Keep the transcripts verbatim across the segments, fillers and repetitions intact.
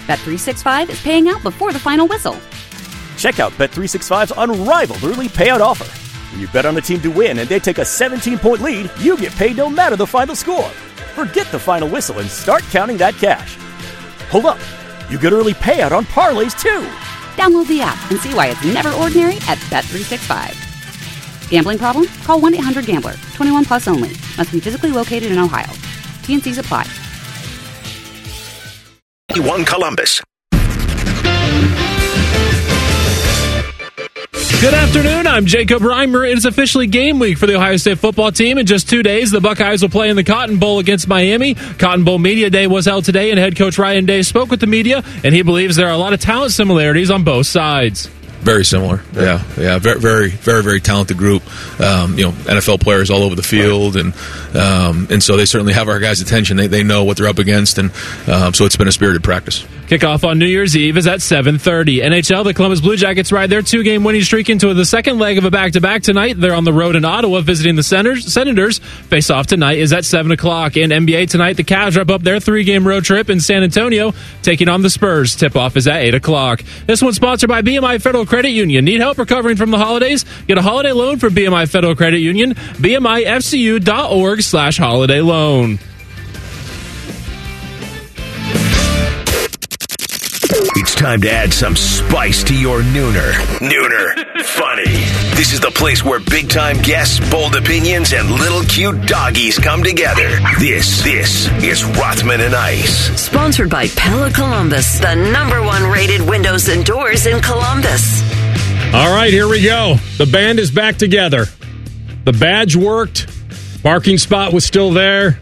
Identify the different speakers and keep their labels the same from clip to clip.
Speaker 1: Bet three sixty-five is paying out before the final whistle.
Speaker 2: Check out Bet three sixty-five's unrivaled early payout offer. When you bet on a team to win and they take a seventeen-point lead, you get paid no matter the final score. Forget the final whistle and start counting that cash. Hold up. You get early payout on parlays, too.
Speaker 1: Download the app and see why it's never ordinary at Bet three sixty-five. Gambling problem? Call one eight hundred gambler. twenty-one plus only. Must be physically located in Ohio. T and C's apply.
Speaker 3: One Columbus.
Speaker 4: Good afternoon. I'm Jacob Reimer. It is officially game week for the Ohio State football team. In just two days, the Buckeyes will play in the Cotton Bowl against Miami. Cotton Bowl Media Day was held today, and head coach Ryan Day spoke with the media, and he believes there are a lot of talent similarities on both sides.
Speaker 5: Very similar, yeah, yeah, very, very, very, very talented group. Um, you know, N F L players all over the field, and um, and so they certainly have our guys' attention. They they know what they're up against, and um, so it's been a spirited practice.
Speaker 4: Kickoff on New Year's Eve is at seven thirty. N H L, the Columbus Blue Jackets ride their two-game winning streak into the second leg of a back-to-back tonight. They're on the road in Ottawa visiting the Senators. Senators. Face-off tonight is at seven o'clock. In N B A tonight, the Cavs wrap up their three-game road trip in San Antonio, taking on the Spurs. Tip-off is at eight o'clock. This one's sponsored by B M I Federal Credit Union. Need help recovering from the holidays? Get a holiday loan from B M I Federal Credit Union. B M I F C U dot org slash holiday loan.
Speaker 3: It's time to add some spice to your nooner. Nooner Funny. This is the place where big-time guests, bold opinions, and little cute doggies come together. This, this is Rothman and Ice.
Speaker 6: Sponsored by Pella Columbus, the number one rated windows and doors in Columbus.
Speaker 7: All right, here we go. The band is back together. The badge worked. Parking spot was still there.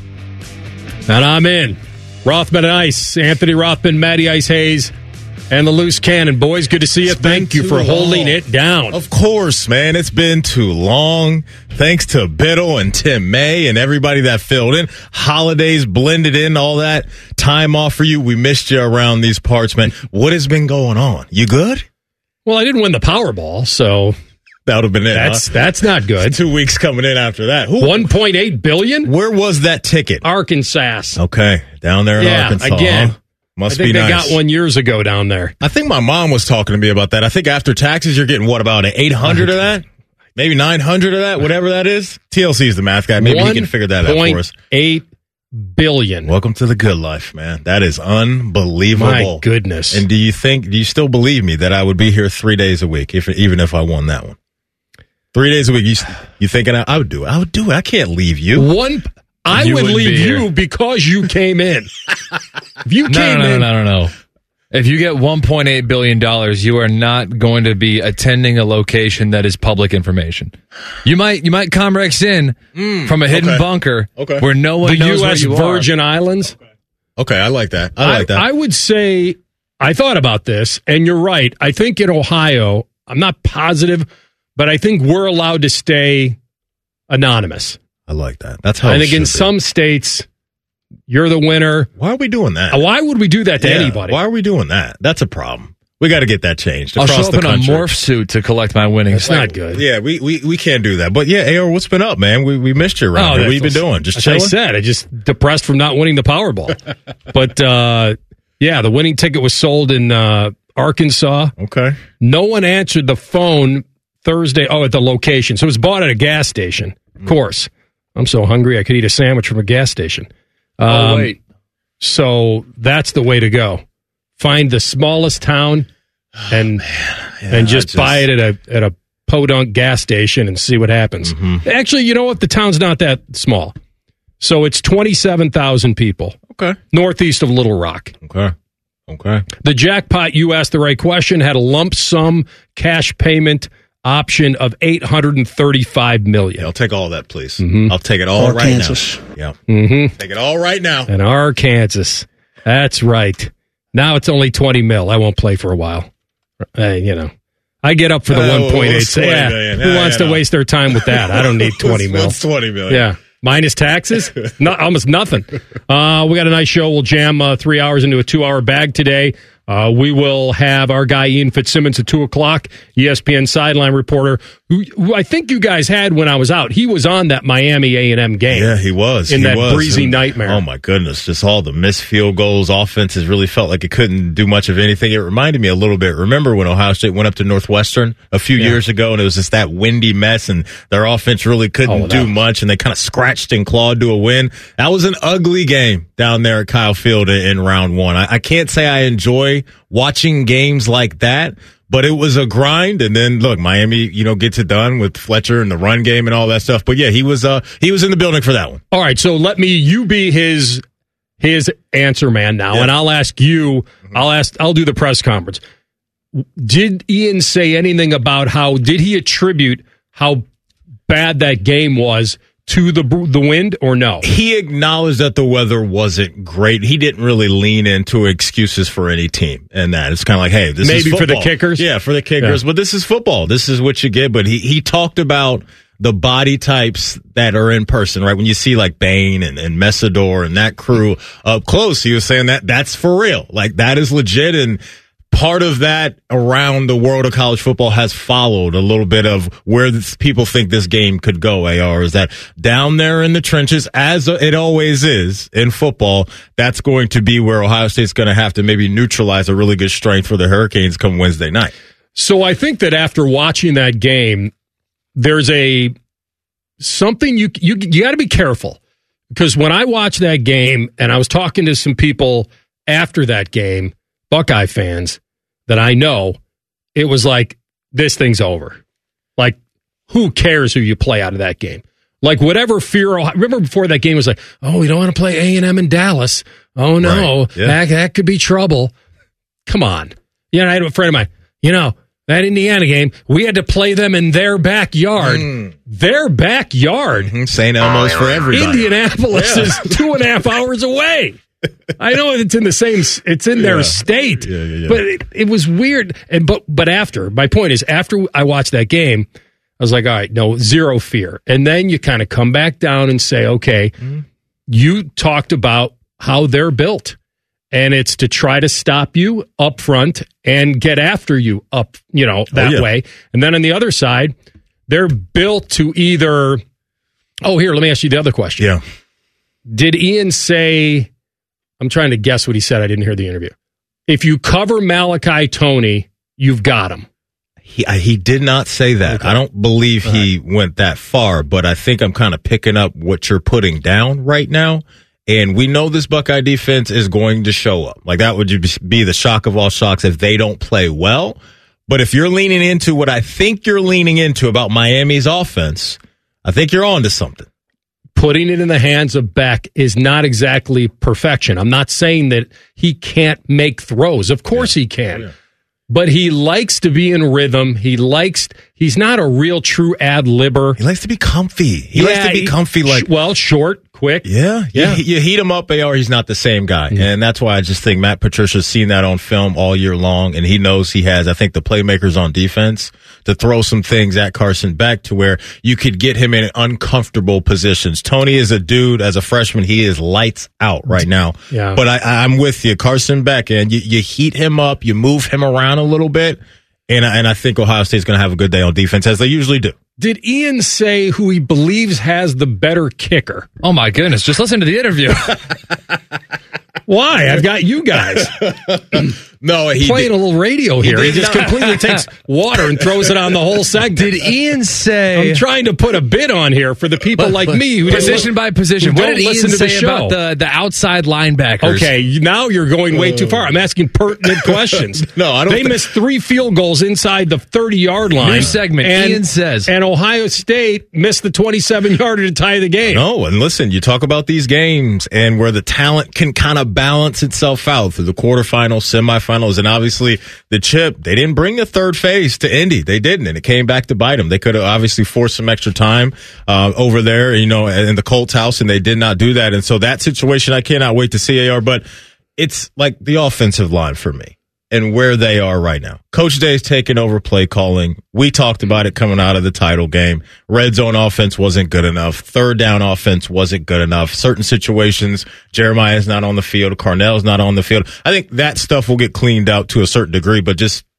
Speaker 7: And I'm in. Rothman and Ice, Anthony Rothman, Matty Ice Hayes, and the Loose Cannon. Boys, good to see you.
Speaker 8: It's
Speaker 7: Thank you for holding it down.
Speaker 8: Of course, man. It's been too long. Thanks to Biddle and Tim May and everybody that filled in. Holidays blended in, all that time off for you. We missed you around these parts, man. What has been going on? You good?
Speaker 7: Well, I didn't win the Powerball, so
Speaker 8: that would have been it.
Speaker 7: That's
Speaker 8: huh?
Speaker 7: that's not good.
Speaker 8: Two weeks coming in after that. Who,
Speaker 7: one point eight billion dollars?
Speaker 8: Where was that ticket?
Speaker 7: Arkansas.
Speaker 8: Okay, down there in
Speaker 7: yeah,
Speaker 8: Arkansas.
Speaker 7: Again.
Speaker 8: Huh? Must
Speaker 7: I think
Speaker 8: be
Speaker 7: they
Speaker 8: nice.
Speaker 7: got one years ago down there.
Speaker 8: I think my mom was talking to me about that. I think after taxes, you're getting what, about an eight hundred of that? Maybe nine hundred of that, whatever that is? T L C's the math guy. Maybe he can figure that out for us.
Speaker 7: eight billion.
Speaker 8: Welcome to the good life, man. That is unbelievable.
Speaker 7: My goodness.
Speaker 8: And do you think, do you still believe me that I would be here three days a week, if even if I won that one? Three days a week. You, you thinking I, I would do it? I would do it. I can't leave you.
Speaker 7: One. I
Speaker 4: You
Speaker 7: would
Speaker 4: wouldn't
Speaker 7: leave
Speaker 4: be
Speaker 7: you
Speaker 4: here.
Speaker 7: because you came in. If you
Speaker 4: No,
Speaker 7: came
Speaker 4: no, no,
Speaker 7: in.
Speaker 4: no, no, no. If you get one point eight billion dollars, you are not going to be attending a location that is public information. You might you might Comrex in
Speaker 8: Mm,
Speaker 4: from a hidden
Speaker 8: okay.
Speaker 4: bunker
Speaker 8: Okay.
Speaker 4: where no one
Speaker 7: The
Speaker 4: knows
Speaker 7: U S
Speaker 4: where you
Speaker 7: Virgin Islands.
Speaker 8: Okay, I like that. I like that.
Speaker 7: I would say, I thought about this, and you're right. I think in Ohio, I'm not positive, but I think we're allowed to stay anonymous.
Speaker 8: I like that. That's how
Speaker 7: I
Speaker 8: it
Speaker 7: think in
Speaker 8: should be.
Speaker 7: some states, you're the winner.
Speaker 8: Why are we doing that?
Speaker 7: Why would we do that to
Speaker 8: Yeah,
Speaker 7: anybody?
Speaker 8: Why are we doing that? That's a problem. We got to get that changed
Speaker 4: I'll
Speaker 8: across
Speaker 4: show up
Speaker 8: the
Speaker 4: in a
Speaker 8: country.
Speaker 4: morph suit to collect my winnings.
Speaker 7: That's not good.
Speaker 8: Yeah, we, we, we can't do that. But yeah, A R, what's been up, man? We we missed you around
Speaker 7: Oh,
Speaker 8: here. What
Speaker 7: that's
Speaker 8: you been
Speaker 7: what's-
Speaker 8: doing? Just
Speaker 7: As
Speaker 8: chilling?
Speaker 7: I said, I just depressed from not winning the Powerball. But uh, yeah, the winning ticket was sold in uh, Arkansas.
Speaker 8: Okay.
Speaker 7: No one answered the phone Thursday. Oh, at the location. So it was bought at a gas station. Of course. I'm so hungry I could eat a sandwich from a gas station. Um,
Speaker 4: Oh, wait.
Speaker 7: So that's the way to go. Find the smallest town and
Speaker 8: Yeah,
Speaker 7: and just,
Speaker 8: just-
Speaker 7: buy it at a at a podunk gas station and see what happens.
Speaker 8: Mm-hmm.
Speaker 7: Actually, you know what? The town's not that small. So it's twenty-seven thousand people.
Speaker 8: Okay.
Speaker 7: Northeast of Little Rock.
Speaker 8: Okay. Okay.
Speaker 7: The jackpot, you asked the right question, had a lump sum cash payment option of eight hundred thirty-five million
Speaker 8: Yeah, I'll take all that, please.
Speaker 7: Mhm.
Speaker 8: I'll take it all
Speaker 9: Arkansas.
Speaker 8: right now. Yeah.
Speaker 7: Mm-hmm.
Speaker 8: Take it all right now.
Speaker 7: And Arkansas. That's right. Now it's only twenty mil. I won't play for a while. Uh, you know, I get up for the
Speaker 8: Uh,
Speaker 7: one point eight.
Speaker 8: what's twenty
Speaker 7: Yeah,
Speaker 8: million?
Speaker 7: who
Speaker 8: Yeah,
Speaker 7: wants
Speaker 8: you
Speaker 7: to
Speaker 8: know.
Speaker 7: waste their time with that? I don't need twenty mil.
Speaker 8: What's twenty million?
Speaker 7: Yeah. Minus taxes? Not almost nothing. Uh, we got a nice show. We'll jam uh, three hours into a two-hour bag today. Uh, we will have our guy Ian Fitzsimmons at two o'clock, E S P N sideline reporter, who, who I think you guys had when I was out. He was on that Miami A and M game.
Speaker 8: Yeah, he was.
Speaker 7: In
Speaker 8: he
Speaker 7: that
Speaker 8: was.
Speaker 7: breezy
Speaker 8: and,
Speaker 7: nightmare.
Speaker 8: Oh, my goodness. Just all the missed field goals. Offenses really felt like it couldn't do much of anything. It reminded me a little bit. Remember when Ohio State went up to Northwestern a few
Speaker 7: Yeah.
Speaker 8: years ago, and it was just that windy mess, and their offense really couldn't
Speaker 7: Oh,
Speaker 8: do
Speaker 7: that-
Speaker 8: much, and they kind of scratched and clawed to a win. That was an ugly game down there at Kyle Field in, in round one. I, I can't say I enjoy watching games like that, but it was a grind. And then look, Miami, you know, gets it done with Fletcher and the run game and all that stuff. But yeah, he was uh he was in the building for that one.
Speaker 7: All right, so let me you be his his answer man now,
Speaker 8: Yeah.
Speaker 7: and I'll ask you. I'll ask. I'll do the press conference. Did Ian say anything about how? Did he attribute how bad that game was to the the wind, or no?
Speaker 8: He acknowledged that the weather wasn't great. He didn't really lean into excuses for any team, and that it's kind of like, hey, this
Speaker 7: Maybe
Speaker 8: is
Speaker 7: for the
Speaker 8: football.
Speaker 7: kickers?
Speaker 8: yeah, for the kickers.
Speaker 7: Yeah.
Speaker 8: But this is football. This is what you get. But he he talked about the body types that are in person, right? When you see like Bain and, and Messador and that crew up close, he was saying that that's for real. Like that is legit. And part of that around the world of college football has followed a little bit of where this, people think this game could go, A R, is that down there in the trenches, as it always is in football, that's going to be where Ohio State's going to have to maybe neutralize a really good strength for the Hurricanes come Wednesday night.
Speaker 7: So I think that after watching that game, there's a something you you you got to be careful, because when I watched that game and I was talking to some people after that game, Buckeye fans that I know, it was like, this thing's over. Like, who cares who you play out of that game? Like, whatever fear. I remember before that game was like, oh, we don't want to play A and M in Dallas. Oh no,
Speaker 8: Right. Yeah.
Speaker 7: that that could be trouble. Come on. Yeah, I had a friend of mine. You know, that Indiana game, we had to play them in their backyard.
Speaker 8: Mm.
Speaker 7: Their backyard.
Speaker 8: Saint Elmo's for everybody.
Speaker 7: Indianapolis
Speaker 8: Yeah.
Speaker 7: is two and a half hours away. I know it's in the same, it's in their
Speaker 8: Yeah.
Speaker 7: state,
Speaker 8: Yeah, yeah, yeah.
Speaker 7: but it, it was weird. And but but after, my point is, after I watched that game, I was like, all right, no, zero fear. And then you kind of come back down and say, okay,
Speaker 8: Mm-hmm.
Speaker 7: you talked about how they're built, and it's to try to stop you up front and get after you up, you know, that
Speaker 8: yeah.
Speaker 7: way. And then on the other side, they're built to either. Oh, here, let me ask you the other question.
Speaker 8: Yeah.
Speaker 7: Did Ian say? I'm trying to guess what he said. I didn't hear the interview. If you cover Malachi Toney, you've got him.
Speaker 8: He I- he did not say that.
Speaker 7: Okay.
Speaker 8: I don't believe he went that far, but I think I'm kind of picking up what you're putting down right now. And we know this Buckeye defense is going to show up. Like that would be the shock of all shocks if they don't play well. But if you're leaning into what I think you're leaning into about Miami's offense, I think you're on to something.
Speaker 7: Putting it in the hands of Beck is not exactly perfection. I'm not saying that he can't make throws. Of course he can.
Speaker 8: Yeah.
Speaker 7: But he likes to be in rhythm. He likes, he's not a real true ad-libber.
Speaker 8: He likes to be comfy. He likes to be
Speaker 7: he-
Speaker 8: comfy like
Speaker 7: sh- well, short, quick.
Speaker 8: Yeah,
Speaker 7: Yeah.
Speaker 8: You, you heat him up, A R, he's not the same guy. And that's why I just think Matt Patricia's seen that on film all year long, and he knows he has, I think, the playmakers on defense to throw some things at Carson Beck to where you could get him in uncomfortable positions. Tony is a dude, as a freshman, he is lights out right now.
Speaker 7: Yeah.
Speaker 8: But I, I'm with you, Carson Beck, and you, you heat him up, you move him around a little bit, and, I- and I think Ohio State's going to have a good day on defense, as they usually do.
Speaker 7: Did Ian say who he believes has the better kicker?
Speaker 4: Oh my goodness! Just listen to the interview.
Speaker 7: Why? I've got you guys
Speaker 8: No, he
Speaker 7: playing
Speaker 8: did.
Speaker 7: a little radio here. He,
Speaker 8: did
Speaker 7: just
Speaker 8: not.
Speaker 7: completely takes water and throws it on the whole segment.
Speaker 4: Did Ian say?
Speaker 7: I'm trying to put a bid on here for the people like me who
Speaker 4: position by position.
Speaker 7: who
Speaker 4: What
Speaker 7: don't
Speaker 4: did
Speaker 7: listen
Speaker 4: Ian
Speaker 7: to the
Speaker 4: say
Speaker 7: show.
Speaker 4: about the the outside linebackers?
Speaker 7: Okay, now you're going way too far. I'm asking pertinent questions.
Speaker 8: No, I don't
Speaker 7: They
Speaker 8: think-
Speaker 7: missed three field goals inside the thirty-yard line.
Speaker 4: New segment,
Speaker 7: And,
Speaker 4: Ian says.
Speaker 7: and Ohio State missed the twenty-seven-yarder to tie the game.
Speaker 8: No, and listen, you talk about these games and where the talent can kind of balance itself out through the quarterfinals, semifinals, and obviously the chip. They didn't bring the third phase to Indy. They didn't, and it came back to bite them. They could have obviously forced some extra time uh, over there, you know, in the Colts house, and they did not do that. And so that situation, I cannot wait to see, A R, but it's like the offensive line for me and where they are right now. Coach Day's taken over play calling. We talked about it coming out of the title game. Red zone offense wasn't good enough. Third down offense wasn't good enough. Certain situations, Jeremiah's not on the field. Carnell's not on the field. I think that stuff will get cleaned out to a certain degree, but just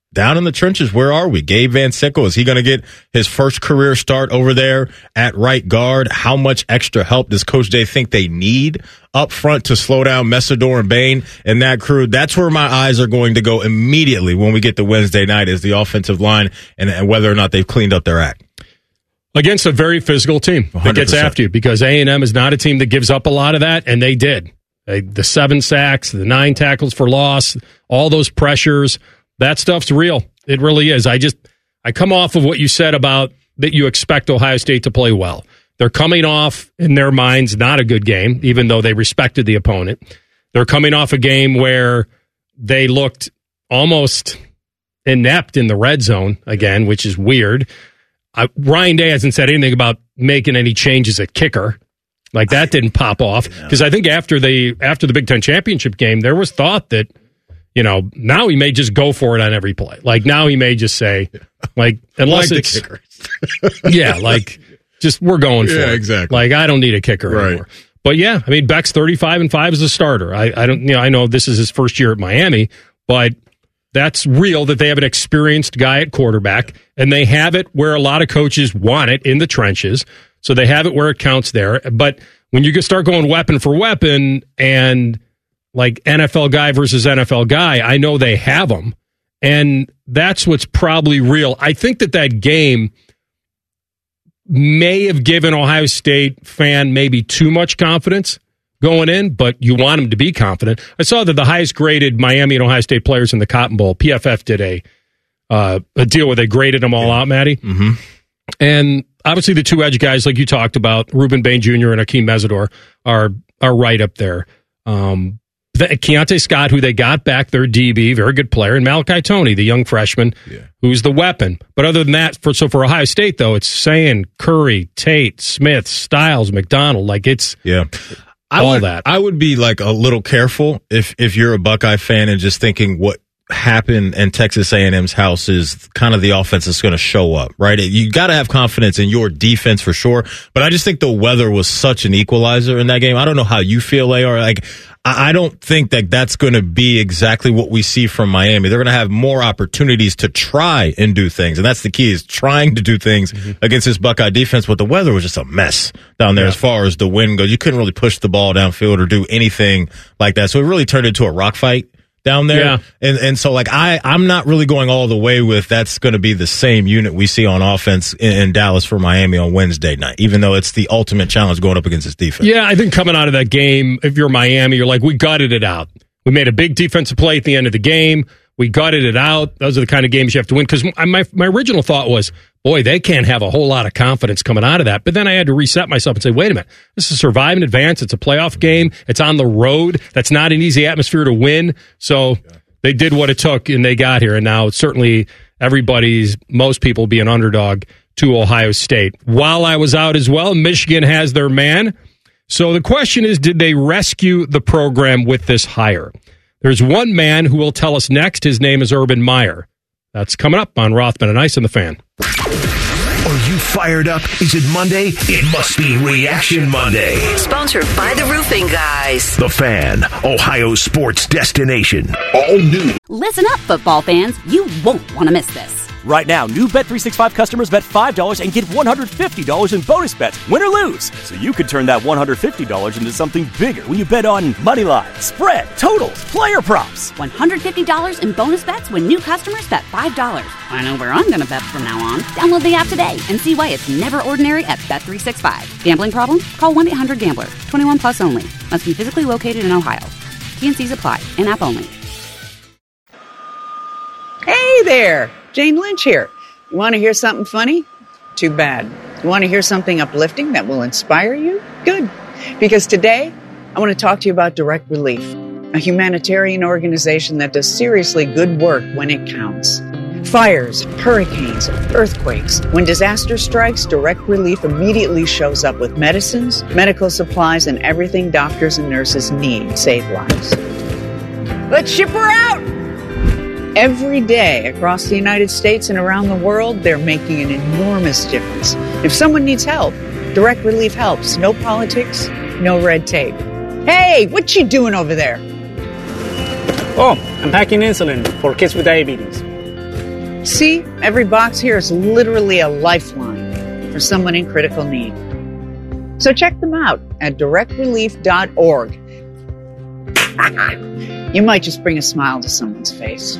Speaker 8: down in the trenches, where are we? Gabe Van Sickle, is he going to get his first career start over there at right guard? How much extra help does Coach Day think they need up front to slow down Messidor and Bain and that crew? That's where my eyes are going to go immediately when we get to Wednesday night, is the offensive line and, and whether or not they've cleaned up their act.
Speaker 7: Against a very physical team that gets after you, because A and M is not a team that gives up a lot of that, and they did. They, the seven sacks, the nine tackles for loss, all those pressures, that stuff's real. It really is. I just, I come off of what you said about that you expect Ohio State to play well. They're coming off, in their minds, not a good game, even though they respected the opponent. They're coming off a game where they looked almost inept in the red zone again, which is weird. I, Ryan Day hasn't said anything about making any changes at kicker. Like, that didn't pop off. Because I think after the after the Big Ten championship game, there was thought that, you know, now he may just go for it on every play. Like, now he may just say, like, unless
Speaker 8: like
Speaker 7: it's... yeah, like, just we're going for
Speaker 8: yeah,
Speaker 7: it.
Speaker 8: Exactly.
Speaker 7: Like, I don't need a kicker
Speaker 8: right.
Speaker 7: anymore. But, yeah, I mean, Beck's thirty-five and five as a starter. I, I don't, you know, I know this is his first year at Miami, but... that's real that they have an experienced guy at quarterback, and they have it where a lot of coaches want it in the trenches. So they have it where it counts there. But when you start going weapon for weapon and like N F L guy versus N F L guy, I know they have them. And that's what's probably real. I think that that game may have given Ohio State fan maybe too much confidence going in, but you want them to be confident. I saw that the highest graded Miami and Ohio State players in the Cotton Bowl, P F F did a uh, a deal where they graded them all out, Matty.
Speaker 8: Mm-hmm.
Speaker 7: And obviously the two edge guys, like you talked about, Ruben Bain Junior and Akeem Messidor, are are right up there. Um, the, Keontae Scott, who they got back, their D B, very good player, and Malachi Toney, the young freshman, yeah. who's the weapon. But other than that, for so for Ohio State, though, it's Sayin, Curry, Tate, Smith, Styles, McDonald. Like, it's...
Speaker 8: yeah. I
Speaker 7: all
Speaker 8: would,
Speaker 7: that.
Speaker 8: I would be like a little careful if if you're a Buckeye fan and just thinking what happened in Texas A and M's house is kind of the offense that's going to show up, right? You got to have confidence in your defense for sure, but I just think the weather was such an equalizer in that game. I don't know how you feel, A R. Like, I don't think that that's going to be exactly what we see from Miami. They're going to have more opportunities to try and do things, and that's the key, is trying to do things mm-hmm. against this Buckeye defense, but the weather was just a mess down there yeah. as far as the wind goes. You couldn't really push the ball downfield or do anything like that, so it really turned into a rock fight down there.
Speaker 7: Yeah.
Speaker 8: And and so like I, I'm not really going all the way with that's going to be the same unit we see on offense in, in Dallas for Miami on Wednesday night, even though it's the ultimate challenge going up against this defense.
Speaker 7: Yeah, I think coming out of that game, if you're Miami, you're like, we gutted it out. We made a big defensive play at the end of the game. We gutted it out. Those are the kind of games you have to win. Because my, my original thought was, boy, they can't have a whole lot of confidence coming out of that. But then I had to reset myself and say, wait a minute. This is survive and advance. It's a playoff game. It's on the road. That's not an easy atmosphere to win. So they did what it took, and they got here. And now certainly everybody's, most people be an underdog to Ohio State. While I was out as well, Michigan has their man. So the question is, did they rescue the program with this hire? There's one man who will tell us next. His name is Urban Meyer. That's coming up on Rothman and Ice and the Fan.
Speaker 3: Are you fired up? Is it Monday? It must be Reaction Monday.
Speaker 6: Sponsored by the Roofing Guys.
Speaker 3: The Fan, Ohio sports destination. All new.
Speaker 1: Listen up, football fans. You won't want to miss this.
Speaker 2: Right now, new Bet three sixty-five customers bet five dollars and get one hundred fifty dollars in bonus bets, win or lose. So you could turn that one hundred fifty dollars into something bigger when you bet on money line, spread, totals, player props.
Speaker 1: one hundred fifty dollars in bonus bets when new customers bet five dollars. I know where I'm going to bet from now on. Download the app today and see why it's never ordinary at Bet three sixty-five. Gambling problem? Call one eight hundred gambler. twenty-one plus only. Must be physically located in Ohio. T and C's apply. In-app only.
Speaker 9: Hey there! Jane Lynch here. You want to hear something funny? Too bad. You want to hear something uplifting that will inspire you? Good. Because today, I want to talk to you about Direct Relief, a humanitarian organization that does seriously good work when it counts. Fires, hurricanes, earthquakes. When disaster strikes, Direct Relief immediately shows up with medicines, medical supplies, and everything doctors and nurses need to save lives. Let's ship her out! Every day across the United States and around the world, they're making an enormous difference. If someone needs help, Direct Relief helps. No politics, no red tape. Hey, what you doing over there?
Speaker 10: Oh, I'm packing insulin for kids with diabetes.
Speaker 9: See, every box here is literally a lifeline for someone in critical need. So check them out at direct relief dot org. You might just bring a smile to someone's face.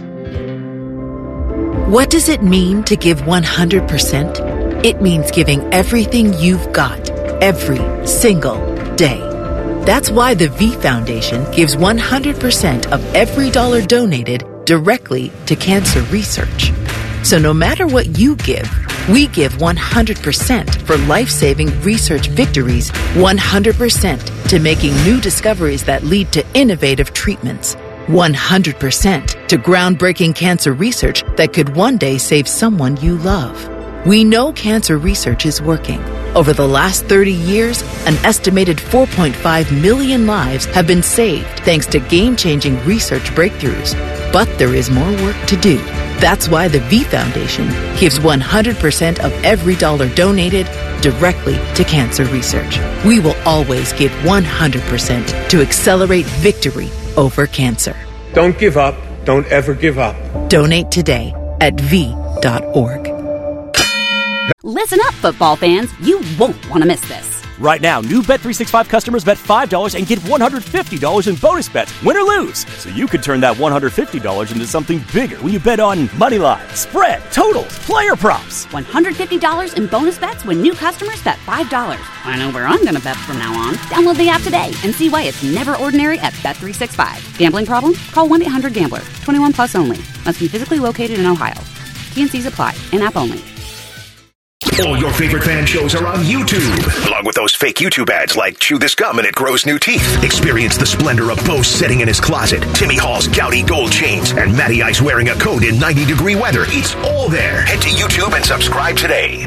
Speaker 10: What does it mean to give one hundred percent? It means giving everything you've got, every single day. That's why the V Foundation gives one hundred percent of every dollar donated directly to cancer research. So no matter what you give, we give one hundred percent for life-saving research victories, one hundred percent to making new discoveries that lead to innovative treatments, one hundred percent to groundbreaking cancer research that could one day save someone you love. We know cancer research is working. Over the last thirty years, an estimated four point five million lives have been saved thanks to game-changing research breakthroughs. But there is more work to do. That's why the V Foundation gives one hundred percent of every dollar donated directly to cancer research. We will always give one hundred percent to accelerate victory over cancer.
Speaker 11: Don't give up. Don't ever give up.
Speaker 10: Donate today at v dot org.
Speaker 1: Listen up, football fans. You won't want to miss this.
Speaker 2: Right now, new Bet three sixty-five customers bet five dollars and get one hundred fifty dollars in bonus bets, win or lose. So you could turn that one hundred fifty dollars into something bigger when you bet on money line, spread, totals, player props.
Speaker 1: one hundred fifty dollars in bonus bets when new customers bet five dollars. I know where I'm going to bet from now on. Download the app today and see why it's never ordinary at Bet three sixty-five. Gambling problem? Call one eight hundred gambler. twenty-one plus only. Must be physically located in Ohio. T N Cs apply. In-app only.
Speaker 3: All your favorite fan shows are on YouTube, along with those fake YouTube ads like Chew This Gum and It Grows New Teeth. Experience the splendor of Bo sitting in his closet, Timmy Hall's gouty gold chains, and Matty Ice wearing a coat in ninety degree weather. It's all there. Head to YouTube and subscribe today.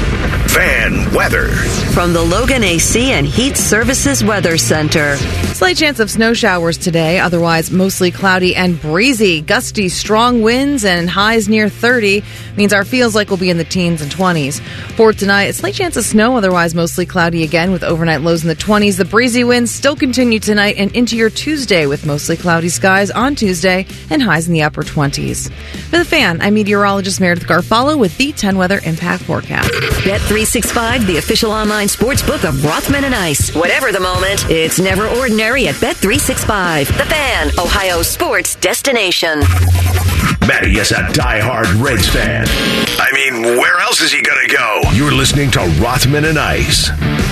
Speaker 3: Fan weather.
Speaker 6: From the Logan A C and Heat Services Weather Center.
Speaker 12: Slight chance of snow showers today, otherwise mostly cloudy and breezy. Gusty, strong winds and highs near thirty means our feels like we'll be in the teens and twenties. For tonight, a slight chance of snow, otherwise mostly cloudy again with overnight lows in the twenties. The breezy winds still continue tonight and into your Tuesday with mostly cloudy skies on Tuesday and highs in the upper twenties. For the Fan, I'm meteorologist Meredith Garfalo with the ten Weather Impact Forecast.
Speaker 6: Bet three sixty-five, the official online sports book of Rothman and Ice. Whatever the moment, it's never ordinary at Bet three sixty-five. The Fan, Ohio's sports destination.
Speaker 3: Matty is a diehard Reds fan. I mean, where else is he going to go? You're listening to Rothman and Ice.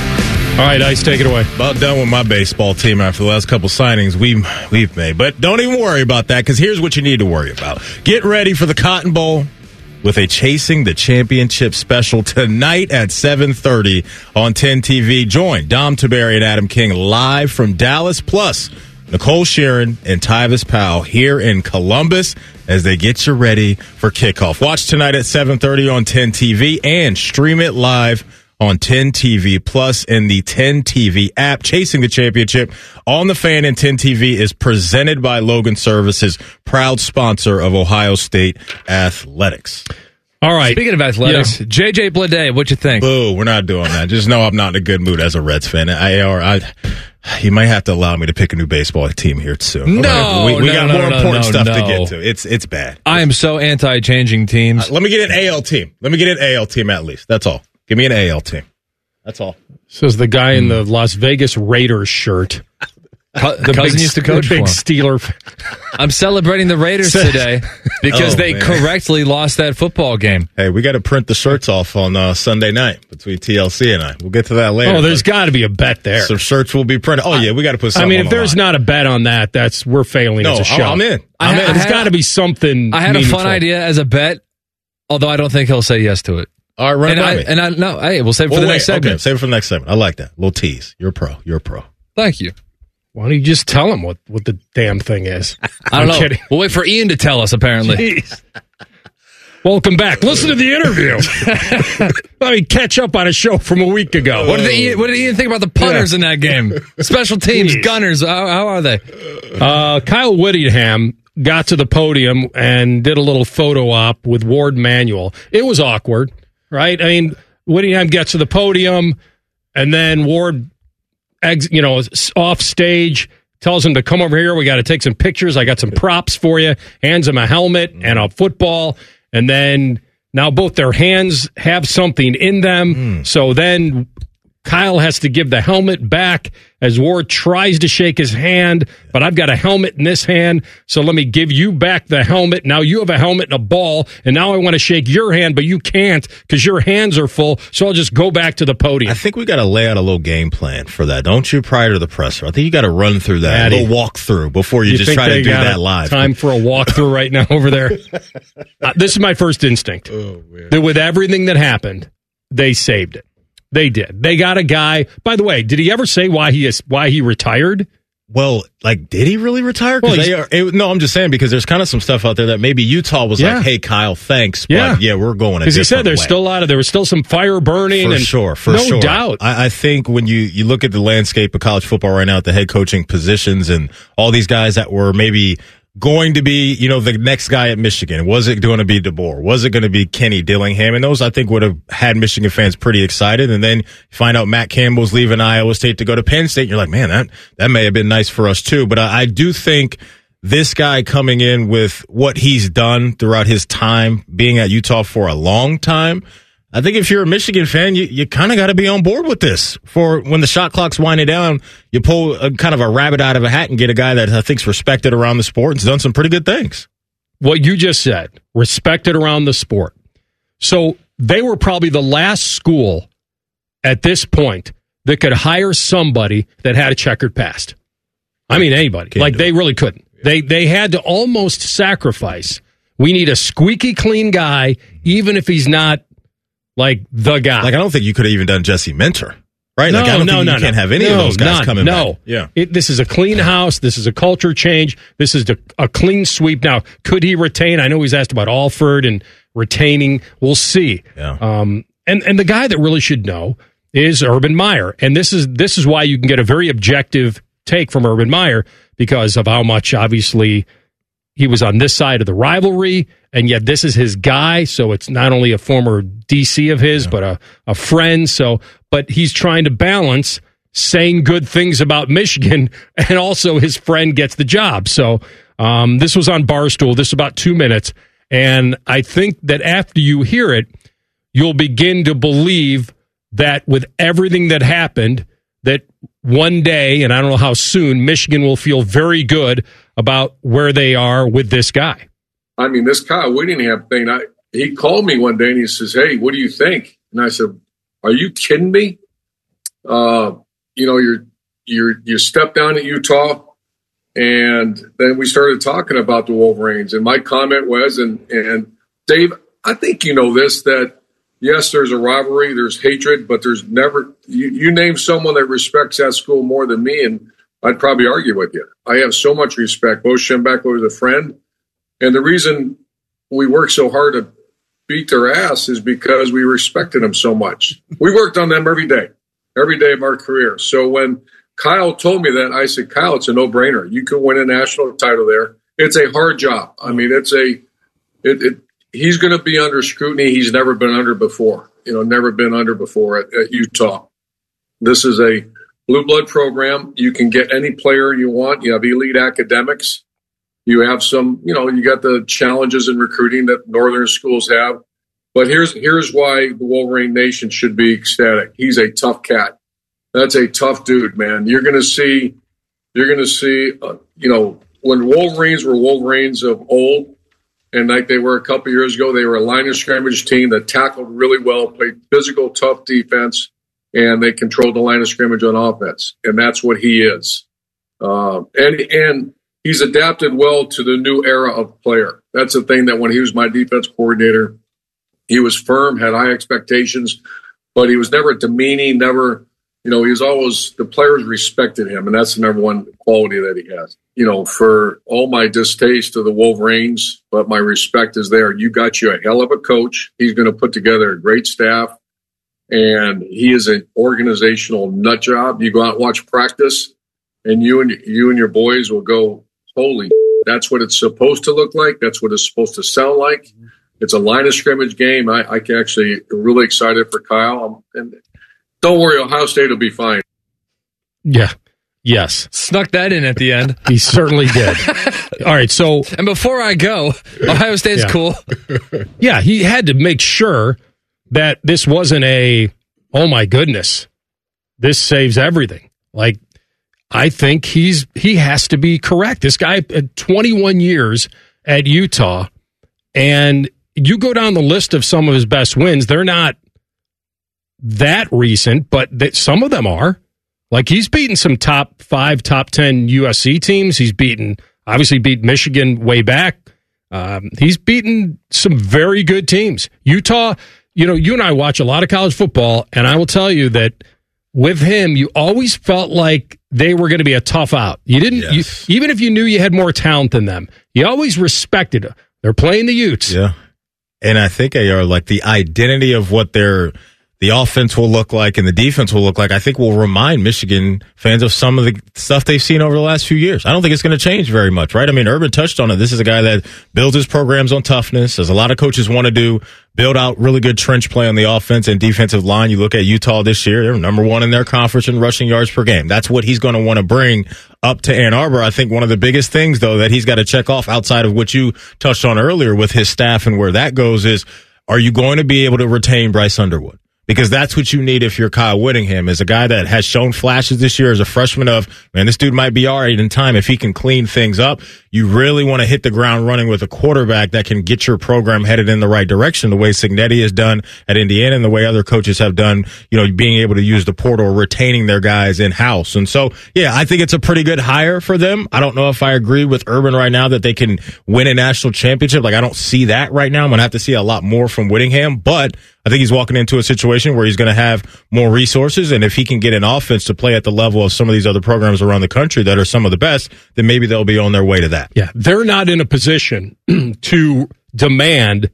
Speaker 7: All right, Ice, take it away.
Speaker 8: About done with my baseball team after the last couple signings we've, we've made. But don't even worry about that, because here's what you need to worry about. Get ready for the Cotton Bowl with a Chasing the Championship special tonight at seven thirty on ten T V. Join Dom Tiberi and Adam King live from Dallas, plus Nicole Sheeran and Tyvis Powell here in Columbus as they get you ready for kickoff. Watch tonight at seven thirty on ten T V and stream it live on ten T V Plus in the ten T V app. Chasing the Championship on the Fan and ten T V is presented by Logan Services, proud sponsor of Ohio State Athletics.
Speaker 7: All right.
Speaker 4: Speaking of athletics, yeah. J J Bleday, what you think?
Speaker 8: Boo, we're not doing that. Just know I'm not in a good mood as a Reds fan. I, or I, you might have to allow me to pick a new baseball team here soon.
Speaker 4: No,
Speaker 8: we, we
Speaker 4: no,
Speaker 8: got
Speaker 4: no,
Speaker 8: more
Speaker 4: no,
Speaker 8: important
Speaker 4: no,
Speaker 8: stuff
Speaker 4: no.
Speaker 8: to get to. It's it's bad.
Speaker 4: I am so anti-changing teams.
Speaker 8: Uh, let me get an A L team. Let me get an A L team at least. That's all. Give me an A L team. That's all.
Speaker 7: Says the guy in the Las Vegas Raiders shirt.
Speaker 4: Co- the cousin
Speaker 7: big,
Speaker 4: used to coach
Speaker 7: the big
Speaker 4: for him.
Speaker 7: Steeler.
Speaker 4: I'm celebrating the Raiders today because
Speaker 8: oh,
Speaker 4: they
Speaker 8: man.
Speaker 4: correctly lost that football game.
Speaker 8: Hey, we got to print the shirts off on uh, Sunday night between T L C and I. We'll get to that later.
Speaker 7: Oh, there's got to be a bet there.
Speaker 8: Some shirts will be printed. Oh, yeah, we got to put something
Speaker 7: I mean,
Speaker 8: on
Speaker 7: if
Speaker 8: the
Speaker 7: there's
Speaker 8: line.
Speaker 7: not a bet on that, that's we're failing
Speaker 8: no,
Speaker 7: as a show.
Speaker 8: I'm in.
Speaker 4: I
Speaker 8: I'm in.
Speaker 4: had-
Speaker 7: There's got to be something
Speaker 4: I had
Speaker 7: meaningful.
Speaker 4: a fun idea as a bet, although I don't think he'll say yes to it.
Speaker 8: All right, run
Speaker 4: And
Speaker 8: it by
Speaker 4: I,
Speaker 8: me.
Speaker 4: and I, no, hey, we'll save it for
Speaker 8: Oh,
Speaker 4: the
Speaker 8: wait,
Speaker 4: next segment.
Speaker 8: Okay, save it for the next segment. I like that. Little tease. You're a pro. You're a pro.
Speaker 4: Thank you.
Speaker 7: Why don't you just tell him what, what the damn thing is?
Speaker 4: I don't
Speaker 7: I'm
Speaker 4: know.
Speaker 7: kidding.
Speaker 4: We'll wait for Ian to tell us, apparently.
Speaker 7: Jeez. Welcome back. Listen to the interview. Let me catch up on a show from a week ago.
Speaker 4: What did, Ian, what did Ian think about the punters
Speaker 7: Yeah.
Speaker 4: in that game? Special teams,
Speaker 7: Jeez.
Speaker 4: gunners, how, how are they?
Speaker 7: Uh, Kyle Whittingham got to the podium and did a little photo op with Ward Manuel. It was awkward, right? I mean, Whittingham gets to the podium, and then Ward, ex- you know, is off stage, tells him to come over here. We got to take some pictures. I got some props for you. Hands him a helmet and a football. and then now both their hands have something in them. Mm. So then Kyle has to give the helmet back as Ward tries to shake his hand, but I've got a helmet in this hand, so let me give you back the helmet. Now you have a helmet and a ball, and now I want to shake your hand, but you can't because your hands are full, so I'll just go back to the podium.
Speaker 8: I think we got to lay out a little game plan for that, don't you, prior to the presser? I think you got to run through that,
Speaker 7: Maddie,
Speaker 8: a little walkthrough before you,
Speaker 7: you
Speaker 8: just try to do that live.
Speaker 7: Time for a walkthrough right now over there. Uh, this is my first instinct. Oh, that with everything that happened, they saved it. They did. They got a guy. By the way, did he ever say why he is why he retired?
Speaker 8: Well, like, did he really retire?
Speaker 7: Well,
Speaker 8: they are, it, no, I'm just saying because there's kind of some stuff out there that maybe Utah was
Speaker 7: yeah.
Speaker 8: like, "Hey, Kyle, thanks, but
Speaker 7: yeah,
Speaker 8: yeah we're going."
Speaker 7: Because he said there's way. still a lot of there was still some fire burning.
Speaker 8: For
Speaker 7: and
Speaker 8: sure, for
Speaker 7: no
Speaker 8: sure,
Speaker 7: doubt.
Speaker 8: I, I think when you you look at the landscape of college football right now, at the head coaching positions, and all these guys that were maybe going to be, you know, the next guy at Michigan. Was it going to be DeBoer? Was it going to be Kenny Dillingham? And those, I think, would have had Michigan fans pretty excited. And then you find out Matt Campbell's leaving Iowa State to go to Penn State. And you're like, man, that, that may have been nice for us too. But I, I do think this guy coming in with what he's done throughout his time being at Utah for a long time, I think if you're a Michigan fan, you, you kind of got to be on board with this. For when the shot clock's winding down, you pull a, kind of a rabbit out of a hat and get a guy that I think's respected around the sport and has done some pretty good things.
Speaker 7: What you just said, respected around the sport. So they were probably the last school at this point that could hire somebody that had a checkered past. I mean, anybody. Can't like, they it. really couldn't. Yeah. They They had to almost sacrifice. We need a squeaky clean guy, even if he's not like the guy.
Speaker 8: Like, I don't think you could have even done Jesse Minter, right?
Speaker 7: No,
Speaker 8: like, I don't
Speaker 7: no,
Speaker 8: think
Speaker 7: no,
Speaker 8: you
Speaker 7: no.
Speaker 8: can't have any
Speaker 7: no,
Speaker 8: of those guys
Speaker 7: none,
Speaker 8: coming
Speaker 7: no.
Speaker 8: back. Yeah.
Speaker 7: It, this is a clean house. This is a culture change. This is the, a clean sweep. Now, could he retain? I know he's asked about Alford and retaining. We'll see.
Speaker 8: Yeah.
Speaker 7: Um, and, and the guy that really should know is Urban Meyer. And this is this is why you can get a very objective take from Urban Meyer because of how much, obviously, he was on this side of the rivalry, and yet this is his guy, so it's not only a former D C of his, yeah. but a, a friend. So, but he's trying to balance saying good things about Michigan, and also his friend gets the job. So um, this was on Barstool. This is about two minutes, and I think that after you hear it, you'll begin to believe that with everything that happened, that one day, and I don't know how soon, Michigan will feel very good about where they are with this guy.
Speaker 13: I mean, this Kyle Whittingham thing, I, he called me one day and he says, hey, what do you think? And I said, are you kidding me? Uh, you know, you're, you're, you stepped down at Utah, and then we started talking about the Wolverines. And my comment was, and, and Dave, I think you know this, that yes, there's a rivalry, there's hatred, but there's never, you, you name someone that respects that school more than me, and I'd probably argue with you. I have so much respect. Bo Schembechler was a friend. And the reason we worked so hard to beat their ass is because we respected them so much. We worked on them every day, every day of our career. So when Kyle told me that, I said, Kyle, it's a no-brainer. You can win a national title there. It's a hard job. I mean, it's a, it, it he's going to be under scrutiny he's never been under before, you know, never been under before at, at Utah. This is a blue blood program. You can get any player you want. You have elite academics. You have some, you know, you got the challenges in recruiting that northern schools have. But here's here's why the Wolverine Nation should be ecstatic. He's a tough cat. That's a tough dude, man. You're going to see, you're going to see, uh, you know, when Wolverines were Wolverines of old, and like they were a couple years ago, they were a line of scrimmage team that tackled really well, played physical, tough defense, and they controlled the line of scrimmage on offense. And that's what he is. Uh, and and he's adapted well to the new era of player. That's the thing, that when he was my defense coordinator, he was firm, had high expectations, but he was never demeaning, never, you know, he was always, the players respected him, and that's the number one quality that he has. You know, for all my distaste of the Wolverines, but my respect is there. You got you a hell of a coach. He's going to put together a great staff, and he is an organizational nut job. You go out and watch practice, and you and you and your boys will go, holy, that's what it's supposed to look like. That's what it's supposed to sound like. It's a line of scrimmage game. I, I can actually really excited for Kyle. And don't worry, Ohio State will be fine.
Speaker 7: Yeah. Yes.
Speaker 14: Snuck that in at the end.
Speaker 7: He certainly did. All right, so...
Speaker 14: And before I go, Ohio State's
Speaker 7: yeah.
Speaker 14: cool.
Speaker 7: Yeah, he had to make sure that this wasn't a, oh my goodness, this saves everything. Like, I think he's he has to be correct. This guy had twenty-one years at Utah, and you go down the list of some of his best wins, they're not that recent, but that some of them are. Like, he's beaten some top five, top ten U S C teams. He's beaten, obviously beat Michigan way back. Um, he's beaten some very good teams. Utah, you know, you and I watch a lot of college football, and I will tell you that with him, you always felt like they were going to be a tough out. You didn't, yes. you, even if you knew you had more talent than them, you always respected them. They're playing the Utes.
Speaker 8: Yeah. And I think they are like the identity of what their the offense will look like and the defense will look like, I think will remind Michigan fans of some of the stuff they've seen over the last few years. I don't think it's going to change very much, right? I mean, Urban touched on it. This is a guy that builds his programs on toughness, as a lot of coaches want to do, build out really good trench play on the offense and defensive line. You look at Utah this year, they're number one in their conference in rushing yards per game. That's what he's going to want to bring up to Ann Arbor. I think one of the biggest things, though, that he's got to check off outside of what you touched on earlier with his staff and where that goes is, are you going to be able to retain Bryce Underwood? Because that's what you need if you're Kyle Whittingham, is a guy that has shown flashes this year as a freshman of, man, this dude might be all right in time if he can clean things up. You really want to hit the ground running with a quarterback that can get your program headed in the right direction, the way Cignetti has done at Indiana and the way other coaches have done, you know, being able to use the portal, retaining their guys in-house. And so, yeah, I think it's a pretty good hire for them. I don't know if I agree with Urban right now that they can win a national championship. Like, I don't see that right now. I'm going to have to see a lot more from Whittingham, but I think he's walking into a situation where he's going to have more resources, and if he can get an offense to play at the level of some of these other programs around the country that are some of the best, then maybe they'll be on their way to that.
Speaker 7: Yeah, they're not in a position to demand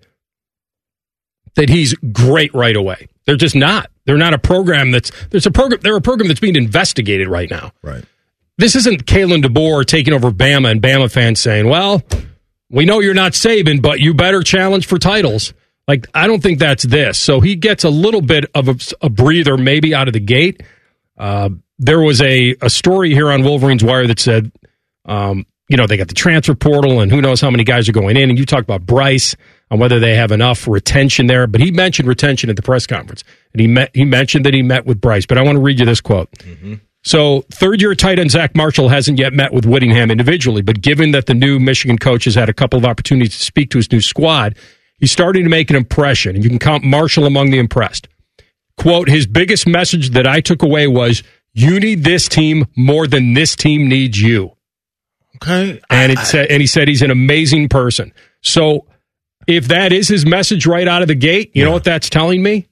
Speaker 7: that he's great right away. They're just not. They're not a program that's there's a program. They're a program that's being investigated right now.
Speaker 8: Right.
Speaker 7: This isn't Kalen DeBoer taking over Bama and Bama fans saying, "Well, we know you're not Saban, but you better challenge for titles." Like, I don't think that's this. So he gets a little bit of a, a breather maybe out of the gate. Uh, there was a, a story here on Wolverine's Wire that said, um, you know, they got the transfer portal and who knows how many guys are going in. And you talked about Bryce on whether they have enough retention there. But he mentioned retention at the press conference. And he met, he mentioned that he met with Bryce. But I want to read you this quote. Mm-hmm. So third-year tight end Zach Marshall hasn't yet met with Whittingham individually. But given that the new Michigan coach has had a couple of opportunities to speak to his new squad, he's starting to make an impression, and you can count Marshall among the impressed. Quote, his biggest message that I took away was, you need this team more than this team needs you.
Speaker 8: Okay.
Speaker 7: And, it said, and he said he's an amazing person. So if that is his message right out of the gate, you yeah. know what that's telling me?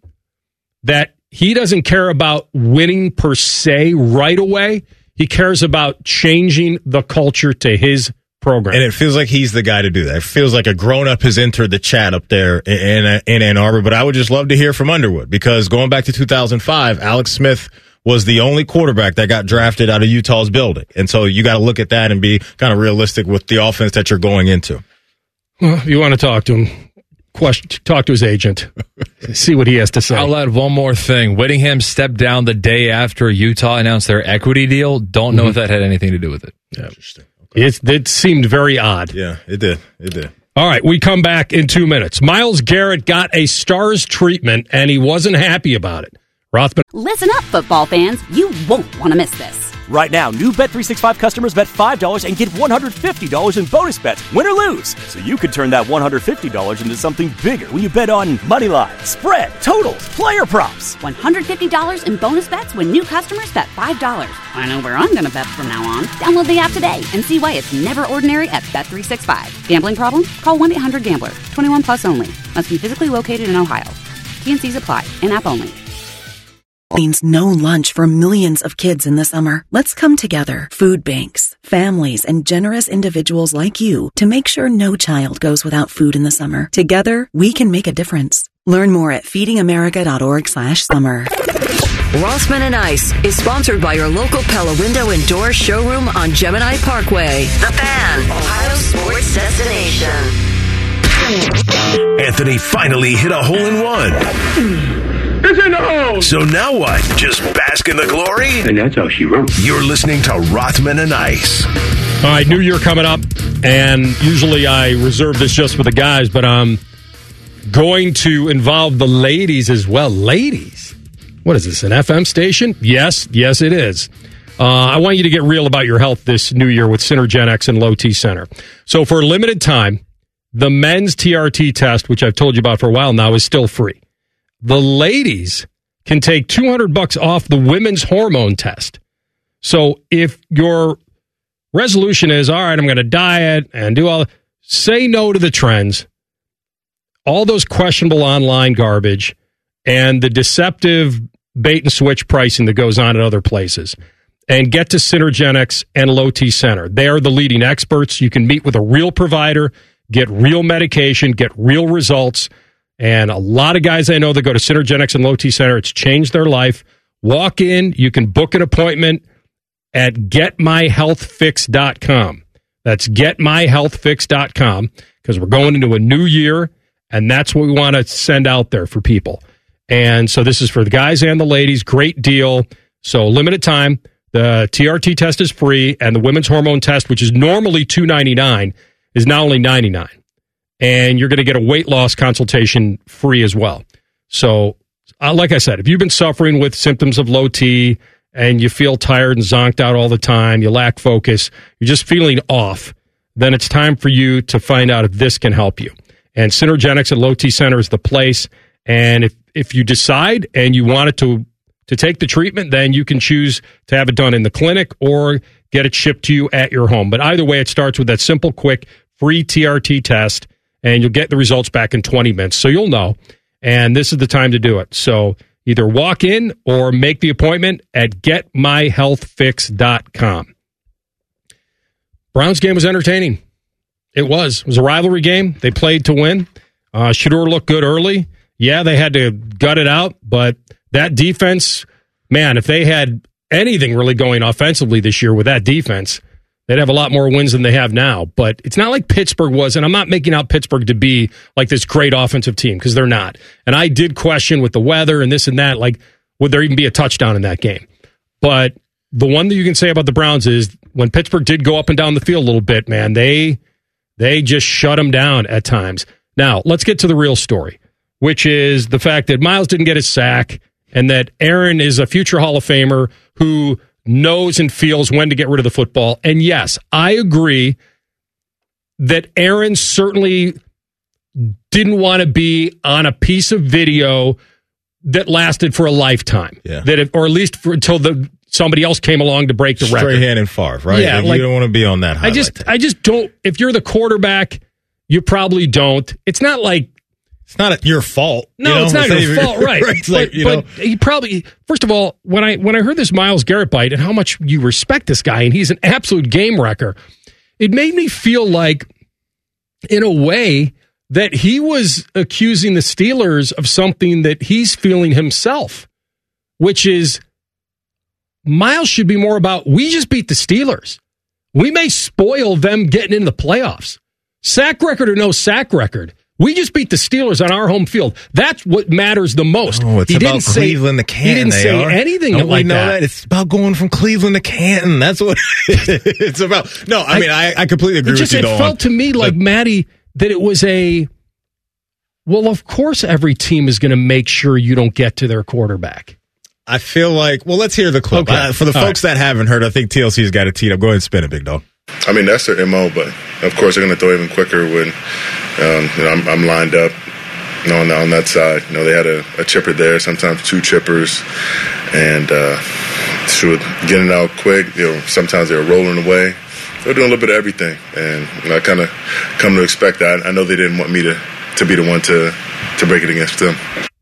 Speaker 7: That he doesn't care about winning per se right away. He cares about changing the culture to his program.
Speaker 8: And it feels like he's the guy to do that. It feels like a grown-up has entered the chat up there in, in, in Ann Arbor, but I would just love to hear from Underwood, because going back to two thousand five, Alex Smith was the only quarterback that got drafted out of Utah's building. And so you got to look at that and be kind of realistic with the offense that you're going into.
Speaker 7: Well, you want to talk to him, question, talk to his agent, see what he has to say.
Speaker 14: I'll add one more thing. Whittingham stepped down the day after Utah announced their equity deal. Don't know mm-hmm. if that had anything to do with it.
Speaker 7: Yeah. Interesting. It, it seemed very odd.
Speaker 8: Yeah, it did. It did.
Speaker 7: All right, we come back in two minutes. Myles Garrett got a STARS treatment, and he wasn't happy about it. Rothman.
Speaker 1: Listen up, football fans. You won't want to miss this.
Speaker 2: Right now, new Bet three sixty-five customers bet five dollars and get one hundred fifty dollars in bonus bets, win or lose. So you could turn that one hundred fifty dollars into something bigger when you bet on money line, spread, totals, player props.
Speaker 1: one hundred fifty dollars in bonus bets when new customers bet five dollars. I know where I'm going to bet from now on. Download the app today and see why it's never ordinary at Bet three sixty-five. Gambling problem? Call one eight hundred gambler. twenty-one plus only. Must be physically located in Ohio. T and C's apply. In-app only.
Speaker 15: Means no lunch for millions of kids in the summer. Let's come together, food banks, families, and generous individuals like you, to make sure no child goes without food in the summer. Together, we can make a difference. Learn more at feedingamerica.org slash summer.
Speaker 6: Rothman and Ice is sponsored by your local Pella Window and Door showroom on Gemini Parkway. The Fan, Ohio sports destination.
Speaker 3: Anthony finally hit a hole in one.
Speaker 11: is in the house.
Speaker 3: So now what? Just bask in the glory?
Speaker 11: And that's how she wrote.
Speaker 3: You're listening to Rothman and Ice.
Speaker 7: All right, New Year coming up, and usually I reserve this just for the guys, but I'm going to involve the ladies as well. Ladies? What is this, an F M station? Yes, yes it is. Uh, I want you to get real about your health this New Year with Synergenics and Low T Center. So for a limited time, the men's T R T test, which I've told you about for a while now, is still free. The ladies can take two hundred bucks off the women's hormone test. So if your resolution is, all right, I'm going to diet and do all, say no to the trends, all those questionable online garbage, and the deceptive bait and switch pricing that goes on at other places, and get to Synergenics and Low T Center. They are the leading experts. You can meet with a real provider, get real medication, get real results. And a lot of guys I know that go to Synergenics and Low T Center, it's changed their life. Walk in, you can book an appointment at get my health fix dot com. That's get my health fix dot com, because we're going into a new year, and that's what we want to send out there for people. And so this is for the guys and the ladies. Great deal. So limited time. The T R T test is free, and the women's hormone test, which is normally two ninety-nine, is now only ninety-nine. And you're going to get a weight loss consultation free as well. So, uh, like I said, if you've been suffering with symptoms of low T and you feel tired and zonked out all the time, you lack focus, you're just feeling off, then it's time for you to find out if this can help you. And Synergenics at Low T Center is the place. And if, if you decide and you want it to to take the treatment, then you can choose to have it done in the clinic or get it shipped to you at your home. But either way, it starts with that simple, quick, free T R T test, and you'll get the results back in twenty minutes. So you'll know, and this is the time to do it. So either walk in or make the appointment at get my health fix dot com. Browns game was entertaining. It was. It was a rivalry game. They played to win. Uh, Shedeur looked good early. Yeah, they had to gut it out, but that defense, man, if they had anything really going offensively this year with that defense, they'd have a lot more wins than they have now. But it's not like Pittsburgh was, and I'm not making out Pittsburgh to be like this great offensive team, because they're not. And I did question with the weather and this and that, like, would there even be a touchdown in that game? But the one that you can say about the Browns is when Pittsburgh did go up and down the field a little bit, man, they they just shut them down at times. Now, let's get to the real story, which is the fact that Miles didn't get his sack, and that Aaron is a future Hall of Famer who knows and feels when to get rid of the football. And yes, I agree that Aaron certainly didn't want to be on a piece of video that lasted for a lifetime.
Speaker 8: Yeah.
Speaker 7: That it, or at least for, until the somebody else came along to break the
Speaker 8: Straight
Speaker 7: record.
Speaker 8: hand and Favre, right?
Speaker 7: Yeah,
Speaker 8: like,
Speaker 7: like,
Speaker 8: you don't want to be on that highlight
Speaker 7: I just,
Speaker 8: tape.
Speaker 7: I just don't. If you're the quarterback, you probably don't. It's not like
Speaker 8: it's not your fault.
Speaker 7: No,
Speaker 8: you know?
Speaker 7: it's not
Speaker 8: it's
Speaker 7: your
Speaker 8: even,
Speaker 7: fault, right?
Speaker 8: right? It's
Speaker 7: but,
Speaker 8: like, you
Speaker 7: but
Speaker 8: know,
Speaker 7: he probably. First of all, when I when I heard this Myles Garrett bite and how much you respect this guy, and he's an absolute game wrecker, it made me feel like, in a way, that he was accusing the Steelers of something that he's feeling himself, which is Myles should be more about, we just beat the Steelers. We may spoil them getting into the playoffs. Sack record or no sack record, we just beat the Steelers on our home field. That's what matters the most.
Speaker 8: Oh, it's
Speaker 7: he
Speaker 8: about
Speaker 7: didn't say,
Speaker 8: Cleveland to Canton.
Speaker 7: He didn't
Speaker 8: they
Speaker 7: say
Speaker 8: are.
Speaker 7: anything
Speaker 8: Don't
Speaker 7: like
Speaker 8: we know
Speaker 7: that.
Speaker 8: that. It's about going from Cleveland to Canton. That's what it's about. No, I, I mean, I, I completely agree
Speaker 7: it just,
Speaker 8: with you,
Speaker 7: It
Speaker 8: Dawn.
Speaker 7: felt to me like, Maddie, that it was a, well, of course every team is going to make sure you don't get to their quarterback.
Speaker 8: I feel like, well, let's hear the clip.
Speaker 7: Okay.
Speaker 8: Uh, for the
Speaker 7: All
Speaker 8: folks
Speaker 7: right.
Speaker 8: that haven't heard, I think T L C's got it teed up. Go ahead and spin it, big dog.
Speaker 16: I mean, that's their M O, but of course they're going to throw even quicker when um, you know, I'm, I'm lined up you know, on, on that side. You know, they had a, a chipper there, sometimes two chippers, and uh, so getting out quick. You know, sometimes they were rolling away. They're doing a little bit of everything, and you know, I kind of come to expect that. I know they didn't want me to, to be the one to, to break it against them.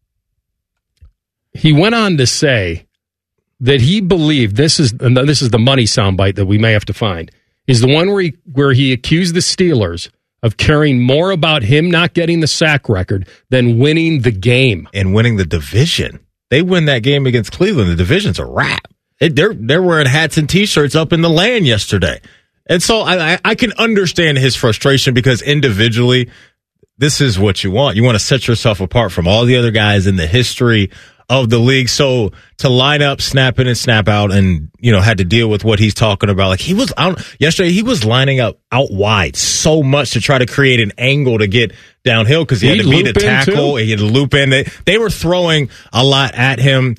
Speaker 7: He went on to say that he believed, this is this is the money soundbite that we may have to find, is the one where he, where he accused the Steelers of caring more about him not getting the sack record than winning the game.
Speaker 8: And winning the division. They win that game against Cleveland. The division's a wrap. It, they're, they're wearing hats and T-shirts up in the land yesterday. And so I, I, I can understand his frustration because individually, this is what you want. You want to set yourself apart from all the other guys in the history of the league. So to line up, snap in and snap out, and, you know, had to deal with what he's talking about. Like he was out yesterday, he was lining up out wide so much to try to create an angle to get downhill because he had
Speaker 7: He'd
Speaker 8: to beat a
Speaker 7: loop in,
Speaker 8: tackle.
Speaker 7: too.
Speaker 8: He had to loop in. They, they were throwing a lot at him.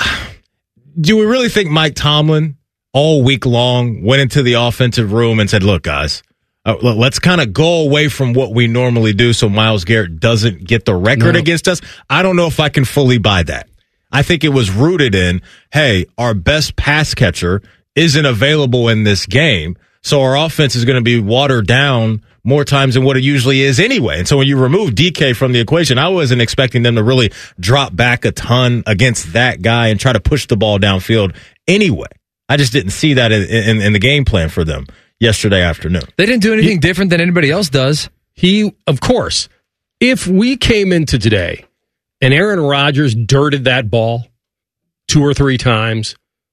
Speaker 8: Do we really think Mike Tomlin all week long went into the offensive room and said, look, guys, uh, let's kind of go away from what we normally do so Myles Garrett doesn't get the record
Speaker 7: No.
Speaker 8: against us? I don't know if I can fully buy that. I think it was rooted in, hey, our best pass catcher isn't available in this game, so our offense is going to be watered down more times than what it usually is anyway. And so when you remove D K from the equation, I wasn't expecting them to really drop back a ton against that guy and try to push the ball downfield anyway. I just didn't see that in, in, in the game plan for them yesterday afternoon.
Speaker 14: They didn't do anything he, different than anybody else does.
Speaker 7: He, of course, if we came into today and Aaron Rodgers dirted that ball two or three times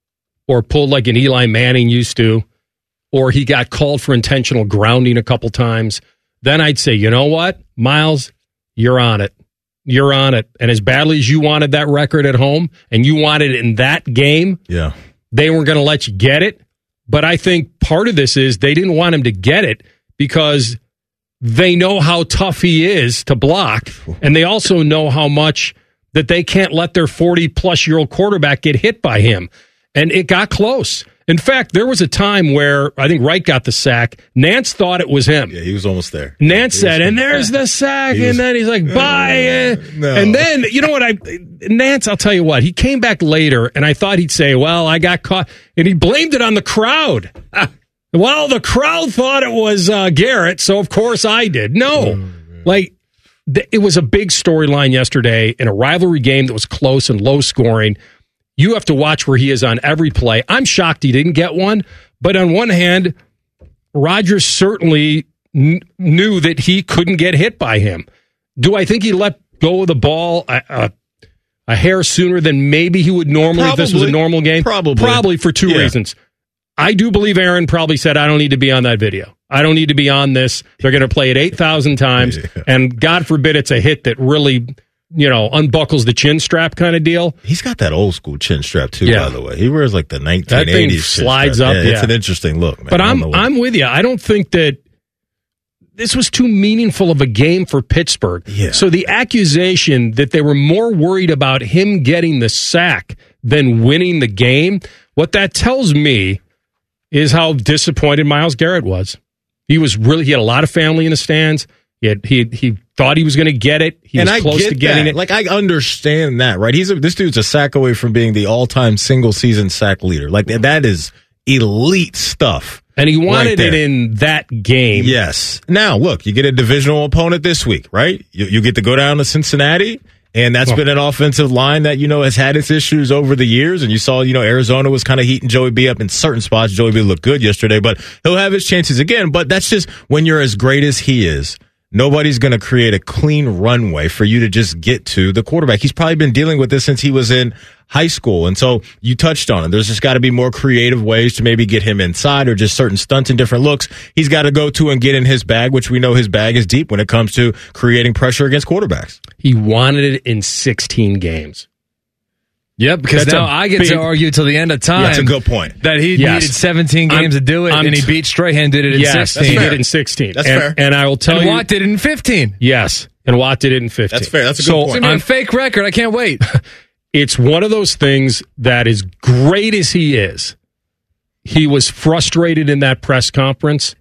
Speaker 7: or pulled like an Eli Manning used to, or he got called for intentional grounding a couple times, then I'd say, you know what, Myles, you're on it. You're on it. And as badly as you wanted that record at home and you wanted it in that game,
Speaker 8: yeah,
Speaker 7: they weren't going to let you get it. But I think part of this is they didn't want him to get it because they know how tough he is to block, and they also know how much that they can't let their forty-plus-year-old quarterback get hit by him. And it got close. In fact, there was a time where I think Wright got the sack. Nance thought it was him.
Speaker 8: Yeah, he was almost there.
Speaker 7: Nance
Speaker 8: he
Speaker 7: said,
Speaker 8: was,
Speaker 7: and there's the sack.
Speaker 8: was,
Speaker 7: and then he's like, bye. Uh,
Speaker 8: no.
Speaker 7: And then, you know what? I Nance, I'll tell you what, he came back later, and I thought he'd say, well, I got caught. And he blamed it on the crowd. Well, the crowd thought it was uh, Garrett, so of course I did. No. Oh, like, th- it was a big storyline yesterday in a rivalry game that was close and low scoring. You have to watch where he is on every play. I'm shocked he didn't get one. But on one hand, Rodgers certainly n- knew that he couldn't get hit by him. Do I think he let go of the ball a, a, a hair sooner than maybe he would normally
Speaker 8: probably,
Speaker 7: if this was a normal game?
Speaker 8: Probably.
Speaker 7: Probably for two
Speaker 8: yeah.
Speaker 7: reasons. I do believe Aaron probably said, I don't need to be on that video. I don't need to be on this. They're going to play it eight thousand times. Yeah. And God forbid it's a hit that really, you know, unbuckles the chin strap kind of deal.
Speaker 8: He's got that old school chin strap too,
Speaker 7: yeah.
Speaker 8: by the way. He wears like the nineteen eighties.
Speaker 7: That thing
Speaker 8: chin
Speaker 7: slides
Speaker 8: strap.
Speaker 7: up.
Speaker 8: Yeah,
Speaker 7: Yeah.
Speaker 8: It's an interesting look, man.
Speaker 7: But I'm I'm with you. I don't think that this was too meaningful of a game for Pittsburgh.
Speaker 8: Yeah.
Speaker 7: So the accusation that they were more worried about him getting the sack than winning the game, what that tells me is how disappointed Myles Garrett was. He was really, he had a lot of family in the stands. He had, he he thought he was going to get it. He
Speaker 8: and
Speaker 7: was
Speaker 8: I
Speaker 7: close
Speaker 8: get
Speaker 7: to getting
Speaker 8: that.
Speaker 7: it.
Speaker 8: Like, I understand that, right? He's a, this dude's a sack away from being the all-time single-season sack leader. Like, that is elite stuff.
Speaker 7: And he wanted
Speaker 8: right
Speaker 7: it in that game.
Speaker 8: Yes. Now, look, you get a divisional opponent this week, right? You, you get to go down to Cincinnati. And that's
Speaker 7: well,
Speaker 8: been an offensive line that, you know, has had its issues over the years. And you saw, you know, Arizona was kind of heating Joey B up in certain spots. Joey B looked good yesterday, but he'll have his chances again. But that's just when you're as great as he is. Nobody's going to create a clean runway for you to just get to the quarterback. He's probably been dealing with this since he was in high school. And so you touched on it. There's just got to be more creative ways to maybe get him inside or just certain stunts and different looks he's got to go to and get in his bag, which we know his bag is deep when it comes to creating pressure against quarterbacks.
Speaker 7: He wanted it in sixteen games.
Speaker 14: Yep, because
Speaker 7: That's
Speaker 14: now
Speaker 7: a
Speaker 14: I get
Speaker 7: big-
Speaker 14: to argue till the end of time.
Speaker 8: Yeah, that's a good point.
Speaker 14: That he
Speaker 7: Yes.
Speaker 14: needed seventeen
Speaker 7: I'm-
Speaker 14: games to do it,
Speaker 7: I'm
Speaker 14: and he
Speaker 7: t-
Speaker 14: beat Strahan, did it in
Speaker 7: yes,
Speaker 14: sixteen.
Speaker 7: he
Speaker 8: fair.
Speaker 7: did it in sixteen.
Speaker 8: That's
Speaker 7: and,
Speaker 8: fair.
Speaker 7: And I will tell
Speaker 14: and
Speaker 7: you,
Speaker 14: Watt did it in fifteen.
Speaker 7: yes, and Watt did it in fifteen.
Speaker 8: That's fair. That's a good
Speaker 7: so
Speaker 8: point.
Speaker 14: It's gonna be
Speaker 7: I'm-
Speaker 14: a fake record. I can't wait.
Speaker 7: It's one of those things that, as great as he is, he was frustrated in that press conference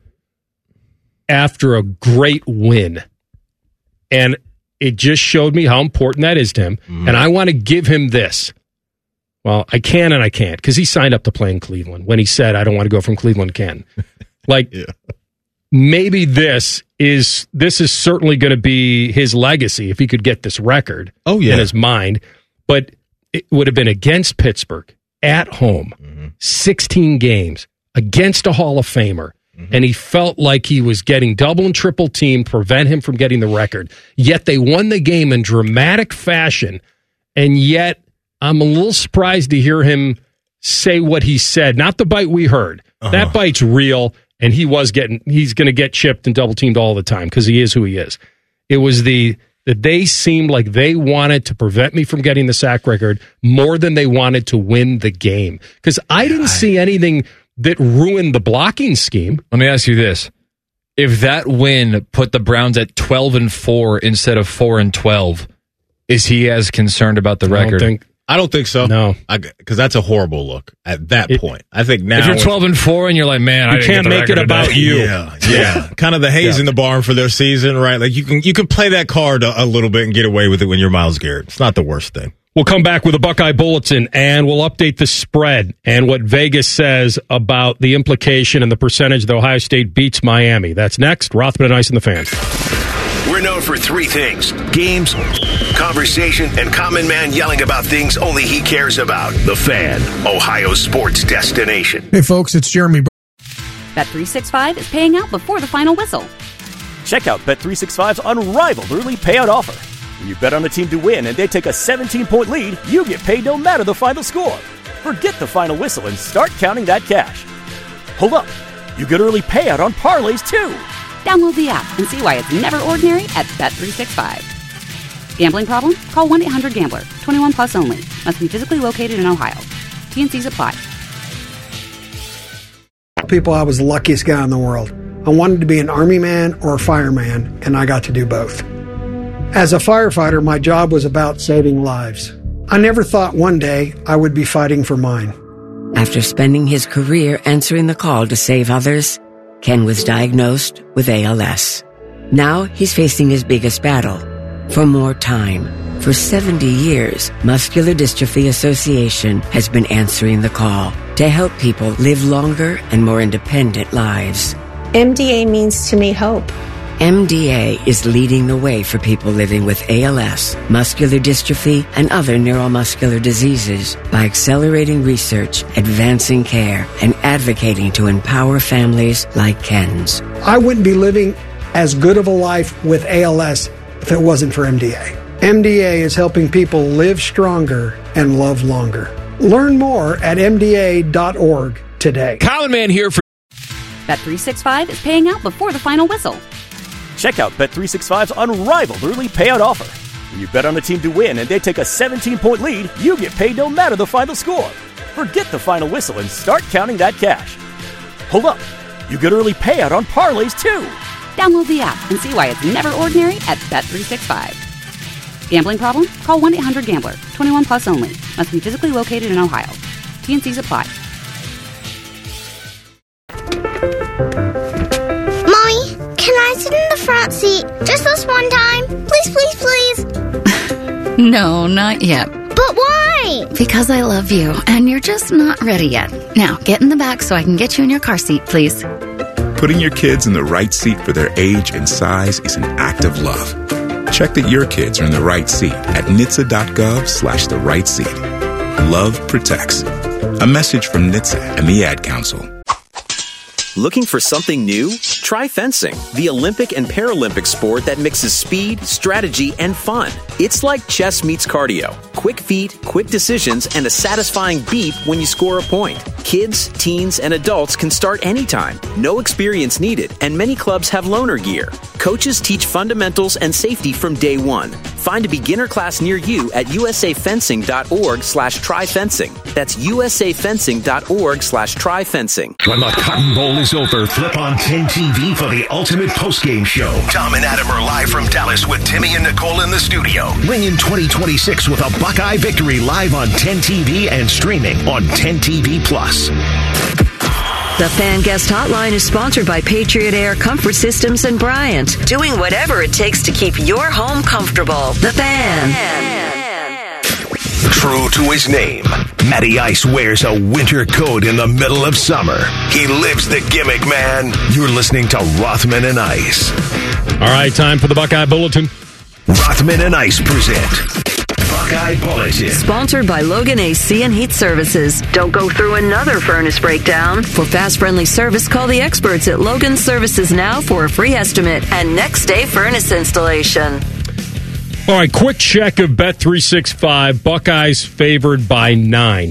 Speaker 7: after a great win. And it just showed me how important that is to him. Mm. And I want to give him this. Well, I can and I can't, because he signed up to play in Cleveland when he said, I don't want to go from Cleveland, Ken. Like, yeah. maybe this is this is certainly going to be his legacy if he could get this record
Speaker 8: oh, yeah.
Speaker 7: in his mind. But it would have been against Pittsburgh, at home, mm-hmm. sixteen games, against a Hall of Famer. Mm-hmm. And he felt like he was getting double and triple teamed, prevent him from getting the record. Yet they won the game in dramatic fashion. And yet I'm a little surprised to hear him say what he said. Not the bite we heard. Uh-huh. That bite's real, and he was getting, he's going to get chipped and double teamed all the time because he is who he is. It was the, that they seemed like they wanted to prevent me from getting the sack record more than they wanted to win the game. Because I didn't see anything that ruined the blocking scheme.
Speaker 14: Let me ask you this. If that win put the Browns at twelve and four instead of four and twelve, is he as concerned about the record?
Speaker 7: I don't think,
Speaker 8: I don't think so.
Speaker 7: No.
Speaker 8: Because that's a horrible look at that
Speaker 7: It-
Speaker 8: point. I think now.
Speaker 14: If you're twelve and four and you're like, man, I
Speaker 7: You
Speaker 14: didn't
Speaker 7: can't
Speaker 14: get the
Speaker 7: make it
Speaker 14: record
Speaker 7: about
Speaker 14: today.
Speaker 7: you.
Speaker 8: Yeah, yeah. kind of the haze
Speaker 7: Yeah.
Speaker 8: in the barn for their season, right? Like you can you can play that card a, a little bit and get away with it when you're Myles Garrett. It's not the worst thing.
Speaker 7: We'll come back with a Buckeye Bulletin, and we'll update the spread and what Vegas says about the implication and the percentage that Ohio State beats Miami. That's next. Rothman and Ice and the Fan.
Speaker 3: We're known for three things: games, conversation, and Common Man yelling about things only he cares about. The Fan, Ohio sports destination.
Speaker 17: Hey, folks, it's Jeremy.
Speaker 1: Bet three sixty-five is paying out before the final whistle.
Speaker 2: Check out Bet three sixty-five's unrivaled early payout offer. When you bet on a team to win and they take a seventeen-point lead, you get paid no matter the final score. Forget the final whistle and start counting that cash. Hold up. You get early payout on parlays, too.
Speaker 1: Download the app and see why it's never ordinary at Bet three sixty-five. Gambling problem? Call one eight hundred gambler. twenty-one plus only. Must be physically located in Ohio. T N Cs apply.
Speaker 17: People, I was the luckiest guy in the world. I wanted to be an Army man or a fireman, and I got to do both. As a firefighter, my job was about saving lives. I never thought one day I would be fighting for mine.
Speaker 18: After spending his career answering the call to save others, Ken was diagnosed with A L S. Now he's facing his biggest battle, for more time. For seventy years, Muscular Dystrophy Association has been answering the call to help people live longer and more independent lives.
Speaker 19: M D A means to me hope.
Speaker 18: M D A is leading the way for people living with A L S, muscular dystrophy, and other neuromuscular diseases by accelerating research, advancing care, and advocating to empower families like Ken's.
Speaker 17: I wouldn't be living as good of a life with A L S if it wasn't for M D A. M D A is helping people live stronger and love longer. Learn more at M D A dot org today.
Speaker 14: Common Man here for
Speaker 1: Bet three sixty-five is paying out before the final whistle.
Speaker 2: Check out Bet three sixty-five's unrivaled early payout offer. When you bet on a team to win and they take a seventeen-point lead, you get paid no matter the final score. Forget the final whistle and start counting that cash. Hold up. You get early payout on parlays, too.
Speaker 1: Download the app and see why it's never ordinary at Bet three sixty-five. Gambling problem? Call one eight hundred gambler. twenty-one plus only. Must be physically located in Ohio. T N Cs apply.
Speaker 20: Mommy, can I sit in the front seat just this one time? Please, please, please.
Speaker 21: No, not yet.
Speaker 20: But why?
Speaker 21: Because I love you, and you're just not ready yet. Now, get in the back so I can get you in your car seat, please.
Speaker 22: Putting your kids in the right seat for their age and size is an act of love. Check that your kids are in the right seat at N H T S A dot gov slash the right seat. Love protects. A message from N H T S A and the Ad Council.
Speaker 23: Looking for something new? Try fencing, the Olympic and Paralympic sport that mixes speed, strategy, and fun. It's like chess meets cardio. Quick feet, quick decisions, and a satisfying beat when you score a point. Kids, teens, and adults can start anytime. No experience needed, and many clubs have loaner gear. Coaches teach fundamentals and safety from day one. Find a beginner class near you at usafencing.org slash try fencing. That's usafencing.org slash try fencing.
Speaker 3: When the Cotton Bowl is over, flip on ten T V for the ultimate postgame show. Tom and Adam are live from Dallas with Timmy and Nicole in the studio. Ring in twenty twenty-six with a Buckeye victory live on ten T V and streaming on ten T V Plus.
Speaker 6: The Fan Guest Hotline is sponsored by Patriot Air Comfort Systems and Bryant, doing whatever it takes to keep your home comfortable. The Fan.
Speaker 3: True to his name, Matty Ice wears a winter coat in the middle of summer. He lives the gimmick, man. You're listening to Rothman and Ice.
Speaker 7: All right, time for the Buckeye Bulletin.
Speaker 3: Rothman and Ice present Buckeye Bulletin.
Speaker 6: Sponsored by Logan A C and Heat Services. Don't go through another furnace breakdown. For fast, friendly service, call the experts at Logan Services now for a free estimate and next day furnace installation.
Speaker 7: All right, quick check of Bet three sixty-five. Buckeyes favored by nine.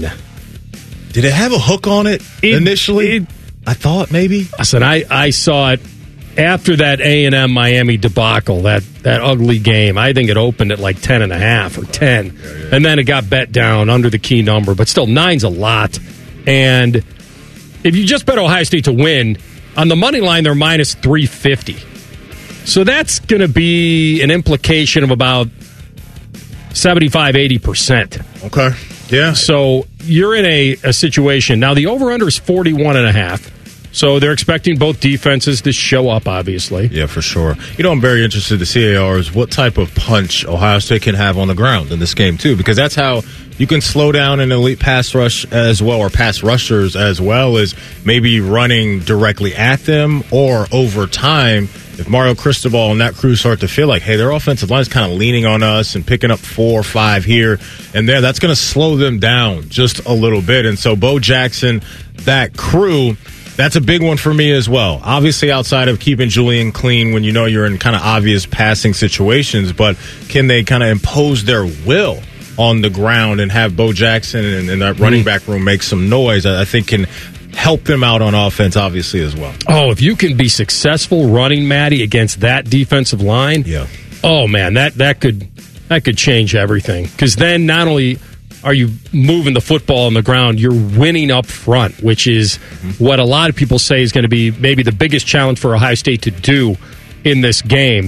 Speaker 8: Did it have a hook on it,
Speaker 7: it
Speaker 8: initially?
Speaker 7: It,
Speaker 8: I thought maybe.
Speaker 7: I said I, I saw it after that A and M Miami debacle, that, that ugly game, I think it opened at like ten and a half or ten. Yeah, yeah. And then it got bet down under the key number. But still, nine's a lot. And if you just bet Ohio State to win, on the money line, they're minus three fifty. So that's going to be an implication of about seventy-five, eighty percent.
Speaker 8: Okay. Yeah.
Speaker 7: So you're in a, a situation. Now, the over-under is forty-one and a half. So they're expecting both defenses to show up, obviously.
Speaker 8: Yeah, for sure. You know, I'm very interested to see, A R, is what type of punch Ohio State can have on the ground in this game, too, because that's how you can slow down an elite pass rush as well, or pass rushers as well, as maybe running directly at them, or over time, if Mario Cristobal and that crew start to feel like, hey, their offensive line is kind of leaning on us and picking up four or five here and there, that's going to slow them down just a little bit. And so Bo Jackson, that crew, that's a big one for me as well. Obviously, outside of keeping Julian clean when you know you're in kind of obvious passing situations, but can they kind of impose their will on the ground and have Bo Jackson and, and that running back room make some noise? I think can help them out on offense, obviously, as well.
Speaker 7: Oh, if you can be successful running, Matty, against that defensive line,
Speaker 8: yeah.
Speaker 7: Oh man, that that could that could change everything. Because then not only are you moving the football on the ground, you're winning up front, which is mm-hmm. what a lot of people say is going to be maybe the biggest challenge for Ohio State to do in this game.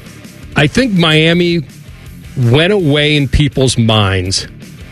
Speaker 7: I think Miami went away in people's minds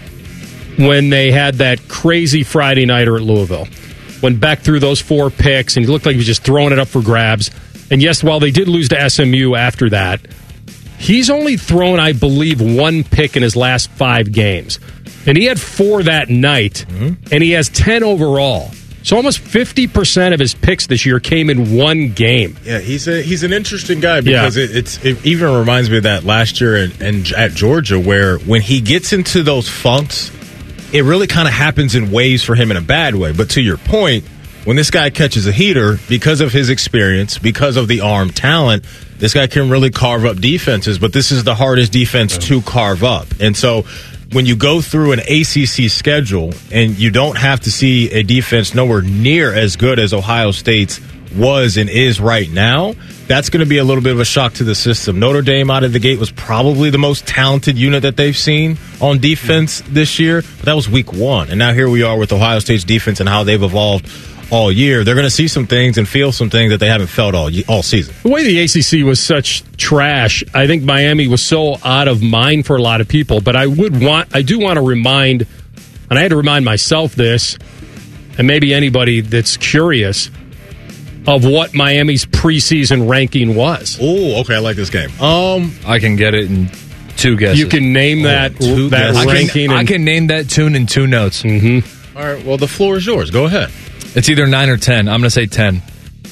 Speaker 7: when they had that crazy Friday nighter at Louisville, when Beck threw those four picks and he looked like he was just throwing it up for grabs. And yes, while they did lose to S M U after that, he's only thrown, I believe, one pick in his last five games. And he had four that night, mm-hmm. and he has ten overall. So almost fifty percent of his picks this year came in one game.
Speaker 8: Yeah, he's a he's an interesting guy because yeah. it, it's it even reminds me of that last year in, in, at Georgia, where when he gets into those funks, it really kind of happens in waves for him in a bad way. But to your point, when this guy catches a heater, because of his experience, because of the arm talent, this guy can really carve up defenses. But this is the hardest defense to carve up. And so when you go through an A C C schedule and you don't have to see a defense nowhere near as good as Ohio State's was and is right now, that's going to be a little bit of a shock to the system. Notre Dame out of the gate was probably the most talented unit that they've seen on defense this year, but that was week one. And now here we are with Ohio State's defense and how they've evolved all year. They're going to see some things and feel some things that they haven't felt all all season.
Speaker 7: The way the A C C was such trash, I think Miami was so out of mind for a lot of people, but I would want, I do want to remind, and I had to remind myself this, and maybe anybody that's curious, of what Miami's preseason ranking was.
Speaker 8: Oh, okay, I like this game. Um,
Speaker 14: I can get it in two guesses.
Speaker 7: You can name that,
Speaker 8: oh,
Speaker 7: that
Speaker 14: I
Speaker 7: ranking.
Speaker 14: Can,
Speaker 7: and,
Speaker 14: I can name that tune in two notes.
Speaker 7: Mm-hmm.
Speaker 8: All right, well, the floor is yours. Go ahead.
Speaker 14: It's either nine or ten. I'm going to say ten.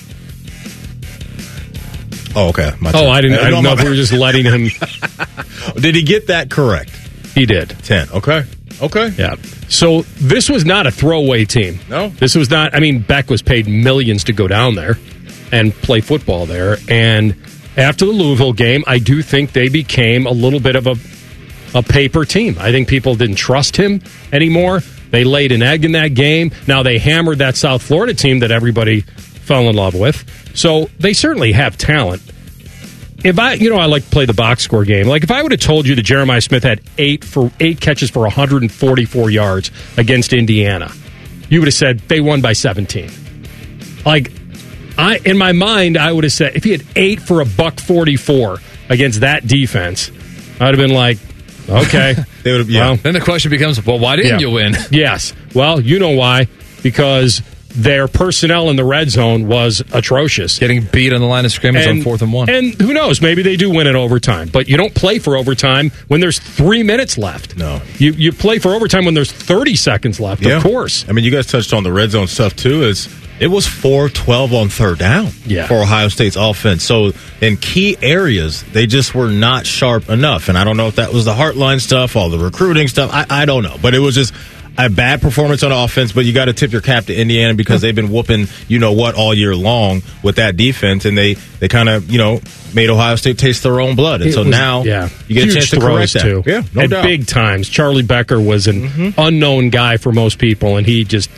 Speaker 8: Oh, okay. My
Speaker 7: oh, I didn't, I didn't know if we were just letting him.
Speaker 8: Did he get that correct?
Speaker 7: He did.
Speaker 8: ten. Okay. Okay.
Speaker 7: Yeah. So this was not a throwaway team.
Speaker 8: No.
Speaker 7: This was not, I mean, Beck was paid millions to go down there and play football there. And after the Louisville game, I do think they became a little bit of a, a paper team. I think people didn't trust him anymore. They laid an egg in that game. Now they hammered that South Florida team that everybody fell in love with. So they certainly have talent. If I, you know, I like to play the box score game. Like if I would have told you that Jeremiah Smith had eight for eight catches for one hundred forty-four yards against Indiana, you would have said they won by seventeen. Like I, in my mind, I would have said if he had eight for a buck forty-four against that defense, I'd have been like, okay.
Speaker 8: They would have, yeah.
Speaker 14: Well, then the question becomes, well, why didn't
Speaker 7: yeah.
Speaker 14: you win?
Speaker 7: Yes. Well, you know why. Because their personnel in the red zone was atrocious.
Speaker 14: Getting beat on the line of scrimmage
Speaker 7: and,
Speaker 14: on fourth and one.
Speaker 7: And who knows? Maybe they do win it overtime. But you don't play for overtime when there's three minutes left.
Speaker 8: No.
Speaker 7: You you play for overtime when there's thirty seconds left,
Speaker 8: yeah.
Speaker 7: of course.
Speaker 8: I mean, you guys touched on the red zone stuff, too, is it was four twelve on third down
Speaker 7: yeah.
Speaker 8: for Ohio State's offense. So in key areas, they just were not sharp enough. And I don't know if that was the Heartline stuff, all the recruiting stuff. I, I don't know. But it was just a bad performance on offense, but you got to tip your cap to Indiana because they've been whooping you know what all year long with that defense, and they, they kind of, you know, made Ohio State taste their own blood. And
Speaker 7: it
Speaker 8: so
Speaker 7: was,
Speaker 8: now
Speaker 7: yeah.
Speaker 8: you get
Speaker 7: Huge
Speaker 8: a chance to correct that.
Speaker 7: Too.
Speaker 8: Yeah, no
Speaker 7: At
Speaker 8: doubt.
Speaker 7: big times. Charlie Becker was an mm-hmm. unknown guy for most people, and he just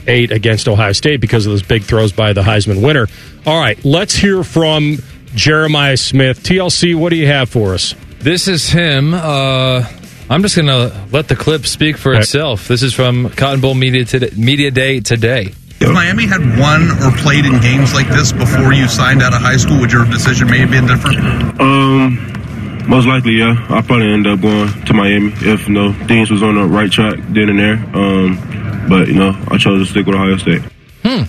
Speaker 7: eight against Ohio State because of those big throws by the Heisman winner. All right, let's hear from Jeremiah Smith. T L C, what do you have for us?
Speaker 14: This is him. Uh, I'm just going to let the clip speak for
Speaker 7: Okay.
Speaker 14: itself. This is from Cotton Bowl Media, today, Media Day today.
Speaker 5: If Miami had won or played in games like this before you signed out of high school, would your decision may have been different?
Speaker 9: Um, most likely, yeah. I'll probably end up going to Miami if, you know, things was on the right track then and there. Um, but, you know, I chose to stick with Ohio State.
Speaker 14: Hmm.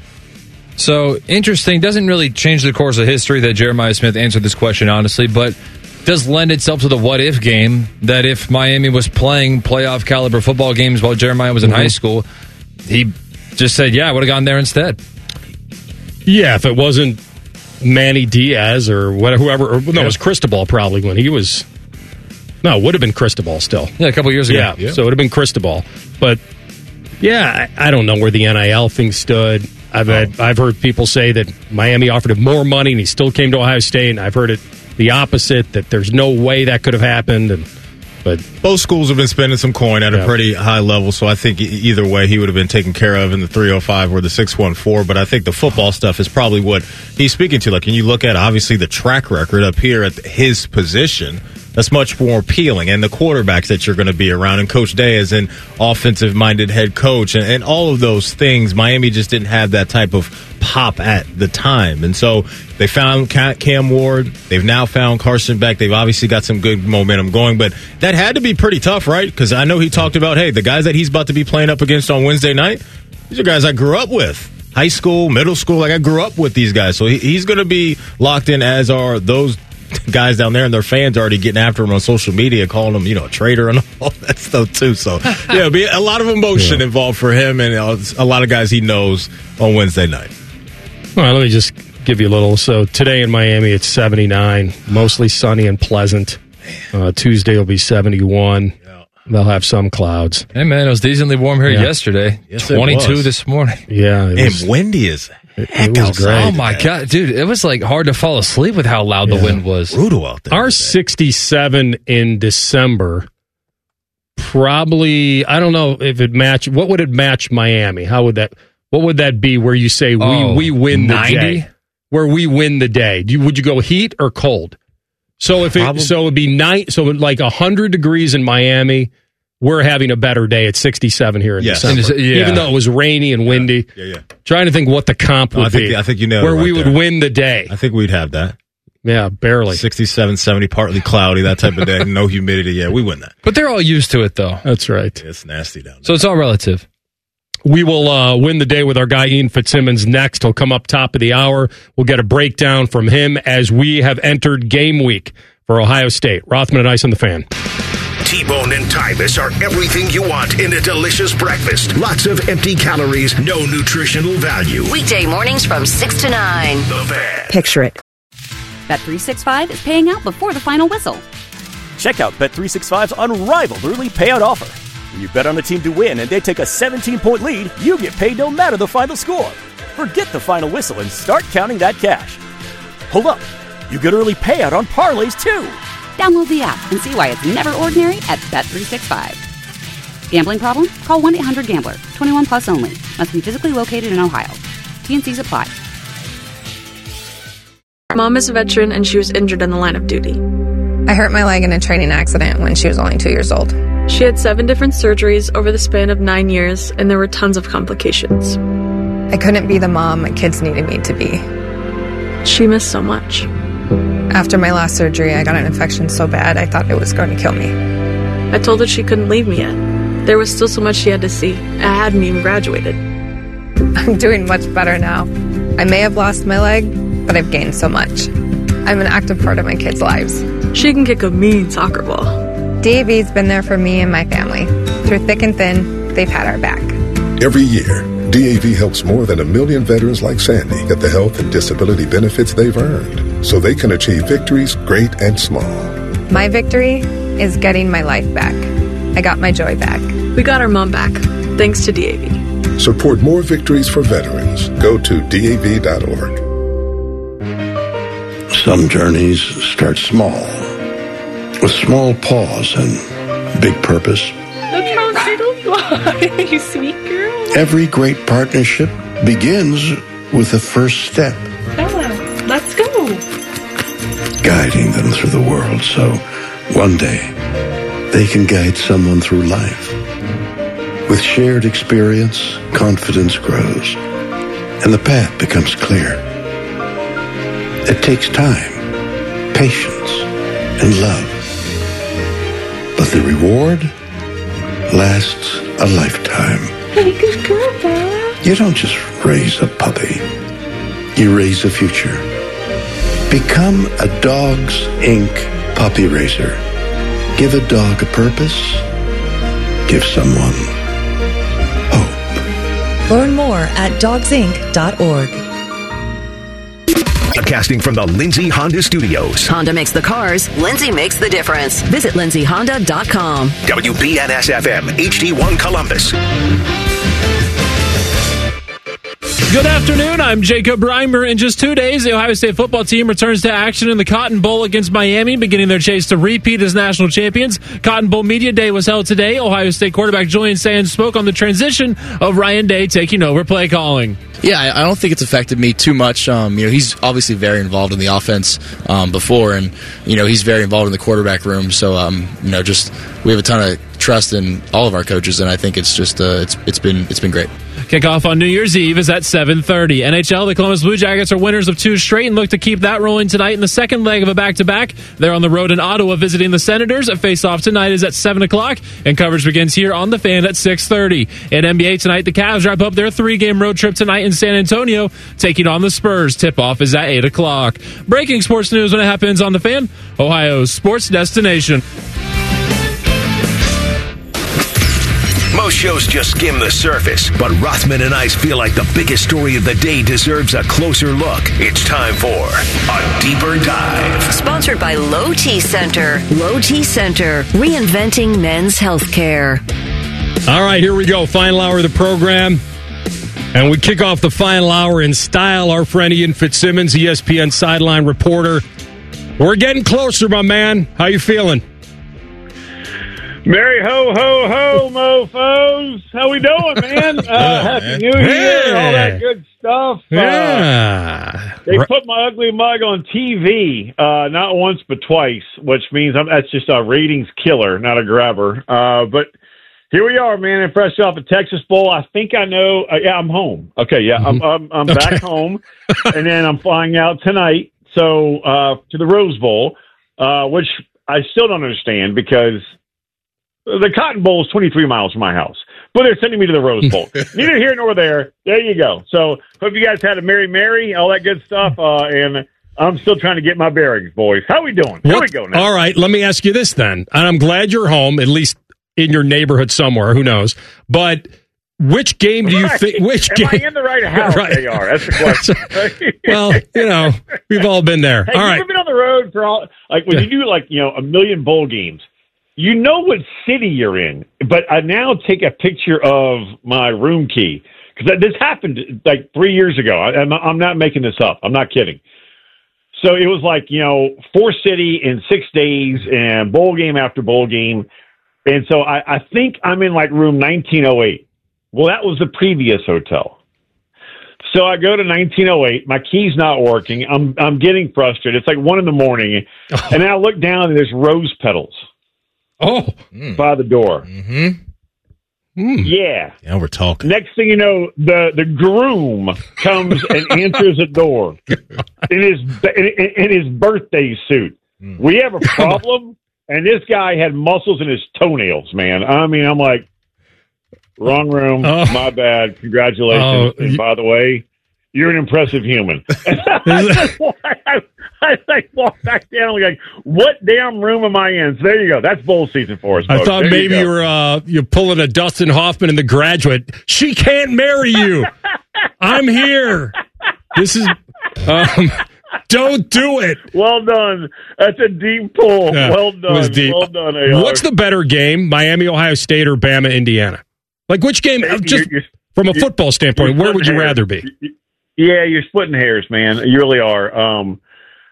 Speaker 14: So, interesting. Doesn't really change the course of history that Jeremiah Smith answered this question, honestly, but does lend itself to the what-if game that if Miami was playing playoff caliber football games while Jeremiah was in
Speaker 7: Mm-hmm.
Speaker 14: high school, he just said, yeah, I would have gone there instead.
Speaker 7: Yeah, if it wasn't Manny Diaz or whatever, whoever, or, no,
Speaker 14: Yeah.
Speaker 7: it was Cristobal probably when he was. No, it would have been Cristobal still.
Speaker 14: Yeah, a couple years ago.
Speaker 7: Yeah,
Speaker 14: Yeah.
Speaker 7: so it would have been Cristobal. But yeah, I, I don't know where the N I L thing stood. I've had, I've heard people say that Miami offered him more money and he still came to Ohio State, and I've heard it the opposite, that there's no way that could have happened. And but
Speaker 8: both schools have been spending some coin at
Speaker 7: Yeah.
Speaker 8: a pretty high level, so I think e- either way he would have been taken care of in the three oh five or the six one four. But I think the football stuff is probably what he's speaking to. Like, when you look at obviously the track record up here at his position, that's much more appealing, and the quarterbacks that you're going to be around, and Coach Day is an offensive-minded head coach, and, and all of those things. Miami just didn't have that type of pop at the time, and so they found Cam Ward. They've now found Carson Beck. They've obviously got some good momentum going, but that had to be pretty tough, right? Because I know he talked about, hey, the guys that he's about to be playing up against on Wednesday night, these are guys I grew up with. High school, middle school, like I grew up with these guys. So he, he's going to be locked in, as are those guys down there, and their fans already getting after him on social media, calling him, you know, a traitor and all that stuff too. So yeah, it'll be a lot of emotion
Speaker 7: Yeah.
Speaker 8: involved for him and uh, a lot of guys he knows on Wednesday night.
Speaker 7: All right, let me just give you a little. So today in Miami, it's seventy-nine, mostly sunny and pleasant. Uh, Tuesday will be seventy-one. They'll have some clouds.
Speaker 14: Hey, man, it was decently warm here
Speaker 7: Yeah.
Speaker 14: yesterday.
Speaker 8: Yes, it
Speaker 14: twenty-two
Speaker 8: was.
Speaker 14: this morning.
Speaker 7: Yeah, it
Speaker 8: And
Speaker 7: was,
Speaker 8: windy as
Speaker 7: it,
Speaker 8: heck
Speaker 7: it was
Speaker 8: outside.
Speaker 7: great.
Speaker 14: Oh, my God. Dude, it was like hard to fall asleep with how loud
Speaker 7: Yeah.
Speaker 14: the wind was.
Speaker 8: Brutal out there.
Speaker 7: Our sixty-seven in December, probably, I don't know if it match. What would it match Miami? How would that? What would that be? Where you say
Speaker 14: Oh,
Speaker 7: we we win the
Speaker 14: ninety?
Speaker 7: day? Where we win the day? Do you, would you go heat or cold? So if it
Speaker 8: Probably-
Speaker 7: so it'd be night. So like a hundred degrees in Miami. We're having a better day at sixty-seven here in
Speaker 8: Yes.
Speaker 7: December,
Speaker 14: In Dece- yeah.
Speaker 7: even though it was rainy and windy.
Speaker 8: Yeah, yeah.
Speaker 7: Trying to think what the comp
Speaker 8: No,
Speaker 7: would
Speaker 8: I think-
Speaker 7: be.
Speaker 8: I think you nailed it
Speaker 7: where
Speaker 8: right
Speaker 7: we would
Speaker 8: there.
Speaker 7: win the day.
Speaker 8: I think we'd have that.
Speaker 7: Yeah, barely.
Speaker 8: sixty-seven, seventy, partly cloudy, that type of day. No humidity. Yeah, we win that.
Speaker 14: But they're all used to it, though.
Speaker 7: That's right.
Speaker 8: It's nasty down there.
Speaker 14: So it's all relative.
Speaker 7: We will uh, win the day with our guy Ian Fitzsimmons next. He'll come up top of the hour. We'll get a breakdown from him as we have entered game week for Ohio State. Rothman and Ice on the Fan.
Speaker 3: T-Bone and Tyvus are everything you want in a delicious breakfast. Lots of empty calories, no nutritional value.
Speaker 6: Weekday mornings from six to nine.
Speaker 3: The Fan.
Speaker 6: Picture it.
Speaker 1: Bet three sixty-five is paying out before the final whistle.
Speaker 2: Check out Bet three sixty-five's unrivaled early payout offer. When you bet on a team to win and they take a seventeen-point lead, you get paid no matter the final score. Forget the final whistle and start counting that cash. Hold up. You get early payout on parlays, too.
Speaker 1: Download the app and see why it's never ordinary at Bet three sixty-five. Gambling problem? Call one eight hundred gambler. twenty-one plus only. Must be physically located in Ohio. T N Cs apply.
Speaker 10: Mom is a veteran and she was injured in the line of duty.
Speaker 24: I hurt my leg in a training accident when she was only two years old.
Speaker 10: She had seven different surgeries over the span of nine years, and there were tons of complications.
Speaker 24: I couldn't be the mom my kids needed me to be.
Speaker 10: She missed so much.
Speaker 24: After my last surgery, I got an infection so bad I thought it was going to kill me.
Speaker 10: I told her she couldn't leave me yet. There was still so much she had to see. I hadn't even graduated.
Speaker 24: I'm doing much better now. I may have lost my leg, but I've gained so much. I'm an active part of my kids' lives.
Speaker 10: She can kick a mean soccer ball.
Speaker 24: D A V's been there for me and my family. Through thick and thin, they've had our back.
Speaker 25: Every year, D A V helps more than a million veterans like Sandy get the health and disability benefits they've earned so they can achieve victories great and small.
Speaker 24: My victory is getting my life back. I got my joy back.
Speaker 10: We got our mom back, thanks to D A V.
Speaker 25: Support more victories for veterans. Go to D A V dot org.
Speaker 26: Some journeys start small, with small pause and big purpose.
Speaker 10: Look how she don't fly, you sweet girl.
Speaker 26: Every great partnership begins with the first step,
Speaker 10: Bella, let's go.
Speaker 26: guiding them through the world so one day they can guide someone through life. With shared experience, confidence grows, and the path becomes clear. It takes time, patience, and love. But the reward lasts a lifetime.
Speaker 10: Hey, good girl, Bella.
Speaker 26: You don't just raise a puppy. You raise a future. Become a Dogs Incorporated puppy raiser. Give a dog a purpose. Give someone hope.
Speaker 4: Learn more at dogs inc dot org.
Speaker 3: Broadcasting from the Lindsay Honda Studios.
Speaker 6: Honda makes the cars. Lindsay makes the difference. Visit lindsay honda dot com.
Speaker 3: W B N S F M, H D one Columbus.
Speaker 7: Good afternoon. I'm Jacob Reimer. In just two days, the Ohio State football team returns to action in the Cotton Bowl against Miami, beginning their chase to repeat as national champions. Cotton Bowl Media Day was held today. Ohio State quarterback Julian Sands spoke on the transition of Ryan Day taking over play calling.
Speaker 11: Yeah, I don't think it's affected me too much. Um, you know, he's obviously very involved in the offense um, before, and you know, he's very involved in the quarterback room. So, um, you know, just we have a ton of trust in all of our coaches, and I think it's just uh, it's it's been it's been great.
Speaker 7: Kickoff on New Year's Eve is at seven thirty. N H L, the Columbus Blue Jackets are winners of two straight and look to keep that rolling tonight in the second leg of a back-to-back. They're on the road in Ottawa visiting the Senators. A face-off tonight is at seven o'clock, and coverage begins here on The Fan at six thirty. In N B A tonight, the Cavs wrap up their three-game road trip tonight in San Antonio, taking on the Spurs. Tip-off is at eight o'clock. Breaking sports news when it happens on The Fan, Ohio's sports destination.
Speaker 3: Most shows just skim the surface, but Rothman and I feel like the biggest story of the day deserves a closer look. It's time for a deeper dive.
Speaker 6: Sponsored by Low T Center. Low T Center, reinventing men's health care.
Speaker 7: All right, here we go. Final hour of the program. And we kick off the final hour in style. Our friend Ian Fitzsimmons, E S P N sideline reporter. We're getting closer, my man. How you feeling?
Speaker 12: Merry ho, ho, ho, mofos. How we doing, man? Uh, Happy New Year, hey. All that good stuff.
Speaker 7: Yeah.
Speaker 12: Uh, they put my ugly mug on T V, uh, not once but twice, which means I'm, that's just a ratings killer, not a grabber. Uh, but here we are, man, and fresh off a Texas Bowl. I think I know. Uh, yeah, I'm home. Okay, yeah, I'm I'm, I'm okay. back home, and then I'm flying out tonight. So uh, to the Rose Bowl, uh, which I still don't understand because the Cotton Bowl is twenty-three miles from my house, but they're sending me to the Rose Bowl. Neither here nor there. There you go. So hope you guys had a Merry Merry, all that good stuff, uh, and I'm still trying to get my bearings, boys. How we doing? Here we go now.
Speaker 7: All right, let me ask you this then, and I'm glad you're home, at least in your neighborhood somewhere. Who knows? But which game do you
Speaker 12: right.
Speaker 7: think? Which
Speaker 12: Am
Speaker 7: game?
Speaker 12: I in the right house?
Speaker 7: Right.
Speaker 12: They are. That's the question.
Speaker 7: Well, you know, we've all been there.
Speaker 12: Hey,
Speaker 7: all
Speaker 12: you
Speaker 7: right.
Speaker 12: ever been on the road for all like when you do like you know a million bowl games? You know what city you're in, but I now take a picture of my room key because this happened like three years ago. I, I'm, I'm not making this up. I'm not kidding. So it was like, you know, four city in six days and bowl game after bowl game. And so I, I think I'm in like room nineteen oh eight. Well, that was the previous hotel. So I go to nineteen oh eight. My key's not working. I'm I'm getting frustrated. It's like one in the morning. Oh. And then I look down and there's rose petals.
Speaker 7: Oh,
Speaker 12: by the door.
Speaker 7: Mm-hmm.
Speaker 12: Mm. Yeah.
Speaker 8: Yeah, we're talking.
Speaker 12: Next thing you know, the, the groom comes and answers the door in his in, in his birthday suit. Mm. We have a problem, and this guy had muscles in his toenails, man. I mean, I'm like, wrong room, oh. my bad. Congratulations. Oh. And by the way, you're an impressive human. I, I, I walk back down like, what damn room am I in? So there you go. That's bowl season for us, folks.
Speaker 7: I thought
Speaker 12: there
Speaker 7: maybe
Speaker 12: you,
Speaker 7: you were uh, you're pulling a Dustin Hoffman in The Graduate. She can't marry you. I'm here. This is. Um, don't do it.
Speaker 12: Well done. That's a deep pull. Yeah, well done.
Speaker 7: Deep.
Speaker 12: Well done, A R.
Speaker 7: What's the better game, Miami, Ohio State, or Bama, Indiana? Like which game? You're, just you're, from a you're, football standpoint, where would you hairs. rather be?
Speaker 12: Yeah, you're splitting hairs, man. You really are. Um,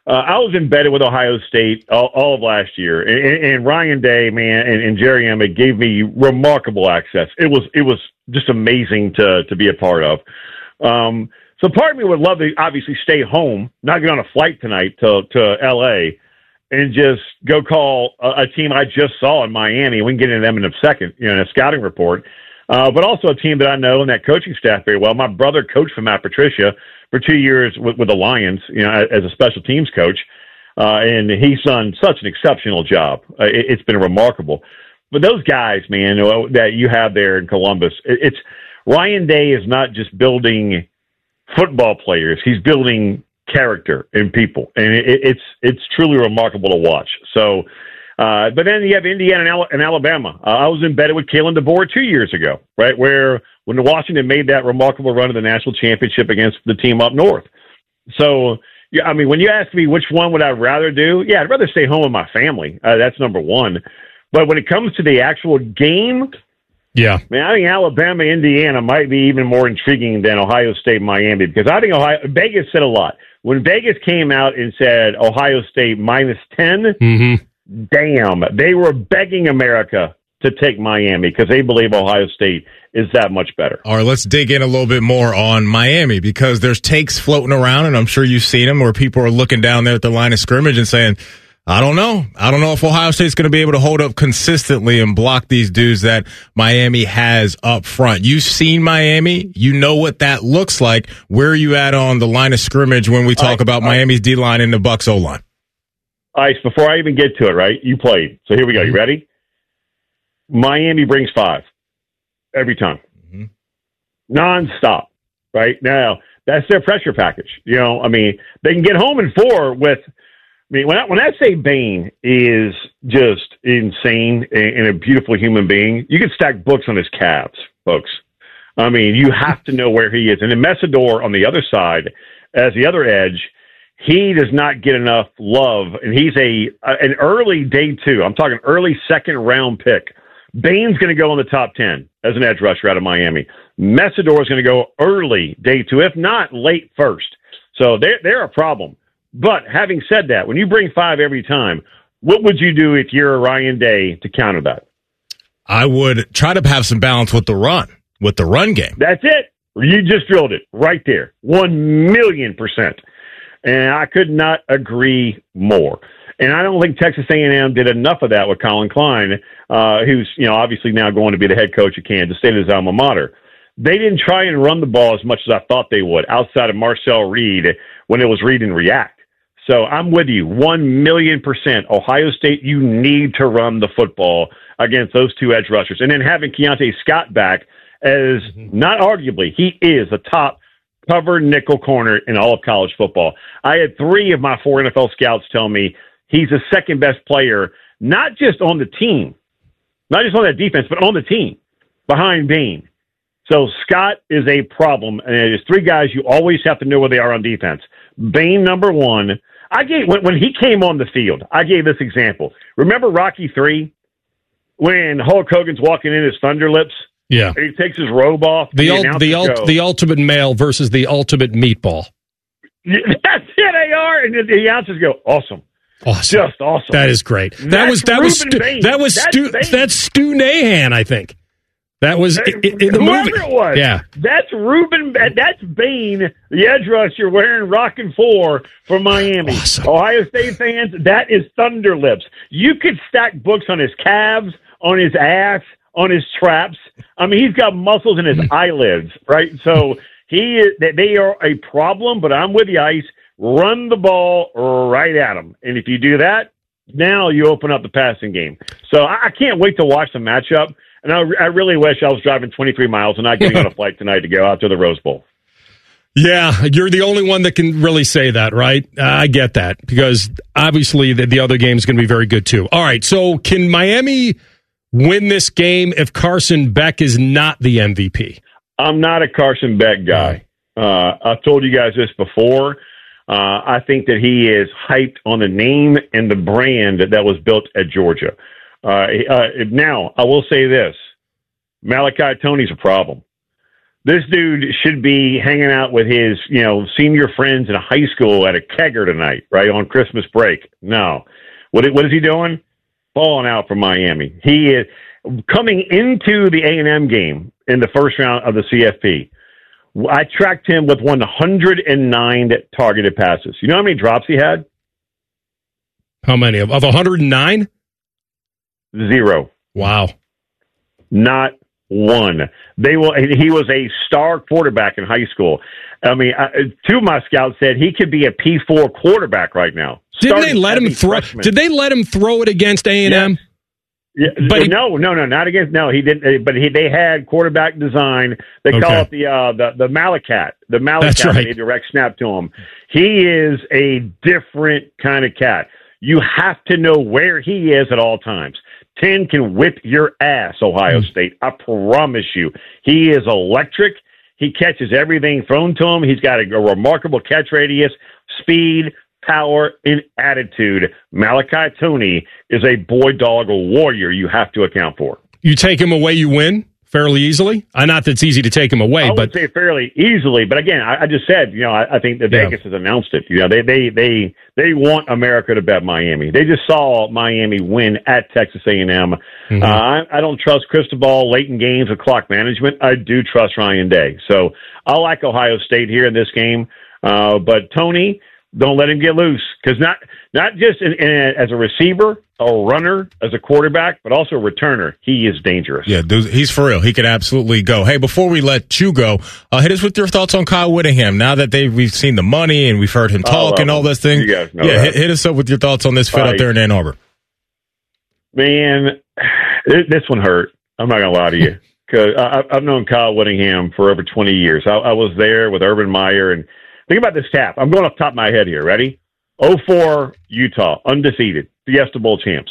Speaker 12: uh, I was embedded with Ohio State all, all of last year, and, and Ryan Day, man, and, and Jerry Emmett gave me remarkable access. It was it was just amazing to to be a part of. Um, so part of me would love to obviously stay home, not get on a flight tonight to to L A, and just go call a, a team I just saw in Miami. We can get into them in a second, you know, in a scouting report. Uh, but also a team that I know and that coaching staff very well. My brother coached for Matt Patricia for two years with, with the Lions, you know, as a special teams coach, uh, and he's done such an exceptional job. Uh, it, it's been remarkable. But those guys, man, that you have there in Columbus, it, it's Ryan Day is not just building football players; he's building character in people, and it, it's it's truly remarkable to watch. So. Uh, but then you have Indiana and, Al- and Alabama. Uh, I was embedded with Kalen DeBoer two years ago, right, where when Washington made that remarkable run to the national championship against the team up north. So, yeah, I mean, when you ask me which one would I rather do, yeah, I'd rather stay home with my family. Uh, that's number one. But when it comes to the actual game,
Speaker 7: yeah,
Speaker 12: man, I think Alabama, Indiana might be even more intriguing than Ohio State, Miami, because I think Ohio Vegas said a lot. When Vegas came out and said Ohio State minus ten,
Speaker 7: mm-hmm.
Speaker 12: damn, they were begging America to take Miami because they believe Ohio State is that much better.
Speaker 8: All right, let's dig in a little bit more on Miami because there's takes floating around, and I'm sure you've seen them where people are looking down there at the line of scrimmage and saying, I don't know. I don't know if Ohio State's going to be able to hold up consistently and block these dudes that Miami has up front. You've seen Miami. You know what that looks like. Where are you at on the line of scrimmage when we talk
Speaker 12: right,
Speaker 8: about
Speaker 12: right.
Speaker 8: Miami's D-line and the Bucs O-line?
Speaker 12: Ice, before I even get to it, right? You played. So here we go. You ready? Miami brings five every time. Mm-hmm. Non-stop, right? Now, that's their pressure package. You know, I mean, they can get home in four with, I mean, when I, when I say Bain is just insane and, and a beautiful human being, you can stack books on his calves, folks. I mean, you have to know where he is. And then Messidor on the other side, as the other edge, he does not get enough love, and he's a an early day two. I'm talking early second round pick. Bain's going to go in the top ten as an edge rusher out of Miami. Messidor is going to go early day two, if not late first. So they're they're a problem. But having said that, when you bring five every time, what would you do if you're Ryan Day to counter that?
Speaker 8: I would try to have some balance with the run, with the run game.
Speaker 12: That's it. You just drilled it right there, one million percent. And I could not agree more. And I don't think Texas A and M did enough of that with Colin Klein, uh, who's, you know, obviously now going to be the head coach at Kansas State, his alma mater. They didn't try and run the ball as much as I thought they would outside of Marcel Reed when it was read and react. So I'm with you, one million percent. Ohio State, you need to run the football against those two edge rushers. And then having Keontae Scott back as, not arguably, he is the top cover nickel corner in all of college football. I had three of my four N F L scouts tell me he's the second best player, not just on the team, not just on that defense, but on the team behind Bain. So Scott is a problem, and there's three guys you always have to know where they are on defense. Bain, number one. I gave when, when he came on the field, I gave this example. Remember Rocky three when Hulk Hogan's walking in his Thunder Lips?
Speaker 7: Yeah,
Speaker 12: he takes his robe off.
Speaker 7: The ul- the ul- the ultimate male versus the ultimate meatball.
Speaker 12: Yeah, that's it. They are, and the, the announcers go, "Awesome,
Speaker 7: awesome,
Speaker 12: just awesome."
Speaker 7: That is great. That
Speaker 12: that's
Speaker 7: was that
Speaker 12: Reuben
Speaker 7: was Stu,
Speaker 12: Bain.
Speaker 7: that was
Speaker 12: that's
Speaker 7: Stu,
Speaker 12: Bain.
Speaker 7: that's Stu Nahan, I think. That was in, in the
Speaker 12: Whoever
Speaker 7: movie.
Speaker 12: It was.
Speaker 7: Yeah,
Speaker 12: that's Reuben. That's Bain, the edge rusher wearing Rockin' Four for Miami.
Speaker 7: Awesome.
Speaker 12: Ohio State fans, that is Thunder Lips. You could stack books on his calves, on his ass, on his traps. I mean, he's got muscles in his eyelids, right? So he is, they are a problem, but I'm with the Ice. Run the ball right at him. And if you do that, now you open up the passing game. So I, I can't wait to watch the matchup. And I, I really wish I was driving twenty-three miles and not getting on a flight tonight to go out to the Rose Bowl.
Speaker 7: Yeah, you're the only one that can really say that, right? Uh, I get that because obviously the, the other game is going to be very good too. All right, so can Miami win this game if Carson Beck is not the M V P?
Speaker 12: I'm not a Carson Beck guy. Uh, I've told you guys this before. Uh, I think that he is hyped on the name and the brand that was built at Georgia. Uh, uh, now, I will say this. Malachi Tony's a problem. This dude should be hanging out with his, you know, senior friends in high school at a kegger tonight, right, on Christmas break. No. What, what is he doing? Falling out from Miami. He is coming into the A and M game in the first round of the C F P. I tracked him with one hundred nine targeted passes. You know how many drops he had?
Speaker 7: How many? Of, of one hundred nine?
Speaker 12: Zero.
Speaker 7: Wow.
Speaker 12: Not one. They will. He was a star quarterback in high school. I mean, I, two of my scouts said he could be a P four quarterback right now.
Speaker 7: Didn't they let him throw? Freshman. Did they let him throw it against A and M?
Speaker 12: Yes. Yeah, but he, no, no, no, not against. No, he didn't. But he, they had quarterback design. They okay. call it the uh, the the Malacat. The Malacat. That's right. They direct snap to him. He is a different kind of cat. You have to know where he is at all times. ten can whip your ass, Ohio mm. State. I promise you. He is electric. He catches everything thrown to him. He's got a, a remarkable catch radius, speed, power, and attitude. Malachi Tony is a boy dog, a warrior you have to account for.
Speaker 7: You take him away, you win fairly easily? Uh, not that it's easy to take him away,
Speaker 12: I
Speaker 7: but
Speaker 12: would say fairly easily. But again, I, I just said, you know, I, I think that
Speaker 7: Yeah.
Speaker 12: Vegas has announced it. You know, they they they they want America to bet Miami. They just saw Miami win at Texas A and M.
Speaker 7: Mhm.
Speaker 12: Uh, I, I don't trust Cristobal late in games with clock management. I do trust Ryan Day. So I like Ohio State here in this game. Uh, but Tony, don't let him get loose, because not not just in, in, as a receiver, a runner, as a quarterback, but also a returner. He is dangerous.
Speaker 8: Yeah, dude, he's for real. He could absolutely go. Hey, before we let you go, uh, hit us with your thoughts on Kyle Whittingham. Now that they we've seen the money and we've heard him talk and all this thing.
Speaker 12: You guys know
Speaker 8: yeah,
Speaker 12: that.
Speaker 8: hit, hit us up with your thoughts on this fit
Speaker 12: Uh,
Speaker 8: up there in Ann Arbor.
Speaker 12: Man, this one hurt. I'm not going to lie to you, because I've known Kyle Whittingham for over twenty years. I, I was there with Urban Meyer, and think about this tap. I'm going off the top of my head here. Ready? oh four Utah, undefeated, Fiesta Bowl champs.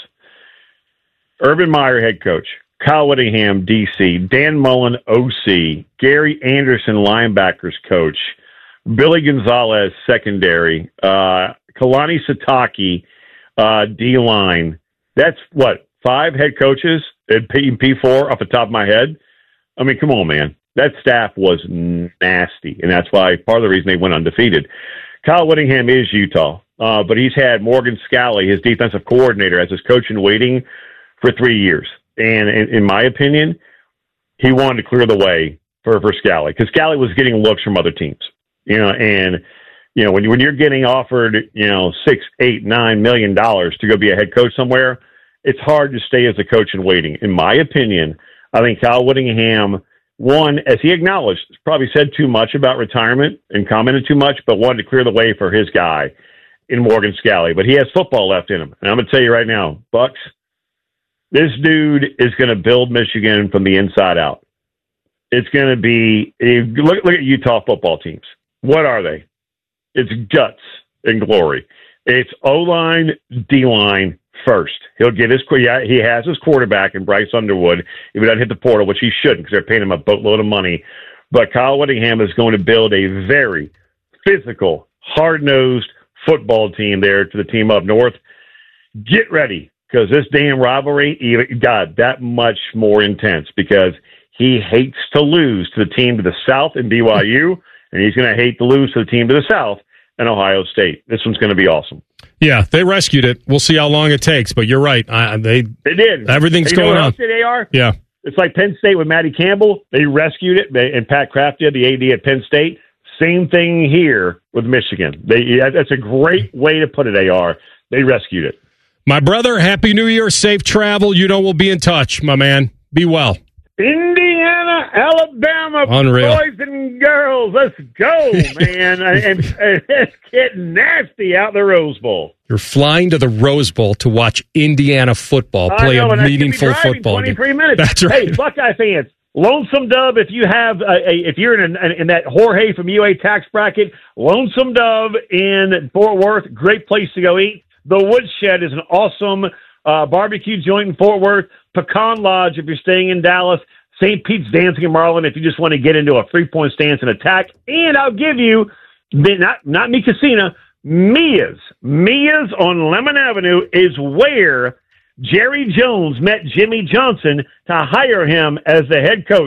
Speaker 12: Urban Meyer, head coach. Kyle Whittingham, D C. Dan Mullen, O C. Gary Anderson, linebackers coach. Billy Gonzalez, secondary. Uh, Kalani Satake, uh, D-line. That's, what, five head coaches at P four off the top of my head? I mean, come on, man. That staff was nasty, and that's why part of the reason they went undefeated. Kyle Whittingham is Utah, uh, but he's had Morgan Scalley, his defensive coordinator, as his coach in waiting for three years. And in, in my opinion, he wanted to clear the way for, for Scalley, because Scalley was getting looks from other teams. You know, and you know when you, when you're getting offered, you know, six, eight, nine million dollars to go be a head coach somewhere, it's hard to stay as a coach in waiting. In my opinion, I think Kyle Whittingham, one, as he acknowledged, probably said too much about retirement and commented too much, but wanted to clear the way for his guy in Morgan Scalley. But he has football left in him. And I'm going to tell you right now, Bucks, this dude is going to build Michigan from the inside out. It's going to be, look, look at Utah football teams. What are they? It's guts and glory. It's O-line, D-line first. He'll get his, he has his quarterback in Bryce Underwood if he doesn't hit the portal, which he shouldn't, because they're paying him a boatload of money. But Kyle Whittingham is going to build a very physical, hard-nosed football team there to the team up north. Get ready, because this damn rivalry even got that much more intense, because he hates to lose to the team to the south in B Y U, and he's going to hate to lose to the team to the south in Ohio State. This one's going to be awesome.
Speaker 7: yeah, they rescued it. We'll see how long it takes, but you're right. I, they
Speaker 12: They did.
Speaker 7: Everything's
Speaker 12: you know
Speaker 7: going
Speaker 12: what
Speaker 7: on.
Speaker 12: else they are?
Speaker 7: Yeah.
Speaker 12: It's like Penn State with Matty Campbell. They rescued it, they, and Pat Kraft did, the A D at Penn State. Same thing here with Michigan. They That's a great way to put it, A R. They rescued it.
Speaker 7: My brother, Happy New Year, safe travel. You know we'll be in touch, my man. Be well.
Speaker 12: Indiana, Alabama,
Speaker 7: Unreal.
Speaker 12: boys and girls, let's go, man. and, and it's getting nasty out the Rose Bowl.
Speaker 7: You're flying to the Rose Bowl to watch Indiana football play
Speaker 12: I know,
Speaker 7: a
Speaker 12: and I could be
Speaker 7: meaningful
Speaker 12: driving
Speaker 7: football game.
Speaker 12: twenty-three minutes.
Speaker 7: That's right.
Speaker 12: Hey, Buckeye fans, Lonesome Dove, if you have a, a if you're in, an, in that Jorge from U A tax bracket, Lonesome Dove in Fort Worth, great place to go eat. The Woodshed is an awesome uh, barbecue joint in Fort Worth. Pecan Lodge if you're staying in Dallas. Saint Pete's Dancing in Marlin if you just want to get into a three-point stance and attack. And I'll give you, not not Mi Casina, Mia's. Mia's on Lemon Avenue is where Jerry Jones met Jimmy Johnson to hire him as the head coach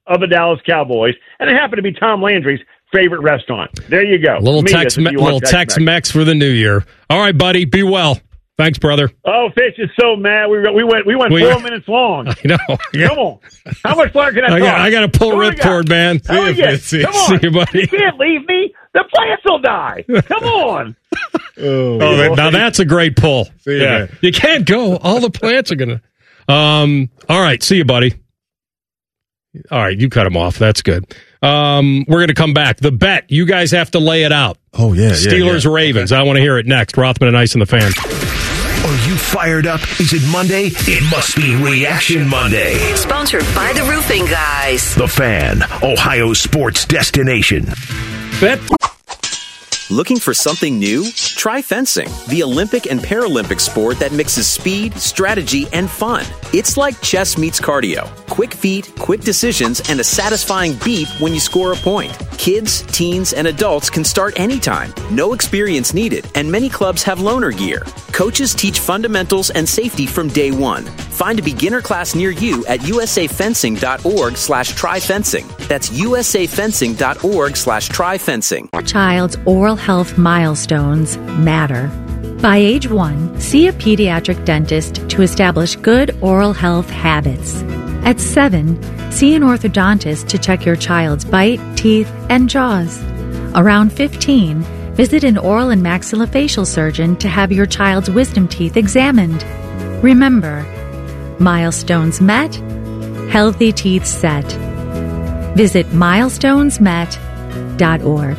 Speaker 12: of the Dallas Cowboys, and it happened to be Tom Landry's favorite restaurant. There you go.
Speaker 7: Little
Speaker 12: Me,
Speaker 7: Tex,
Speaker 12: if you want
Speaker 7: little Tex
Speaker 12: Tex-Mex.
Speaker 7: Mex for the new year. All right, buddy. Be well. Thanks, brother.
Speaker 12: Oh, Fitch is so mad. We we went we went
Speaker 7: We-
Speaker 12: four minutes long.
Speaker 7: I know. Yeah.
Speaker 12: Come on. How much longer can I
Speaker 7: I
Speaker 12: talk?
Speaker 7: got, I got to pull
Speaker 12: What do we got?
Speaker 7: ripcord, man.
Speaker 12: How we get?
Speaker 7: See,
Speaker 12: Come on.
Speaker 7: see you, buddy.
Speaker 12: You can't leave me. The plants will die. Come on.
Speaker 7: Oh, that- now that's a great pull.
Speaker 8: See you,
Speaker 7: yeah,
Speaker 8: man.
Speaker 7: you can't go. All the plants are gonna. Um. All right. See you, buddy. All right, you cut him off. That's good. Um. We're gonna come back. The bet. You guys have to lay it out.
Speaker 8: Oh yeah, yeah,
Speaker 7: Steelers
Speaker 8: yeah.
Speaker 7: Ravens. I want to hear it next. Rothman and Ice and the Fan.
Speaker 3: Are you fired up? Is it Monday? It must be Reaction Monday.
Speaker 6: Sponsored by the Roofing Guys.
Speaker 3: The Fan, Ohio sports destination.
Speaker 7: Bet.
Speaker 23: Looking for something new? Try fencing, the Olympic and Paralympic sport that mixes speed, strategy, and fun. It's like chess meets cardio. Quick feet, quick decisions, and a satisfying beep when you score a point. Kids, teens, and adults can start anytime. No experience needed, and many clubs have loaner gear. Coaches teach fundamentals and safety from day one. Find a beginner class near you at usafencing.org slash tryfencing. That's usafencing.org slash tryfencing.
Speaker 13: Your child's oral health milestones matter. By age one, see a pediatric dentist to establish good oral health habits. At seven, see an orthodontist to check your child's bite, teeth, and jaws. Around fifteen, visit an oral and maxillofacial surgeon to have your child's wisdom teeth examined. Remember, milestones met, healthy teeth set. Visit milestones met dot org.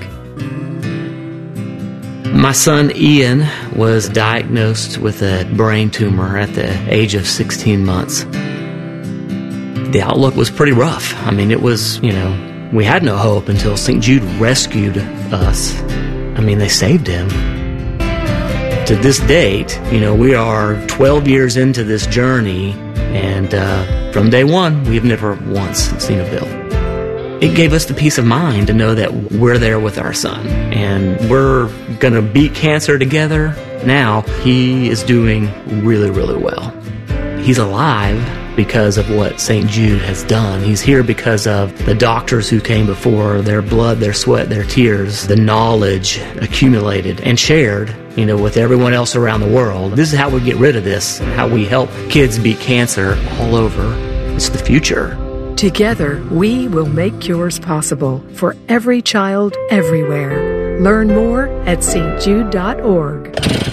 Speaker 15: My son Ian was diagnosed with a brain tumor at the age of sixteen months. The outlook was pretty rough. I mean, it was, you know, we had no hope until Saint Jude rescued us. I mean, they saved him. To this date, you know, we are twelve years into this journey, and uh, from day one, we've never once seen a bill. It gave us the peace of mind to know that we're there with our son, and we're going to beat cancer together. Now, he is doing really, really well. He's alive because of what Saint Jude has done. He's here because of the doctors who came before, their blood, their sweat, their tears, the knowledge accumulated and shared, you know, with everyone else around the world. This is how we get rid of this, how we help kids beat cancer all over. It's the future.
Speaker 16: Together, we will make cures possible for every child everywhere. Learn more at s t jude dot org.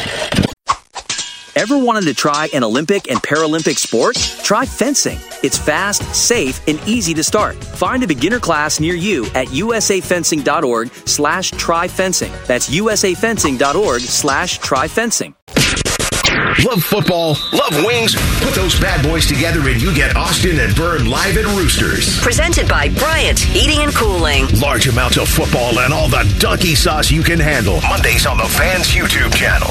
Speaker 23: Ever wanted to try an Olympic and Paralympic sport? Try fencing. It's fast, safe, and easy to start. Find a beginner class near you at usafencing.org slash tryfencing. That's usafencing.org slash tryfencing.
Speaker 3: Love football? Love wings? Put those bad boys together and you get Austin and Byrne live at Roosters.
Speaker 6: Presented by Bryant Heating and Cooling.
Speaker 3: Large amounts of football and all the donkey sauce you can handle. Mondays on the Fan's YouTube channel.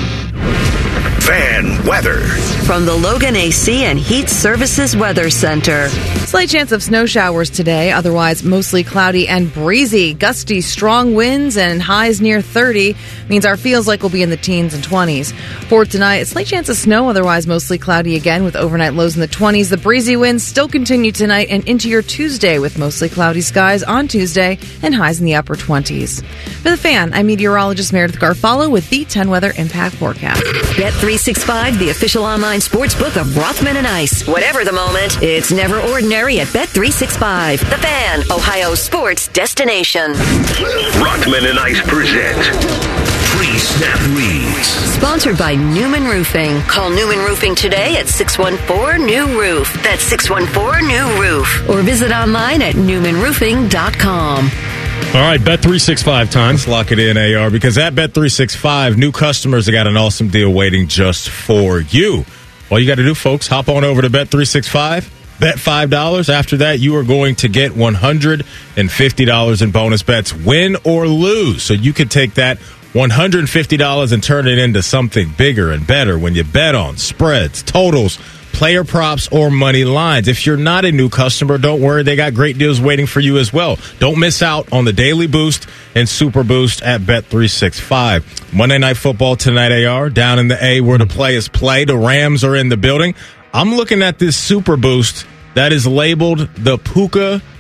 Speaker 3: Fan weather.
Speaker 6: From the Logan A C and Heat Services Weather Center.
Speaker 17: Slight chance of snow showers today, otherwise mostly cloudy and breezy. Gusty, strong winds and highs near thirty means our feels like we'll be in the teens and twenties. For tonight, a slight chance of snow, otherwise mostly cloudy again with overnight lows in the twenties. The breezy winds still continue tonight and into your Tuesday with mostly cloudy skies on Tuesday and highs in the upper twenties. For the Fan, I'm meteorologist Meredith Garfalo with the ten Weather Impact Forecast.
Speaker 6: Bet three sixty-five, the official online sports book of Rothman and Ice. Whatever the moment, it's never ordinary at Bet three sixty-five. The Fan, Ohio sports destination.
Speaker 3: Rothman and Ice present Pre-Snap Reads.
Speaker 6: Sponsored by Newman Roofing. Call Newman Roofing today at six one four, N E W, roof. That's six one four, N E W, roof. Or visit online at newman roofing dot com.
Speaker 7: All right, Bet three sixty-five time.
Speaker 8: Let's lock it in, A R, because at Bet three sixty-five, new customers have got an awesome deal waiting just for you. All you got to do, folks, hop on over to Bet three sixty-five, bet five dollars. After that, you are going to get one hundred fifty dollars in bonus bets, win or lose. So you could take that one hundred fifty dollars and turn it into something bigger and better when you bet on spreads, totals, player props, or money lines. If you're not a new customer, don't worry. They got great deals waiting for you as well. Don't miss out on the Daily Boost and Super Boost at Bet three sixty-five. Monday Night Football tonight, A R, down in the A where the players play. The Rams are in the building. I'm looking at this Super Boost that is labeled the Puka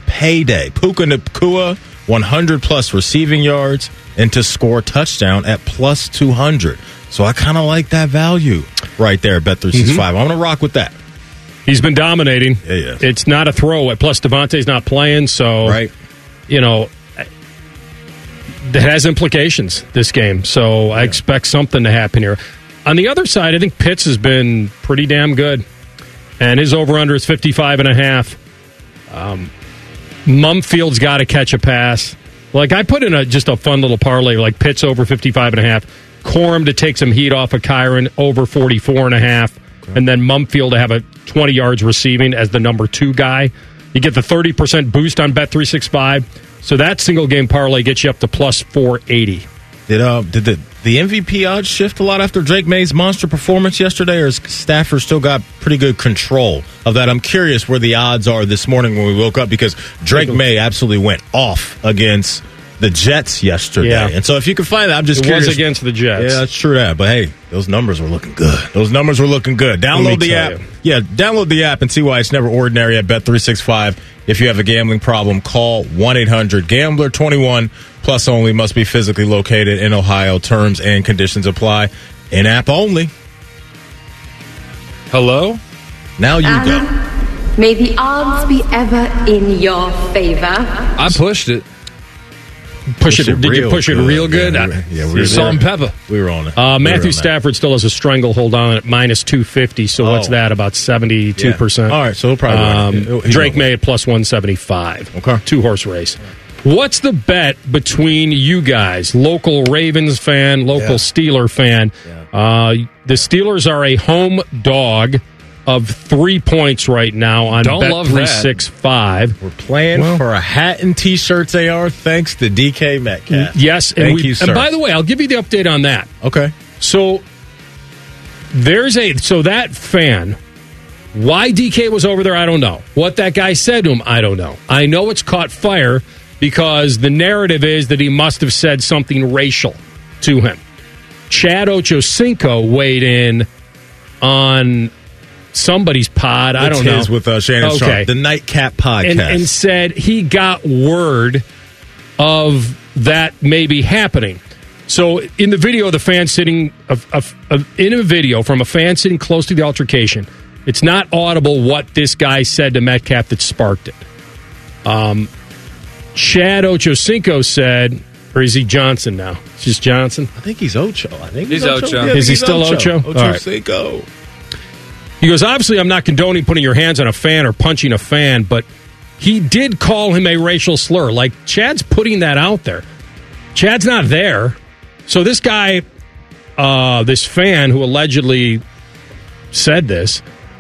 Speaker 8: payday. Puka Nacua, one hundred plus receiving yards, and to score a touchdown at plus two hundred. So I kind of like that value right there, Bet three sixty-five. Mm-hmm. I'm going to rock with that.
Speaker 7: He's been dominating.
Speaker 8: Yeah, yeah.
Speaker 7: It's not a throwaway. Plus, Devontae's not playing, so,
Speaker 8: right.
Speaker 7: you know, that has implications, this game. So I expect something to happen here. On the other side, I think Pitts has been pretty damn good. And his over-under is fifty-five and a half. Um, Mumfield's got to catch a pass. Like, I put in a just a fun little parlay, like Pitts over fifty-five and a half. Corum to take some heat off of Kyron over forty-four and a half. Okay. And then Mumfield to have a twenty yards receiving as the number two guy. You get the thirty percent boost on Bet three sixty-five. So that single game parlay gets you up to plus four eighty.
Speaker 8: Did uh did the, the M V P odds shift a lot after Drake May's monster performance yesterday, or has Stafford still got pretty good control of that? I'm curious where the odds are this morning when we woke up, because Drake May absolutely went off against the Jets yesterday.
Speaker 7: Yeah.
Speaker 8: And so if you can find that, I'm just
Speaker 7: it
Speaker 8: curious.
Speaker 7: was against the Jets.
Speaker 8: Yeah, that's true that. But hey, those numbers were looking good. Those numbers were looking good. Download the app. You. Yeah, download the app and see why it's never ordinary at Bet three sixty-five. If you have a gambling problem, call one eight hundred gambler. twenty-one plus only, must be physically located in Ohio. Terms and conditions apply. In-app only.
Speaker 14: Hello?
Speaker 8: Now you
Speaker 5: and
Speaker 8: go.
Speaker 5: May the odds be ever in your favor.
Speaker 14: I pushed it.
Speaker 7: Push, push it. it did you push good. it real good?
Speaker 8: Yeah, we, yeah, we were
Speaker 14: salt and pepper.
Speaker 8: We were on it.
Speaker 7: Uh, Matthew
Speaker 8: on
Speaker 7: Stafford still has a stranglehold on at minus two fifty. So oh. what's that? About seventy-two percent.
Speaker 8: Yeah. All right, so he'll probably
Speaker 7: um,
Speaker 8: he'll, he'll
Speaker 7: Drake May at plus one seventy-five.
Speaker 8: Okay.
Speaker 7: Two horse race. What's the bet between you guys? Local Ravens fan, local yeah. Steeler fan. Yeah. Uh, the Steelers are a home dog of three points right now on Bet three sixty-five.
Speaker 8: We're playing well, for a hat and T-shirts, A R, thanks to D K Metcalf.
Speaker 7: Yes. And
Speaker 8: Thank
Speaker 7: we,
Speaker 8: you, sir.
Speaker 7: And by the way, I'll give you the update on that.
Speaker 8: Okay.
Speaker 7: So there's a so that fan, why D K was over there, I don't know. What that guy said to him, I don't know. I know it's caught fire because the narrative is that he must have said something racial to him. Chad Ochocinco weighed in on somebody's pod. I
Speaker 8: it's
Speaker 7: don't know.
Speaker 8: His with uh, Shannon
Speaker 7: okay.
Speaker 8: Sharp, the Nightcap podcast.
Speaker 7: And, and said he got word of that maybe happening. So in the video, the fan sitting of, of, of, in a video from a fan sitting close to the altercation, it's not audible what this guy said to Metcalf that sparked it. Um, Chad Ochocinco said, or is he Johnson now? It's just Johnson?
Speaker 8: I think he's Ocho. I think he's,
Speaker 14: he's
Speaker 8: Ocho.
Speaker 14: Ocho.
Speaker 8: Yeah,
Speaker 7: is he
Speaker 8: he's
Speaker 7: still Ocho?
Speaker 8: Ocho? Ochocinco. Right.
Speaker 7: He goes, obviously, I'm not condoning putting your hands on a fan or punching a fan, but he did call him a racial slur. Like, Chad's putting that out there. Chad's not there. So this guy, uh, this fan who allegedly said this,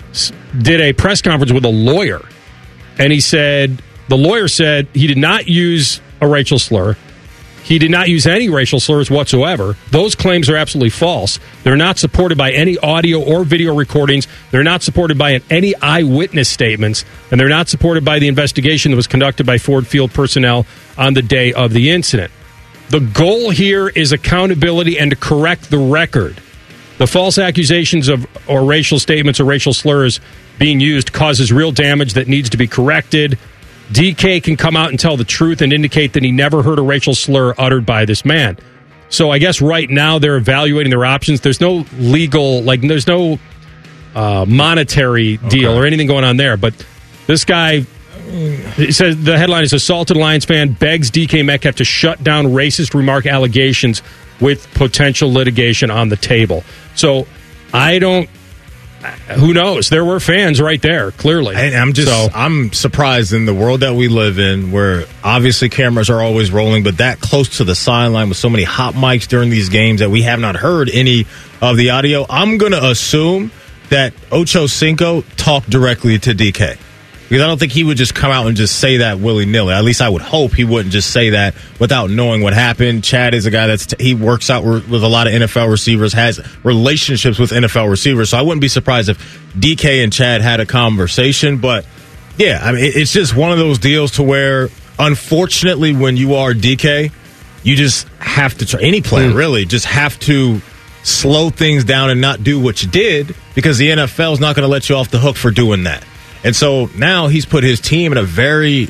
Speaker 7: did a press conference with a lawyer. And he said, the lawyer said he did not use a racial slur. He did not use any racial slurs whatsoever. Those claims are absolutely false. They're not supported by any audio or video recordings. They're not supported by any eyewitness statements. And they're not supported by the investigation that was conducted by Ford Field personnel on the day of the incident. The goal here is accountability and to correct the record. The false accusations of or racial statements or racial slurs being used causes real damage that needs to be corrected. D K can come out and tell the truth and indicate that he never heard a racial slur uttered by this man. So I guess right now they're evaluating their options. There's no legal, like, there's no uh, monetary deal okay. or anything going on there. But this guy, it says the headline is assaulted Lions fan begs D K Metcalf to shut down racist remark allegations with potential litigation on the table. So I don't. Who knows? There were fans right there, clearly.
Speaker 8: And I'm just, so, I'm surprised in the world that we live in, where obviously cameras are always rolling, but that close to the sideline with so many hot mics during these games that we have not heard any of the audio. I'm going to assume that Ochocinco talked directly to D K. Because I don't think he would just come out and just say that willy-nilly. At least I would hope he wouldn't just say that without knowing what happened. Chad is a guy that's t- he works out with a lot of N F L receivers, has relationships with N F L receivers. So I wouldn't be surprised if D K and Chad had a conversation. But yeah, I mean, it's just one of those deals to where, unfortunately, when you are D K, you just have to try. Any player mm. really just have to slow things down and not do what you did, because the N F L is not going to let you off the hook for doing that. And so now he's put his team in a very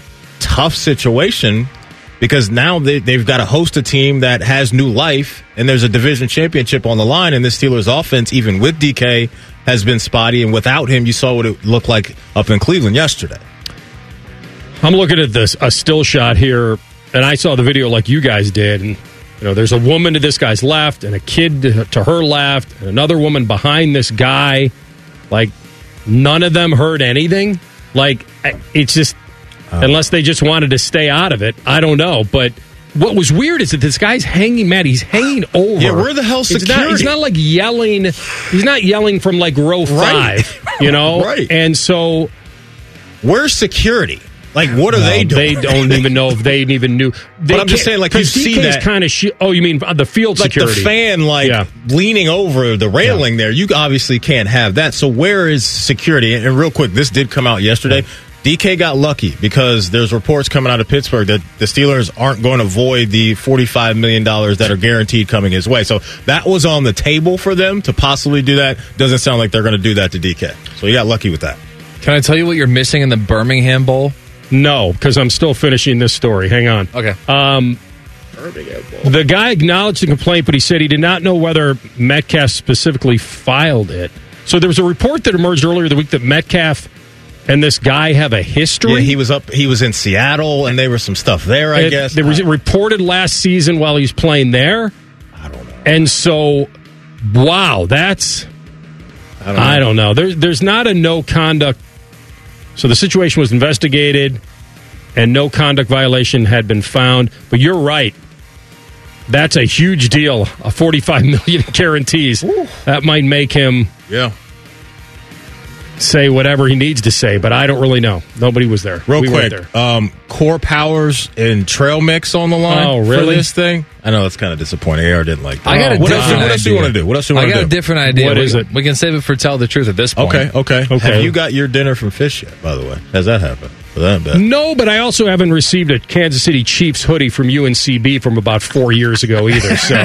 Speaker 8: tough situation because now they, they've got to host a team that has new life, and there's a division championship on the line, and this Steelers offense, even with D K, has been spotty, and without him, you saw what it looked like up in Cleveland yesterday.
Speaker 7: I'm looking at this a still shot here, and I saw the video like you guys did, and you know, there's a woman to this guy's left, and a kid to, to her left, and another woman behind this guy. Like, none of them heard anything. Like, it's just, um, unless they just wanted to stay out of it, I don't know. But what was weird is that this guy's hanging, Matt, he's hanging over.
Speaker 8: Yeah, where the hell's
Speaker 7: it's
Speaker 8: security?
Speaker 7: Not, he's not like yelling, he's not yelling from like row
Speaker 8: Right.
Speaker 7: five, you know?
Speaker 8: Right.
Speaker 7: And so,
Speaker 8: where's security? Like, what are
Speaker 7: no,
Speaker 8: they doing?
Speaker 7: They don't even know if they even knew. They
Speaker 8: but I'm just saying, like, you see that
Speaker 7: kind of. Sh- oh, you mean the field
Speaker 8: like
Speaker 7: security?
Speaker 8: the fan, like
Speaker 7: yeah.
Speaker 8: leaning over the railing yeah. there. You obviously can't have that. So where is security? And, and real quick, this did come out yesterday. Yeah. D K got lucky because there's reports coming out of Pittsburgh that the Steelers aren't going to void the forty-five million dollars that are guaranteed coming his way. So that was on the table for them to possibly do that. Doesn't sound like they're going to do that to D K. So he got lucky with that.
Speaker 14: Can I tell you what you're missing in the Birmingham Bowl?
Speaker 7: No, because I'm still finishing this story. Hang on.
Speaker 14: Okay.
Speaker 7: Um, the guy acknowledged the complaint, but he said he did not know whether Metcalf specifically filed it. So there was a report that emerged earlier the week that Metcalf and this guy have a history.
Speaker 8: Yeah, he was up. He was in Seattle, and there was some stuff there. I
Speaker 7: it,
Speaker 8: guess
Speaker 7: there was reported last season while he was playing there.
Speaker 8: I don't know.
Speaker 7: And so, wow, that's
Speaker 8: I don't know.
Speaker 7: I don't know. There's there's not a no conduct. So the situation was investigated, and no conduct violation had been found. But you're right. That's a huge deal. A forty-five million dollars guarantees. Ooh. That might make him
Speaker 8: yeah.
Speaker 7: say whatever he needs to say, but I don't really know. Nobody was there.
Speaker 8: Real
Speaker 7: we
Speaker 8: quick,
Speaker 7: weren't there.
Speaker 8: Um, Core Powers and Trail Mix on the line
Speaker 7: oh, really?
Speaker 8: for this thing. I know that's kind of disappointing. A R didn't like that.
Speaker 14: I got a
Speaker 8: what,
Speaker 14: different
Speaker 8: else, what else do you want to do? What else do you
Speaker 14: I
Speaker 8: want to
Speaker 14: got
Speaker 8: do?
Speaker 14: a different idea.
Speaker 7: What
Speaker 14: we,
Speaker 7: is it?
Speaker 14: We can save it for Tell the Truth at this point.
Speaker 8: Okay, okay,
Speaker 7: okay.
Speaker 8: Have you got your dinner from Fish yet, by the way? Has that happened? For that bet?
Speaker 7: No, but I also haven't received a Kansas City Chiefs hoodie from U N C B from about four years ago either. So,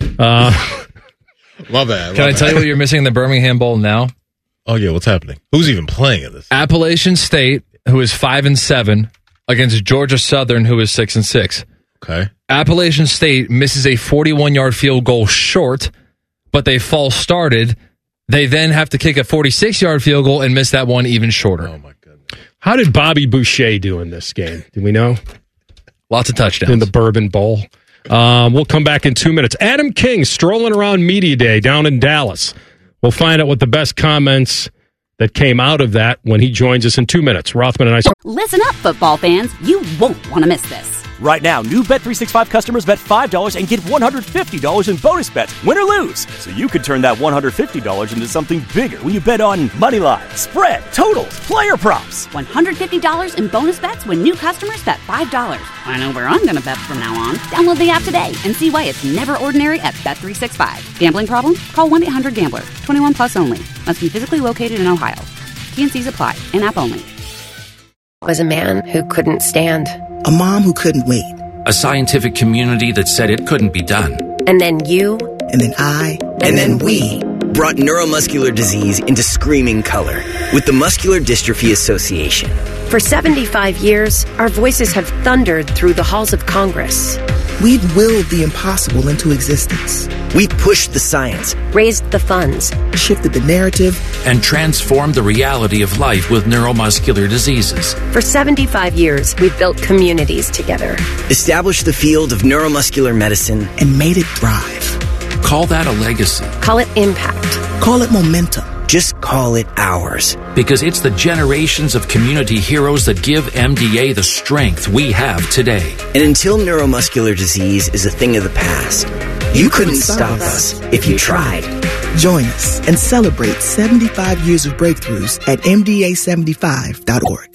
Speaker 7: uh,
Speaker 8: love that. Love
Speaker 14: Can I
Speaker 8: that.
Speaker 14: tell you what you're missing in the Birmingham Bowl now?
Speaker 8: Oh, yeah, what's happening? Who's even playing at this?
Speaker 14: Appalachian State, who is five and seven, against Georgia Southern, who is six and six.
Speaker 8: Okay.
Speaker 14: Appalachian State misses a forty-one yard field goal short, but they false started. They then have to kick a forty-six yard field goal and miss that one even shorter.
Speaker 8: Oh, my goodness.
Speaker 7: How did Bobby Boucher do in this game? Do we know?
Speaker 14: Lots of touchdowns.
Speaker 7: In the Bourbon Bowl. Um, we'll come back in two minutes. Adam King strolling around Media Day down in Dallas. We'll find out what the best comments that came out of that when he joins us in two minutes. Rothman and I.
Speaker 1: Listen up, football fans. You won't want to miss this.
Speaker 2: Right now, new Bet three sixty-five customers bet five dollars and get one hundred fifty dollars in bonus bets, win or lose. So you could turn that one hundred fifty dollars into something bigger when you bet on money line, spread, totals, player props.
Speaker 1: one hundred fifty dollars in bonus bets when new customers bet five dollars. I know where I'm going to bet from now on. Download the app today and see why it's never ordinary at Bet three sixty-five. Gambling problem? Call one eight hundred gambler. twenty-one plus only. Must be physically located in Ohio. T and C's apply. In-app only.
Speaker 9: Was a man who couldn't stand.
Speaker 18: A mom who couldn't wait.
Speaker 19: A scientific community that said it couldn't be done.
Speaker 9: And then you.
Speaker 18: And then I.
Speaker 20: And, and then, then we. Brought neuromuscular disease into screaming color with the Muscular Dystrophy Association.
Speaker 9: For seventy-five years, our voices have thundered through the halls of Congress.
Speaker 18: We've willed the impossible into existence.
Speaker 20: We've pushed the science,
Speaker 9: raised the funds,
Speaker 18: shifted the narrative,
Speaker 19: and transformed the reality of life with neuromuscular diseases.
Speaker 9: For seventy-five years, we've built communities together,
Speaker 20: established the field of neuromuscular medicine,
Speaker 18: and made it thrive.
Speaker 19: Call that a legacy.
Speaker 9: Call it impact.
Speaker 18: Call it momentum.
Speaker 20: Just call it ours.
Speaker 19: Because it's the generations of community heroes that give M D A the strength we have today.
Speaker 20: And until neuromuscular disease is a thing of the past, you, you couldn't, couldn't stop us if you tried.
Speaker 18: Join us and celebrate seventy-five years of breakthroughs at M D A seventy-five dot org.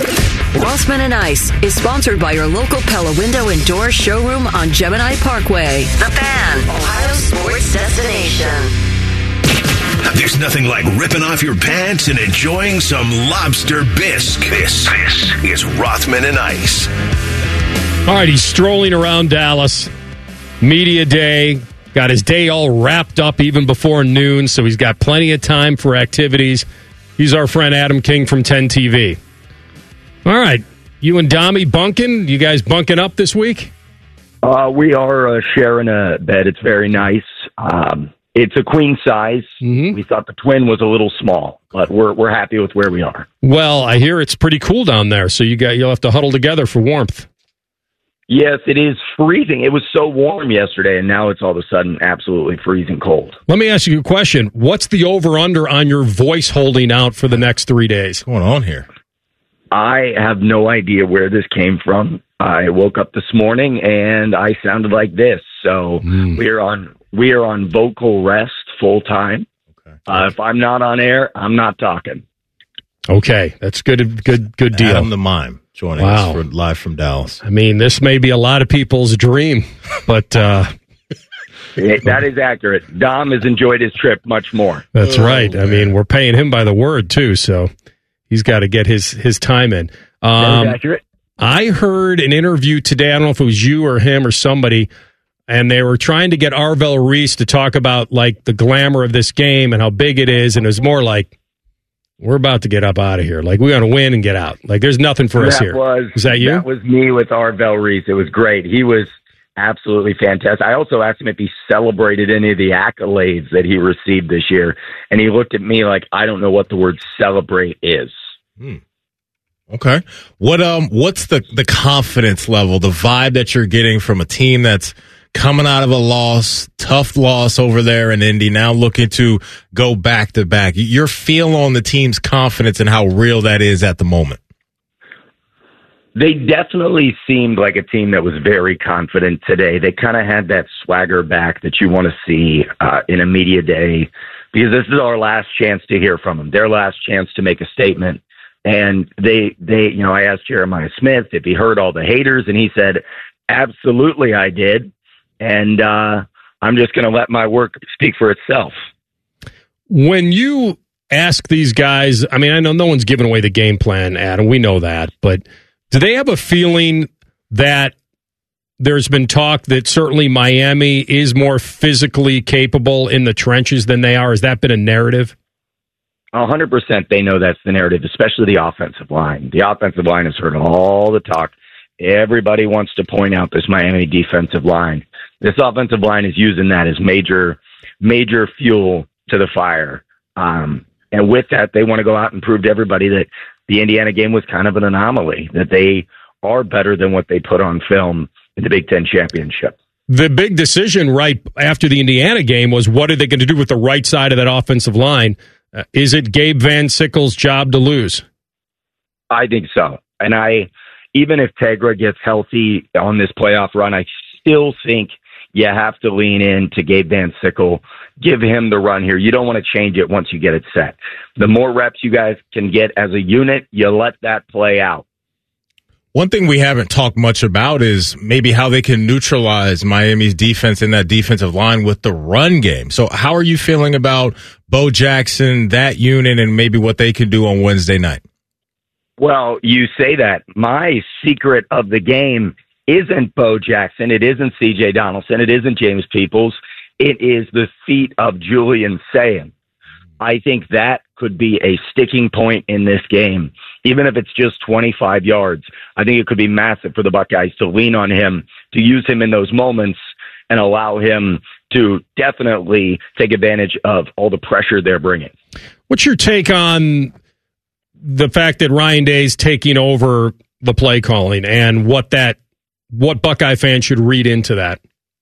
Speaker 6: Rothman and Ice is sponsored by your local Pella Window and Door showroom on Gemini Parkway. The Fan, Ohio sports destination.
Speaker 3: There's nothing like ripping off your pants and enjoying some lobster bisque. This, this is Rothman and Ice.
Speaker 7: All right, he's strolling around Dallas. Media Day. Got his day all wrapped up even before noon, so he's got plenty of time for activities. He's our friend Adam King from ten T V. All right. You and Dommy bunking? You guys bunking up this week?
Speaker 10: Uh, we are uh, sharing a bed. It's very nice. Um, it's a queen size.
Speaker 7: Mm-hmm.
Speaker 10: We thought the twin was a little small, but we're we're happy with where we are.
Speaker 7: Well, I hear it's pretty cool down there, so you got you'll have to huddle together for warmth.
Speaker 10: Yes, it is freezing. It was so warm yesterday, and now it's all of a sudden absolutely freezing cold.
Speaker 7: Let me ask you a question. What's the over-under on your voice holding out for the next three days?
Speaker 8: What's going on here?
Speaker 10: I have no idea where this came from. I woke up this morning, and I sounded like this. So
Speaker 7: mm.
Speaker 10: we're on we are on vocal rest full time. Okay. Uh, if I'm not on air, I'm not talking.
Speaker 7: Okay, that's good. Good. Good deal.
Speaker 8: Adam the Mime joining
Speaker 7: wow.
Speaker 8: us for, live from Dallas.
Speaker 7: I mean, this may be a lot of people's dream, but uh,
Speaker 10: it, that is accurate. Dom has enjoyed his trip much more.
Speaker 7: That's oh, right. Man. I mean, we're paying him by the word too, so he's got to get his his time in. Um,
Speaker 10: that is accurate.
Speaker 7: I heard an interview today. I don't know if it was you or him or somebody, and they were trying to get Arvell Reese to talk about like the glamour of this game and how big it is, and it was more like, we're about to get up out of here. Like, we're going to win and get out. Like, there's nothing for
Speaker 10: that
Speaker 7: us here.
Speaker 10: Was,
Speaker 7: Is that you?
Speaker 10: That was me with Arvell Reese. It was great. He was absolutely fantastic. I also asked him if he celebrated any of the accolades that he received this year, and he looked at me like, I don't know what the word celebrate is.
Speaker 8: Hmm. Okay. What um what's the the confidence level, the vibe that you're getting from a team that's coming out of a loss, tough loss over there in Indy, now looking to go back to back? Your feel on the team's confidence and how real that is at the moment?
Speaker 10: They definitely seemed like a team that was very confident today. They kind of had that swagger back that you want to see uh, in a media day, because this is our last chance to hear from them, their last chance to make a statement. And they, they, you know, I asked Jeremiah Smith if he heard all the haters, and he said, absolutely I did. And uh, I'm just going to let my work speak for itself.
Speaker 7: When you ask these guys, I mean, I know no one's giving away the game plan, Adam, we know that, but do they have a feeling that there's been talk that certainly Miami is more physically capable in the trenches than they are? Has that been a narrative?
Speaker 10: one hundred percent they know that's the narrative, especially the offensive line. The offensive line has heard all the talk. Everybody wants to point out this Miami defensive line. This offensive line is using that as major, major fuel to the fire. Um, and with that, they want to go out and prove to everybody that the Indiana game was kind of an anomaly, that they are better than what they put on film in the Big Ten championship.
Speaker 7: The big decision right after the Indiana game was, what are they going to do with the right side of that offensive line? Uh, is it Gabe Van Sickle's job to lose?
Speaker 10: I think so. And I, even if Tegra gets healthy on this playoff run, I still think you have to lean in to Gabe Van Sickle. Give him the run here. You don't want to change it once you get it set. The more reps you guys can get as a unit, you let that play out.
Speaker 8: One thing we haven't talked much about is maybe how they can neutralize Miami's defense in that defensive line with the run game. So how are you feeling about Bo Jackson, that unit, and maybe what they can do on Wednesday night?
Speaker 10: Well, you say that. My secret of the game isn't Bo Jackson. It isn't C J Donaldson. It isn't James Peoples. It is the feet of Julian Sayin. I think that could be a sticking point in this game. Even if it's just twenty-five yards, I think it could be massive for the Buckeyes to lean on him, to use him in those moments and allow him to definitely take advantage of all the pressure they're bringing.
Speaker 7: What's your take on the fact that Ryan Day's taking over the play calling and what that, what Buckeye fans should read into that?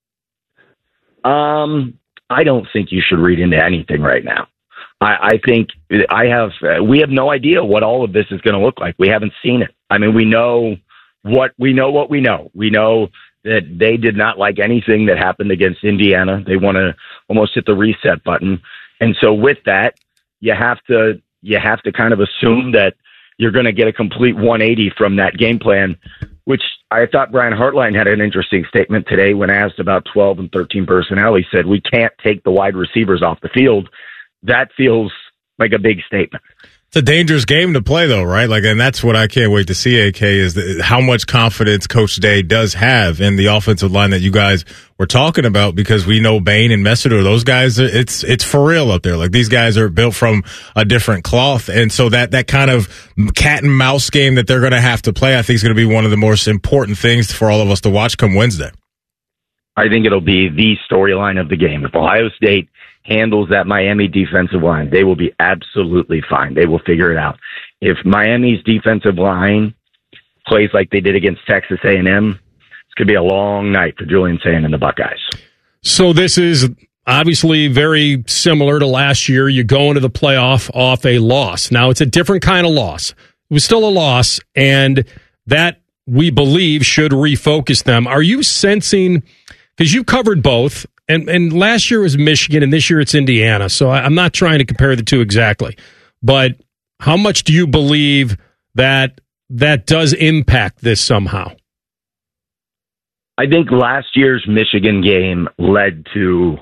Speaker 10: Um, I don't think you should read into anything right now. I, I think I have, uh, we have no idea what all of this is going to look like. We haven't seen it. I mean, we know what we know, what we know. We know that they did not like anything that happened against Indiana. They want to almost hit the reset button. And so with that, you have to, you have to kind of assume that you're going to get a complete one eighty from that game plan, which I thought Brian Hartline had an interesting statement today when asked about twelve and thirteen personnel. He said, we can't take the wide receivers off the field. That feels like a big statement.
Speaker 8: It's a dangerous game to play, though, right? Like, and that's what I can't wait to see, A K, is the, how much confidence Coach Day does have in the offensive line that you guys were talking about, because we know Bain and Messidor, those guys, it's it's for real up there. Like, these guys are built from a different cloth, and so that, that kind of cat and mouse game that they're going to have to play, I think is going to be one of the most important things for all of us to watch come Wednesday.
Speaker 10: I think it'll be the storyline of the game. If Ohio State handles that Miami defensive line, they will be absolutely fine. They will figure it out. If Miami's defensive line plays like they did against Texas A and M, it's going to be a long night for Julian Sand and the Buckeyes.
Speaker 7: So this is obviously very similar to last year. You go into the playoff off a loss. Now, it's a different kind of loss. It was still a loss, and that, we believe, should refocus them. Are you sensing, because you've covered both, And and last year was Michigan, and this year it's Indiana. So I, I'm not trying to compare the two exactly. But how much do you believe that that does impact this somehow?
Speaker 10: I think last year's Michigan game led to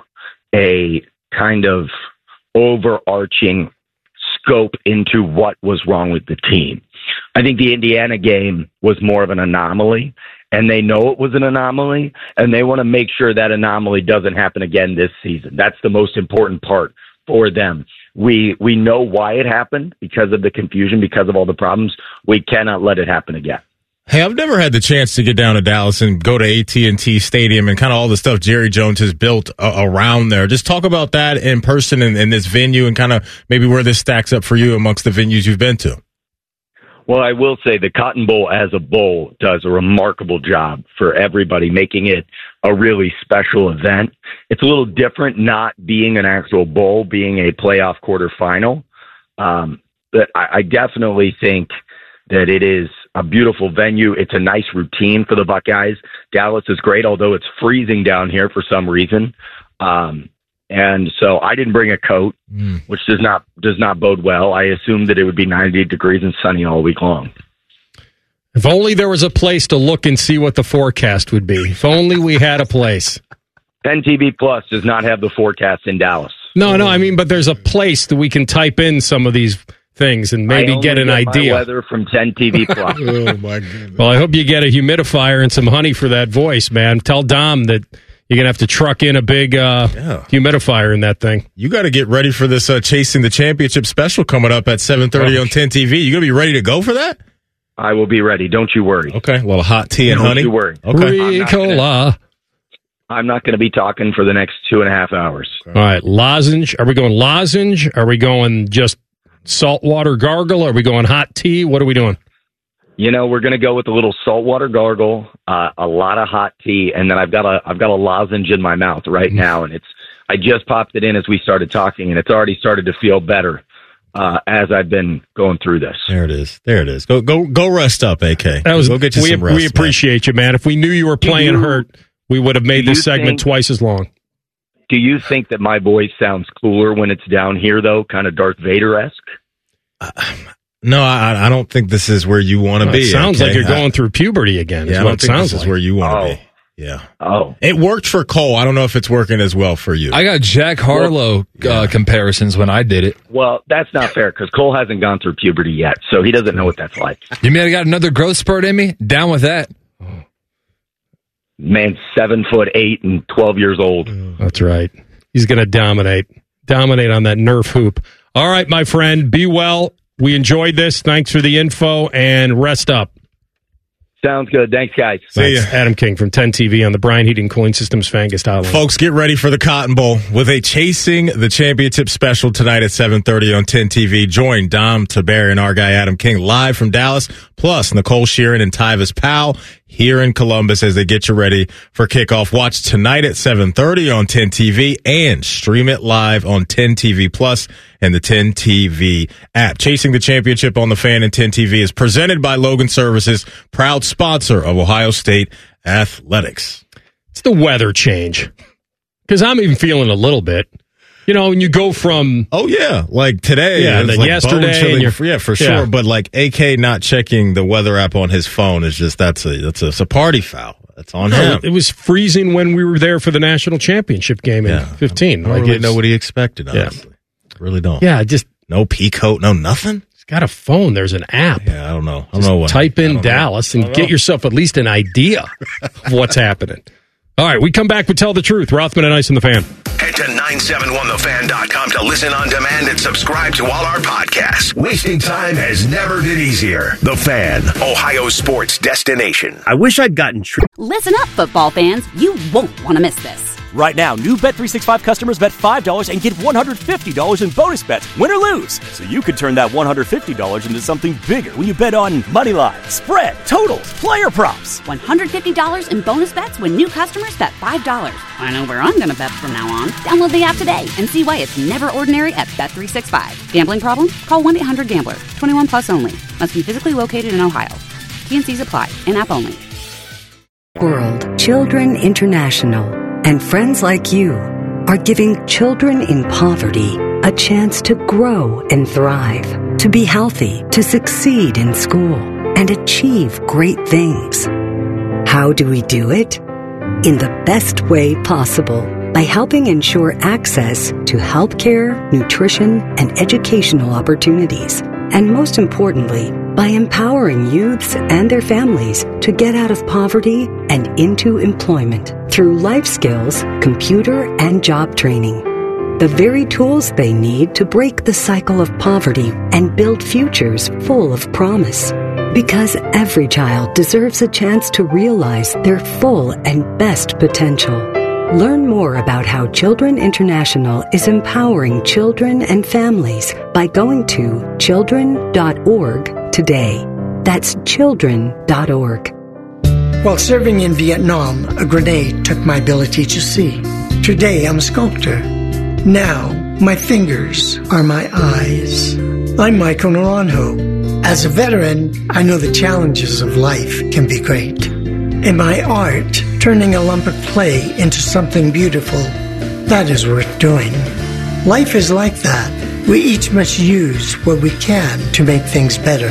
Speaker 10: a kind of overarching scope into what was wrong with the team. I think the Indiana game was more of an anomaly, and they know it was an anomaly, and they want to make sure that anomaly doesn't happen again this season. That's the most important part for them. We we know why it happened, because of the confusion, because of all the problems. We cannot let it happen again.
Speaker 8: Hey, I've never had the chance to get down to Dallas and go to A T and T Stadium and kind of all the stuff Jerry Jones has built uh, around there. Just talk about that in person in, in this venue, and kind of maybe where this stacks up for you amongst the venues you've been to.
Speaker 10: Well, I will say the Cotton Bowl as a bowl does a remarkable job for everybody, making it a really special event. It's a little different not being an actual bowl, being a playoff quarterfinal. Um, but I, I definitely think that it is a beautiful venue. It's a nice routine for the Buckeyes. Dallas is great, although it's freezing down here for some reason. Um, And so I didn't bring a coat, mm. which does not does not bode well. I assumed that it would be ninety degrees and sunny all week long.
Speaker 7: If only there was a place to look and see what the forecast would be. If only we had a place.
Speaker 10: ten T V Plus does not have the forecast in Dallas.
Speaker 7: No, no, I mean, but there's a place that we can type in some of these things and maybe get an
Speaker 10: get
Speaker 7: idea.
Speaker 10: My weather from ten T V Plus.
Speaker 8: Oh my goodness.
Speaker 7: Well, I hope you get a humidifier and some honey for that voice, man. Tell Dom that you're going to have to truck in a big uh, yeah. humidifier in that thing.
Speaker 8: You got to get ready for this uh, Chasing the Championship special coming up at seven thirty oh. on ten T V. You going to be ready to go for that?
Speaker 10: I will be ready. Don't you worry.
Speaker 8: Okay. A little hot tea and
Speaker 10: Don't
Speaker 8: honey.
Speaker 10: Don't you worry.
Speaker 8: Okay.
Speaker 7: Ricola.
Speaker 10: I'm not going to be talking for the next two and a half hours.
Speaker 7: Okay. All right. Lozenge. Are we going lozenge? Are we going just saltwater gargle? Are we going hot tea? What are we doing?
Speaker 10: You know, we're going to go with a little saltwater gargle, uh, a lot of hot tea, and then I've got a I've got a lozenge in my mouth right now, and it's I just popped it in as we started talking, and it's already started to feel better uh, as I've been going through this.
Speaker 8: There it is. There it is. Go go go rest up, A K.
Speaker 7: That was,
Speaker 8: go get you
Speaker 7: we,
Speaker 8: some rest.
Speaker 7: We appreciate man. you, man. If we knew you were playing you, hurt, we would have made this segment think, twice as long.
Speaker 10: Do you think that my voice sounds cooler when it's down here, though, kind of Darth Vader-esque?
Speaker 8: Uh, No, I, I don't think this is where you want to
Speaker 7: well,
Speaker 8: be.
Speaker 7: It sounds
Speaker 8: okay?
Speaker 7: like you're going through puberty again.
Speaker 8: Yeah,
Speaker 7: is
Speaker 8: I
Speaker 7: what
Speaker 8: don't
Speaker 7: it
Speaker 8: think
Speaker 7: sounds
Speaker 8: this
Speaker 7: like.
Speaker 8: is where you want to
Speaker 10: oh.
Speaker 8: be. Yeah.
Speaker 10: Oh.
Speaker 8: It worked for Cole. I don't know if it's working as well for you.
Speaker 14: I got Jack Harlow well, uh, comparisons when I did it.
Speaker 10: Well, that's not fair because Cole hasn't gone through puberty yet, so he doesn't know what that's like.
Speaker 14: You mean I got another growth spurt in me? Down with that.
Speaker 10: Man, seven foot eight and twelve years old.
Speaker 7: That's right. He's going to dominate. Dominate on that Nerf hoop. All right, my friend. Be well. We enjoyed this. Thanks for the info, and rest up.
Speaker 10: Sounds good. Thanks, guys.
Speaker 8: See ya.
Speaker 7: Adam King from ten T V on the Bryan Heating Cooling Systems Fangast Hotline.
Speaker 8: Folks, get ready for the Cotton Bowl with a Chasing the Championship special tonight at seven thirty on ten T V. Join Dom Taberry and our guy Adam King live from Dallas, plus Nicole Sheeran and Tyvis Powell here in Columbus as they get you ready for kickoff. Watch tonight at seven thirty on ten T V and stream it live on ten T V Plus and the ten T V app. Chasing the Championship on the Fan and ten T V is presented by Logan Services, proud sponsor of Ohio State Athletics.
Speaker 7: It's the weather change. Because I'm even feeling a little bit. You know, when you go from...
Speaker 8: Oh, yeah. Like today.
Speaker 7: Yeah, and then
Speaker 8: like
Speaker 7: yesterday. And
Speaker 8: yeah, for sure. Yeah. But like A K not checking the weather app on his phone is just, that's a, that's a, it's a party foul. That's on no, him.
Speaker 7: It was freezing when we were there for the national championship game in yeah. fifteen.
Speaker 8: I don't
Speaker 7: like
Speaker 8: really know what he expected, honestly.
Speaker 7: Yeah.
Speaker 8: Really don't.
Speaker 7: Yeah, just...
Speaker 8: No pea coat, no nothing?
Speaker 7: got a phone. There's an app.
Speaker 8: Yeah, I don't know. I don't
Speaker 7: Just
Speaker 8: know what.
Speaker 7: type in
Speaker 8: know.
Speaker 7: Dallas and
Speaker 8: I don't
Speaker 7: get
Speaker 8: know.
Speaker 7: yourself at least an idea of what's happening. All right, we come back with Tell the Truth. Rothman and Ice and the Fan.
Speaker 3: Head to nine seven one the fan dot com to listen on demand and subscribe to all our podcasts. Wasting time has never been easier. The Fan, Ohio sports destination.
Speaker 2: I wish I'd gotten... Tr-
Speaker 1: Listen up, football fans. You won't want to miss this.
Speaker 2: Right now, new Bet three sixty-five customers bet five dollars and get one hundred fifty dollars in bonus bets, win or lose. So you could turn that one hundred fifty dollars into something bigger when you bet on money line, spread, totals, player props.
Speaker 1: one hundred fifty dollars in bonus bets when new customers bet five dollars. I know where I'm going to bet from now on. Download the app today and see why it's never ordinary at Bet three sixty-five. Gambling problem? Call one eight hundred gambler. twenty-one plus only. Must be physically located in Ohio. T and C's apply. In-app only.
Speaker 4: World Children International and friends like you are giving children in poverty a chance to grow and thrive, to be healthy, to succeed in school, and achieve great things. How do we do it? In the best way possible, by helping ensure access to healthcare, nutrition, and educational opportunities. And most importantly, by empowering youths and their families to get out of poverty and into employment through life skills, computer, and job training. The very tools they need to break the cycle of poverty and build futures full of promise. Because every child deserves a chance to realize their full and best potential. Learn more about how Children International is empowering children and families by going to children dot org today. That's children dot org.
Speaker 21: While serving in Vietnam, a grenade took my ability to see. Today, I'm a sculptor. Now, my fingers are my eyes. I'm Michael Naranjo. As a veteran, I know the challenges of life can be great. In my art, turning a lump of clay into something beautiful, that is worth doing. Life is like that. We each must use what we can to make things better.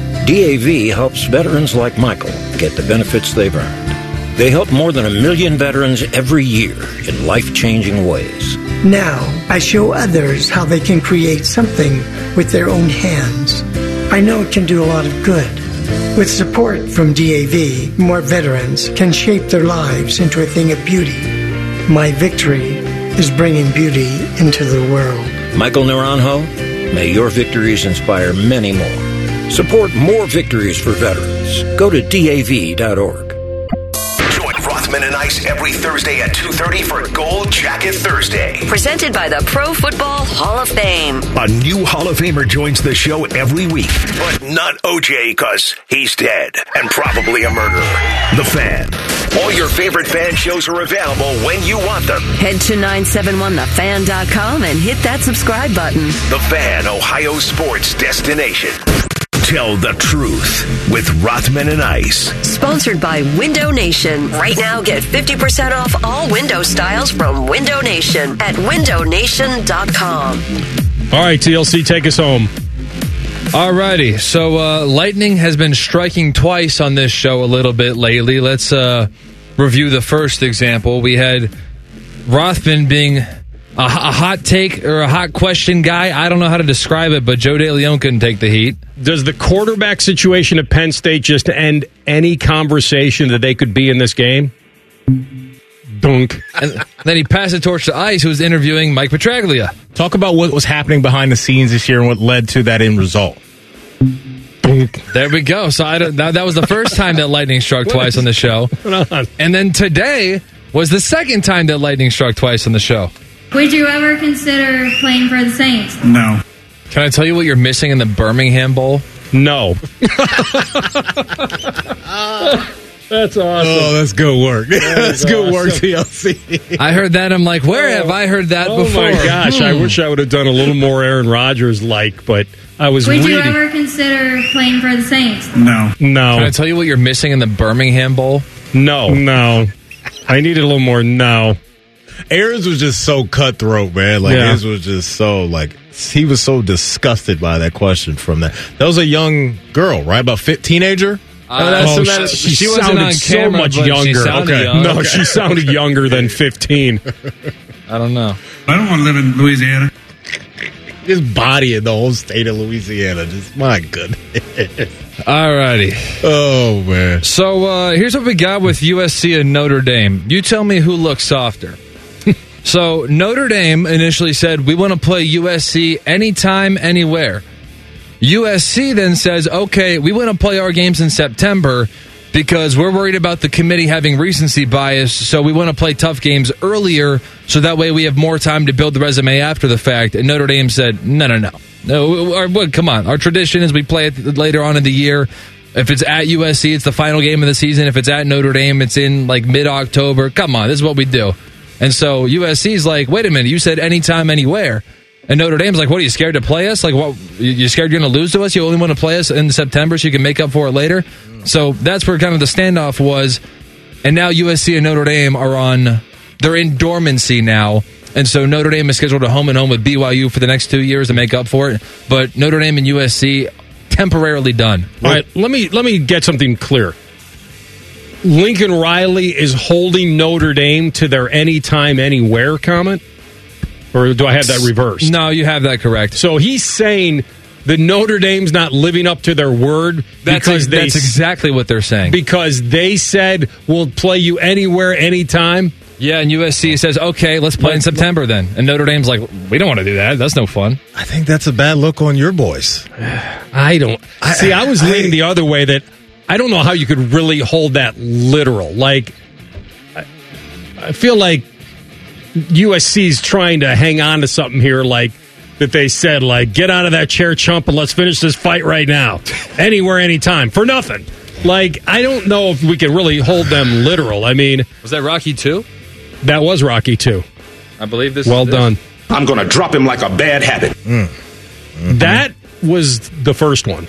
Speaker 22: D A V helps veterans like Michael get the benefits they've earned. They help more than a million veterans every year in life-changing ways.
Speaker 21: Now, I show others how they can create something with their own hands. I know it can do a lot of good. With support from D A V, more veterans can shape their lives into a thing of beauty. My victory is bringing beauty into the world.
Speaker 22: Michael Naranjo, may your victories inspire many more. Support more victories for veterans. Go to D A V dot org.
Speaker 3: Join Rothman and Ice every Thursday at two thirty for Gold Jacket Thursday.
Speaker 6: Presented by the Pro Football Hall of Fame.
Speaker 3: A new Hall of Famer joins the show every week, but not O J because he's dead and probably a murderer. The Fan. All your favorite fan shows are available when you want them.
Speaker 6: Head to nine seven one the fan dot com and hit that subscribe button.
Speaker 3: The Fan, Ohio sports destination. Tell the Truth with Rothman and Ice.
Speaker 6: Sponsored by Window Nation. Right now, get fifty percent off all window styles from Window Nation at window nation dot com.
Speaker 7: All right, T L C, take us home.
Speaker 14: All righty. So, uh, lightning has been striking twice on this show a little bit lately. Let's uh, review the first example. We had Rothman being a, a hot take or a hot question guy. I don't know how to describe it, but Joe DeLeon couldn't take the heat.
Speaker 7: Does the quarterback situation at Penn State just end any conversation that they could be in this game? Dunk.
Speaker 14: And then he passed the torch to Ice, who was interviewing Mike Petraglia.
Speaker 8: Talk about what was happening behind the scenes this year and what led to that end result.
Speaker 14: There we go. So I don't, that, that was the first time that lightning struck twice on the show. And then today was the second time that lightning struck twice on the show.
Speaker 24: Would you ever consider playing for the Saints?
Speaker 14: No. Can I tell you what you're missing in the Birmingham Bowl?
Speaker 7: No. That's awesome.
Speaker 8: Oh, that's good work. That's good
Speaker 7: awesome.
Speaker 8: work, T L C.
Speaker 14: I heard that. I'm like, where have I heard that
Speaker 7: oh
Speaker 14: before?
Speaker 7: Oh, my gosh.
Speaker 14: Hmm.
Speaker 7: I wish I would have done a little more Aaron Rodgers-like, but I was
Speaker 24: Would
Speaker 7: reading.
Speaker 24: you ever consider playing for the Saints?
Speaker 7: No. No.
Speaker 14: Can I tell you what you're missing in the Birmingham Bowl?
Speaker 7: No. No. I needed a little more no.
Speaker 8: Aaron's was just so cutthroat, man. Like,
Speaker 7: Yeah.
Speaker 8: his was just so, like, he was so disgusted by that question from that. That was a young girl, right? About fit teenager?
Speaker 14: Uh, that's-
Speaker 7: oh,
Speaker 14: that-
Speaker 7: she,
Speaker 14: she wasn't
Speaker 7: sounded
Speaker 14: on
Speaker 7: so
Speaker 14: camera,
Speaker 7: much
Speaker 14: but she
Speaker 7: younger.
Speaker 14: sounded
Speaker 7: okay.
Speaker 14: young.
Speaker 7: No,
Speaker 14: Okay.
Speaker 7: she sounded younger than fifteen.
Speaker 14: I don't know.
Speaker 25: I don't want to live in Louisiana.
Speaker 8: Just bodying the whole state of Louisiana. Just, my goodness.
Speaker 14: All righty.
Speaker 8: Oh, man.
Speaker 14: So uh, here's what we got with U S C and Notre Dame. You tell me who looks softer. So Notre Dame initially said, we want to play U S C anytime, anywhere. U S C then says, okay, we want to play our games in September because we're worried about the committee having recency bias, so we want to play tough games earlier so that way we have more time to build the resume after the fact. And Notre Dame said, no, no, no. no our, well, come on. Our tradition is we play it later on in the year. If it's at U S C, it's the final game of the season. If it's at Notre Dame, it's in like mid-October. Come on, this is what we do. And so U S C's like, wait a minute, you said anytime, anywhere. And Notre Dame's like, what, are you scared to play us? Like, what, you scared you're going to lose to us? You only want to play us in September so you can make up for it later? So that's where kind of the standoff was. And now U S C and Notre Dame are on, they're in dormancy now. And so Notre Dame is scheduled a home and home with B Y U for the next two years to make up for it. But Notre Dame and U S C temporarily done.
Speaker 7: All right, let me let me get something clear. Lincoln Riley is holding Notre Dame to their anytime, anywhere comment? Or do I have that reversed?
Speaker 14: No, you have that correct.
Speaker 7: So he's saying that Notre Dame's not living up to their word
Speaker 14: that's
Speaker 7: because
Speaker 14: a,
Speaker 7: they,
Speaker 14: that's exactly what they're saying.
Speaker 7: Because they said we'll play you anywhere, anytime.
Speaker 14: Yeah, and U S C says, okay, let's play in September then. And Notre Dame's like, we don't want to do that. That's no fun.
Speaker 8: I think that's a bad look on your boys.
Speaker 7: I don't. I, See, I was I, leaning the other way that I don't know how you could really hold that literal. Like, I, I feel like U S C's trying to hang on to something here, like that they said, like, get out of that chair, chump, and let's finish this fight right now. Anywhere, anytime, for nothing. Like, I don't know if we can really hold them literal. I mean,
Speaker 14: was that Rocky two?
Speaker 7: That was Rocky two.
Speaker 14: I believe this.
Speaker 7: Well
Speaker 14: is
Speaker 7: done.
Speaker 11: I'm going to drop him like a bad habit.
Speaker 7: Mm. Mm-hmm. That was the first one.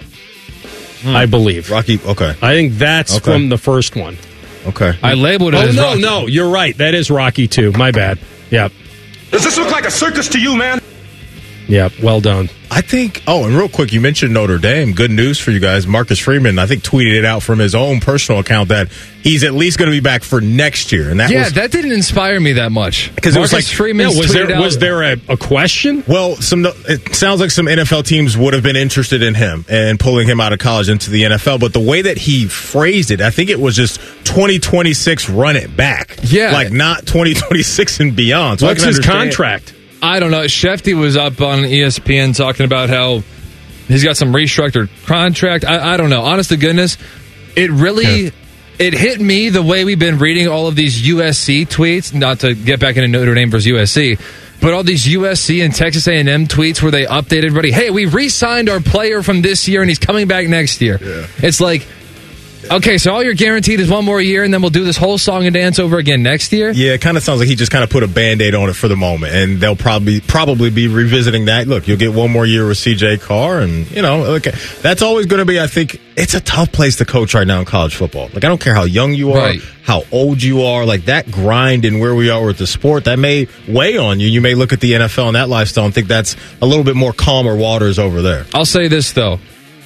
Speaker 7: Mm. I believe.
Speaker 8: Rocky, okay.
Speaker 7: I think that's
Speaker 8: okay.
Speaker 7: from the first one.
Speaker 8: Okay.
Speaker 14: I labeled it
Speaker 7: oh,
Speaker 14: as
Speaker 7: no,
Speaker 14: Rocky.
Speaker 7: no, you're right. That is Rocky two. My bad. Yep.
Speaker 11: Does this look like a circus to you, man?
Speaker 7: Yep, well done.
Speaker 8: I think, oh, and real quick, you mentioned Notre Dame. Good news for you guys. Marcus Freeman, I think, tweeted it out from his own personal account that he's at least going to be back for next year. And that
Speaker 14: yeah,
Speaker 8: was,
Speaker 14: that didn't inspire me that much.
Speaker 8: Because it was like,
Speaker 14: Freeman
Speaker 7: yeah, was there,
Speaker 14: out,
Speaker 7: was there a, a question?
Speaker 8: Well, some it sounds like some N F L teams would have been interested in him and pulling him out of college into the N F L. But the way that he phrased it, I think it was just twenty twenty-six, run it back.
Speaker 14: Yeah.
Speaker 8: Like not twenty twenty-six and beyond. So
Speaker 7: what's his contract?
Speaker 14: I don't know. Shefty was up on E S P N talking about how he's got some restructured contract. I, I don't know. Honest to goodness, it really yeah. it hit me the way we've been reading all of these U S C tweets. Not to get back into Notre Dame versus U S C, but all these U S C and Texas A and M tweets where they update everybody. Hey, we re-signed our player from this year and he's coming back next year.
Speaker 8: Yeah.
Speaker 14: It's like, okay, so all you're guaranteed is one more year, and then we'll do this whole song and dance over again next year?
Speaker 8: Yeah, it kind of sounds like he just kind of put a Band-Aid on it for the moment, and they'll probably probably be revisiting that. Look, you'll get one more year with C J Carr, and, you know, okay, that's always going to be, I think, it's a tough place to coach right now in college football. Like, I don't care how young you are,
Speaker 14: right.
Speaker 8: how old you are, like, that grind and where we are with the sport, that may weigh on you. You may look at the N F L and that lifestyle and think that's a little bit more calmer waters over there.
Speaker 14: I'll say this, though.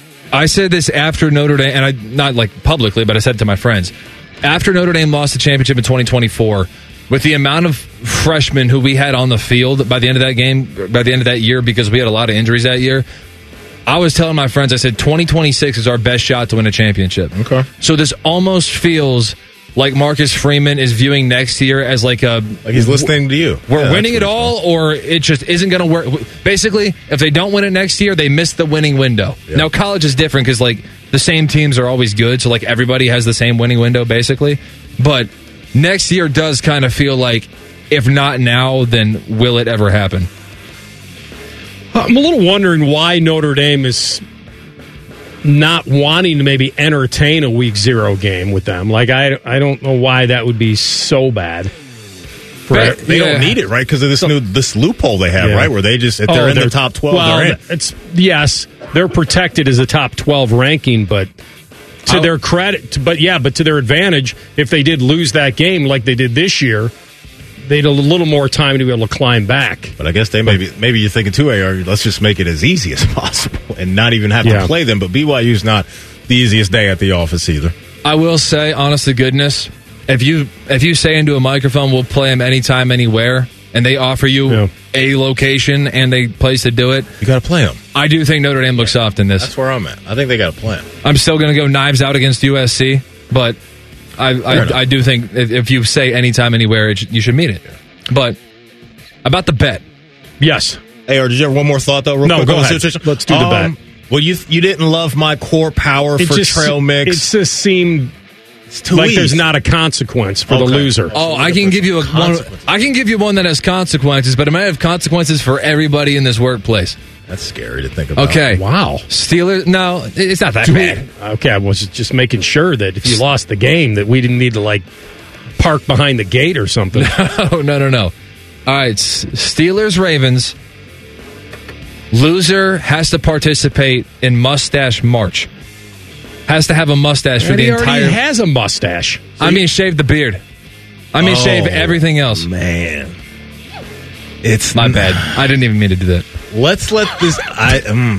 Speaker 14: I said this after Notre Dame, and I not like publicly, but I said it to my friends. After Notre Dame lost the championship in twenty twenty-four, with the amount of freshmen who we had on the field by the end of that game, by the end of that year, because we had a lot of injuries that year, I was telling my friends, I said, twenty twenty-six is our best shot to win a championship.
Speaker 8: Okay.
Speaker 14: So this almost feels like Marcus Freeman is viewing next year as like a...
Speaker 8: Like he's listening to you.
Speaker 14: We're
Speaker 8: yeah,
Speaker 14: winning it all, or it just isn't going to work. Basically, if they don't win it next year, they miss the winning window. Yeah. Now, college is different because, like, the same teams are always good, so, like, everybody has the same winning window, basically. But next year does kind of feel like, if not now, then will it ever happen?
Speaker 7: I'm a little wondering why Notre Dame is not wanting to maybe entertain a week zero game with them. Like, I, I don't know why that would be so bad.
Speaker 8: For, they they yeah. don't need it, right? Because of this new this loophole they have,
Speaker 7: yeah.
Speaker 8: right? Where they just, if they're
Speaker 7: oh,
Speaker 8: in
Speaker 7: they're,
Speaker 8: the top twelve,
Speaker 7: well,
Speaker 8: they're in.
Speaker 7: It's, yes, they're protected as a top twelve ranking, but to I'll, their credit, but yeah, but to their advantage, if they did lose that game like they did this year, they had a little more time to be able to climb back.
Speaker 8: But I guess they maybe maybe you're thinking too, A R, let's just make it as easy as possible and not even have
Speaker 7: yeah.
Speaker 8: to play them. But B Y U's not the easiest day at the office either.
Speaker 14: I will say, honest to goodness, if you if you say into a microphone, we'll play them anytime, anywhere, and they offer you yeah. a location and a place to do it.
Speaker 8: You got to play them.
Speaker 14: I do think Notre Dame looks soft in this.
Speaker 8: That's where I'm at. I think they got to play them.
Speaker 14: I'm still going to go knives out against U S C, but I I, I do think if, if you say anytime, anywhere, it, you should mean it. But about the bet.
Speaker 7: Yes.
Speaker 8: Hey, or did you have one more thought, though? Real
Speaker 7: no,
Speaker 8: quick
Speaker 7: go
Speaker 8: on the
Speaker 7: ahead.
Speaker 8: situation?
Speaker 7: Let's do the
Speaker 8: um,
Speaker 7: bet.
Speaker 8: Well, you you didn't love my core power
Speaker 7: It
Speaker 8: for
Speaker 7: just,
Speaker 8: trail mix.
Speaker 7: It just seemed
Speaker 8: too
Speaker 7: like
Speaker 8: easy.
Speaker 7: there's not a consequence for
Speaker 8: Okay.
Speaker 7: the loser.
Speaker 14: Oh, I can give you a one, I can give you one that has consequences, but it might have consequences for everybody in this workplace.
Speaker 8: That's scary to think about.
Speaker 14: Okay.
Speaker 7: Wow.
Speaker 14: Steelers. No, it's not that
Speaker 7: Do
Speaker 14: bad.
Speaker 7: we- okay, I was just making sure that if you lost the game, that we didn't need to like park behind the gate or something.
Speaker 14: No, no, no, no. All right, S- Steelers Ravens. Loser has to participate in Mustache March. Has to have a mustache for
Speaker 7: And
Speaker 14: the
Speaker 7: he already
Speaker 14: entire.
Speaker 7: has a mustache.
Speaker 14: I mean, shave the beard. I mean,
Speaker 8: Oh,
Speaker 14: shave everything else.
Speaker 8: Man, it's
Speaker 14: My bad. I didn't even mean to do that.
Speaker 8: Let's let this. I um,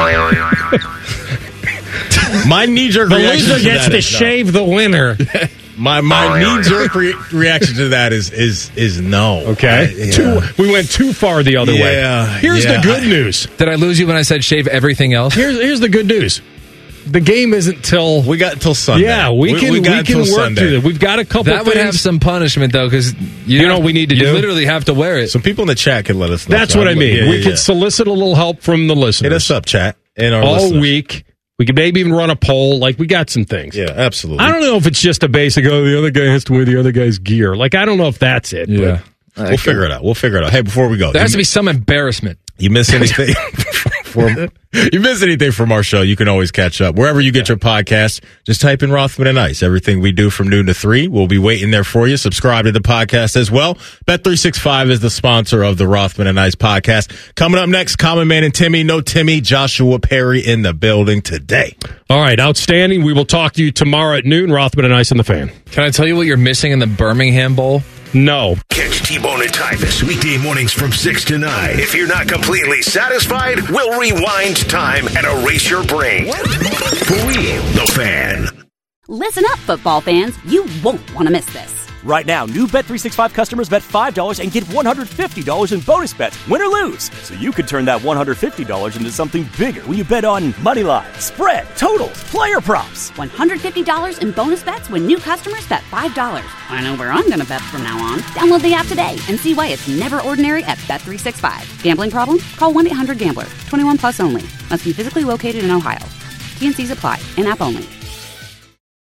Speaker 8: my knee jerk
Speaker 7: The
Speaker 8: reaction
Speaker 7: loser
Speaker 8: to
Speaker 7: gets
Speaker 8: that
Speaker 7: to
Speaker 8: is no.
Speaker 7: shave the winner.
Speaker 8: My my knee jerk re- reaction to that is is is no.
Speaker 7: Okay,
Speaker 8: I- yeah.
Speaker 7: too, we went too far the other way.
Speaker 8: Yeah,
Speaker 7: Here's
Speaker 8: yeah,
Speaker 7: the good
Speaker 8: I-
Speaker 7: news.
Speaker 14: Did I lose you when I said shave everything else?
Speaker 7: Here's here's the good news. The game isn't till
Speaker 8: We got until Sunday.
Speaker 7: yeah. We,
Speaker 8: We-
Speaker 7: can
Speaker 8: we
Speaker 7: we,
Speaker 8: got
Speaker 7: can
Speaker 8: until
Speaker 7: work
Speaker 8: Sunday.
Speaker 7: through it. We've got a couple.
Speaker 14: That would
Speaker 7: things.
Speaker 14: have some punishment, though, because you,
Speaker 7: You know what we need to
Speaker 14: you
Speaker 7: do?
Speaker 14: literally have to wear it.
Speaker 8: Some people in the chat can let us know.
Speaker 7: That's
Speaker 8: So
Speaker 7: what I
Speaker 8: I'm-
Speaker 7: mean.
Speaker 8: yeah,
Speaker 7: we
Speaker 8: yeah,
Speaker 7: could
Speaker 8: yeah.
Speaker 7: solicit a little help from the listeners.
Speaker 8: Hit us up, chat, and our
Speaker 7: all
Speaker 8: listeners.
Speaker 7: week. We could maybe even run a poll. Like, we got some things.
Speaker 8: Yeah, absolutely.
Speaker 7: I don't know if it's just a basic, oh, the other guy has to wear the other guy's gear. Like, I don't know if that's it.
Speaker 14: Yeah.
Speaker 8: We'll figure it out. We'll figure it out. Hey, before we go,
Speaker 14: There has
Speaker 8: you,
Speaker 14: to be some embarrassment.
Speaker 8: you miss anything from you miss anything from our show? You can always catch up wherever you get your podcasts. Just type in Rothman and Ice. Everything we do from noon to three, we'll be waiting there for you. Subscribe to the podcast as well. Bet three sixty-five is the sponsor of the Rothman and Ice podcast. Coming up next, Common Man and Timmy. No Timmy, Joshua Perry in the building today.
Speaker 7: All right, outstanding. We will talk to you tomorrow at noon. Rothman and Ice and the Fan.
Speaker 14: Can I tell you what you're missing in the Birmingham Bowl?
Speaker 7: No.
Speaker 3: Catch T-Bone and Tyvus weekday mornings from six to nine. If you're not completely satisfied, we'll rewind time and erase your brain. For real, the Fan.
Speaker 1: Listen up, football fans. You won't want to miss this.
Speaker 2: Right now, new Bet three sixty-five customers bet five dollars and get one hundred fifty dollars in bonus bets, win or lose. So you could turn that one hundred fifty dollars into something bigger when you bet on money line, spread, totals, player props.
Speaker 1: one hundred fifty dollars in bonus bets when new customers bet five dollars. I know where I'm going to bet from now on. Download the app today and see why it's never ordinary at Bet three sixty-five. Gambling problem? Call one eight hundred gambler. twenty-one plus only. Must be physically located in Ohio. T N Cs apply. In-app only.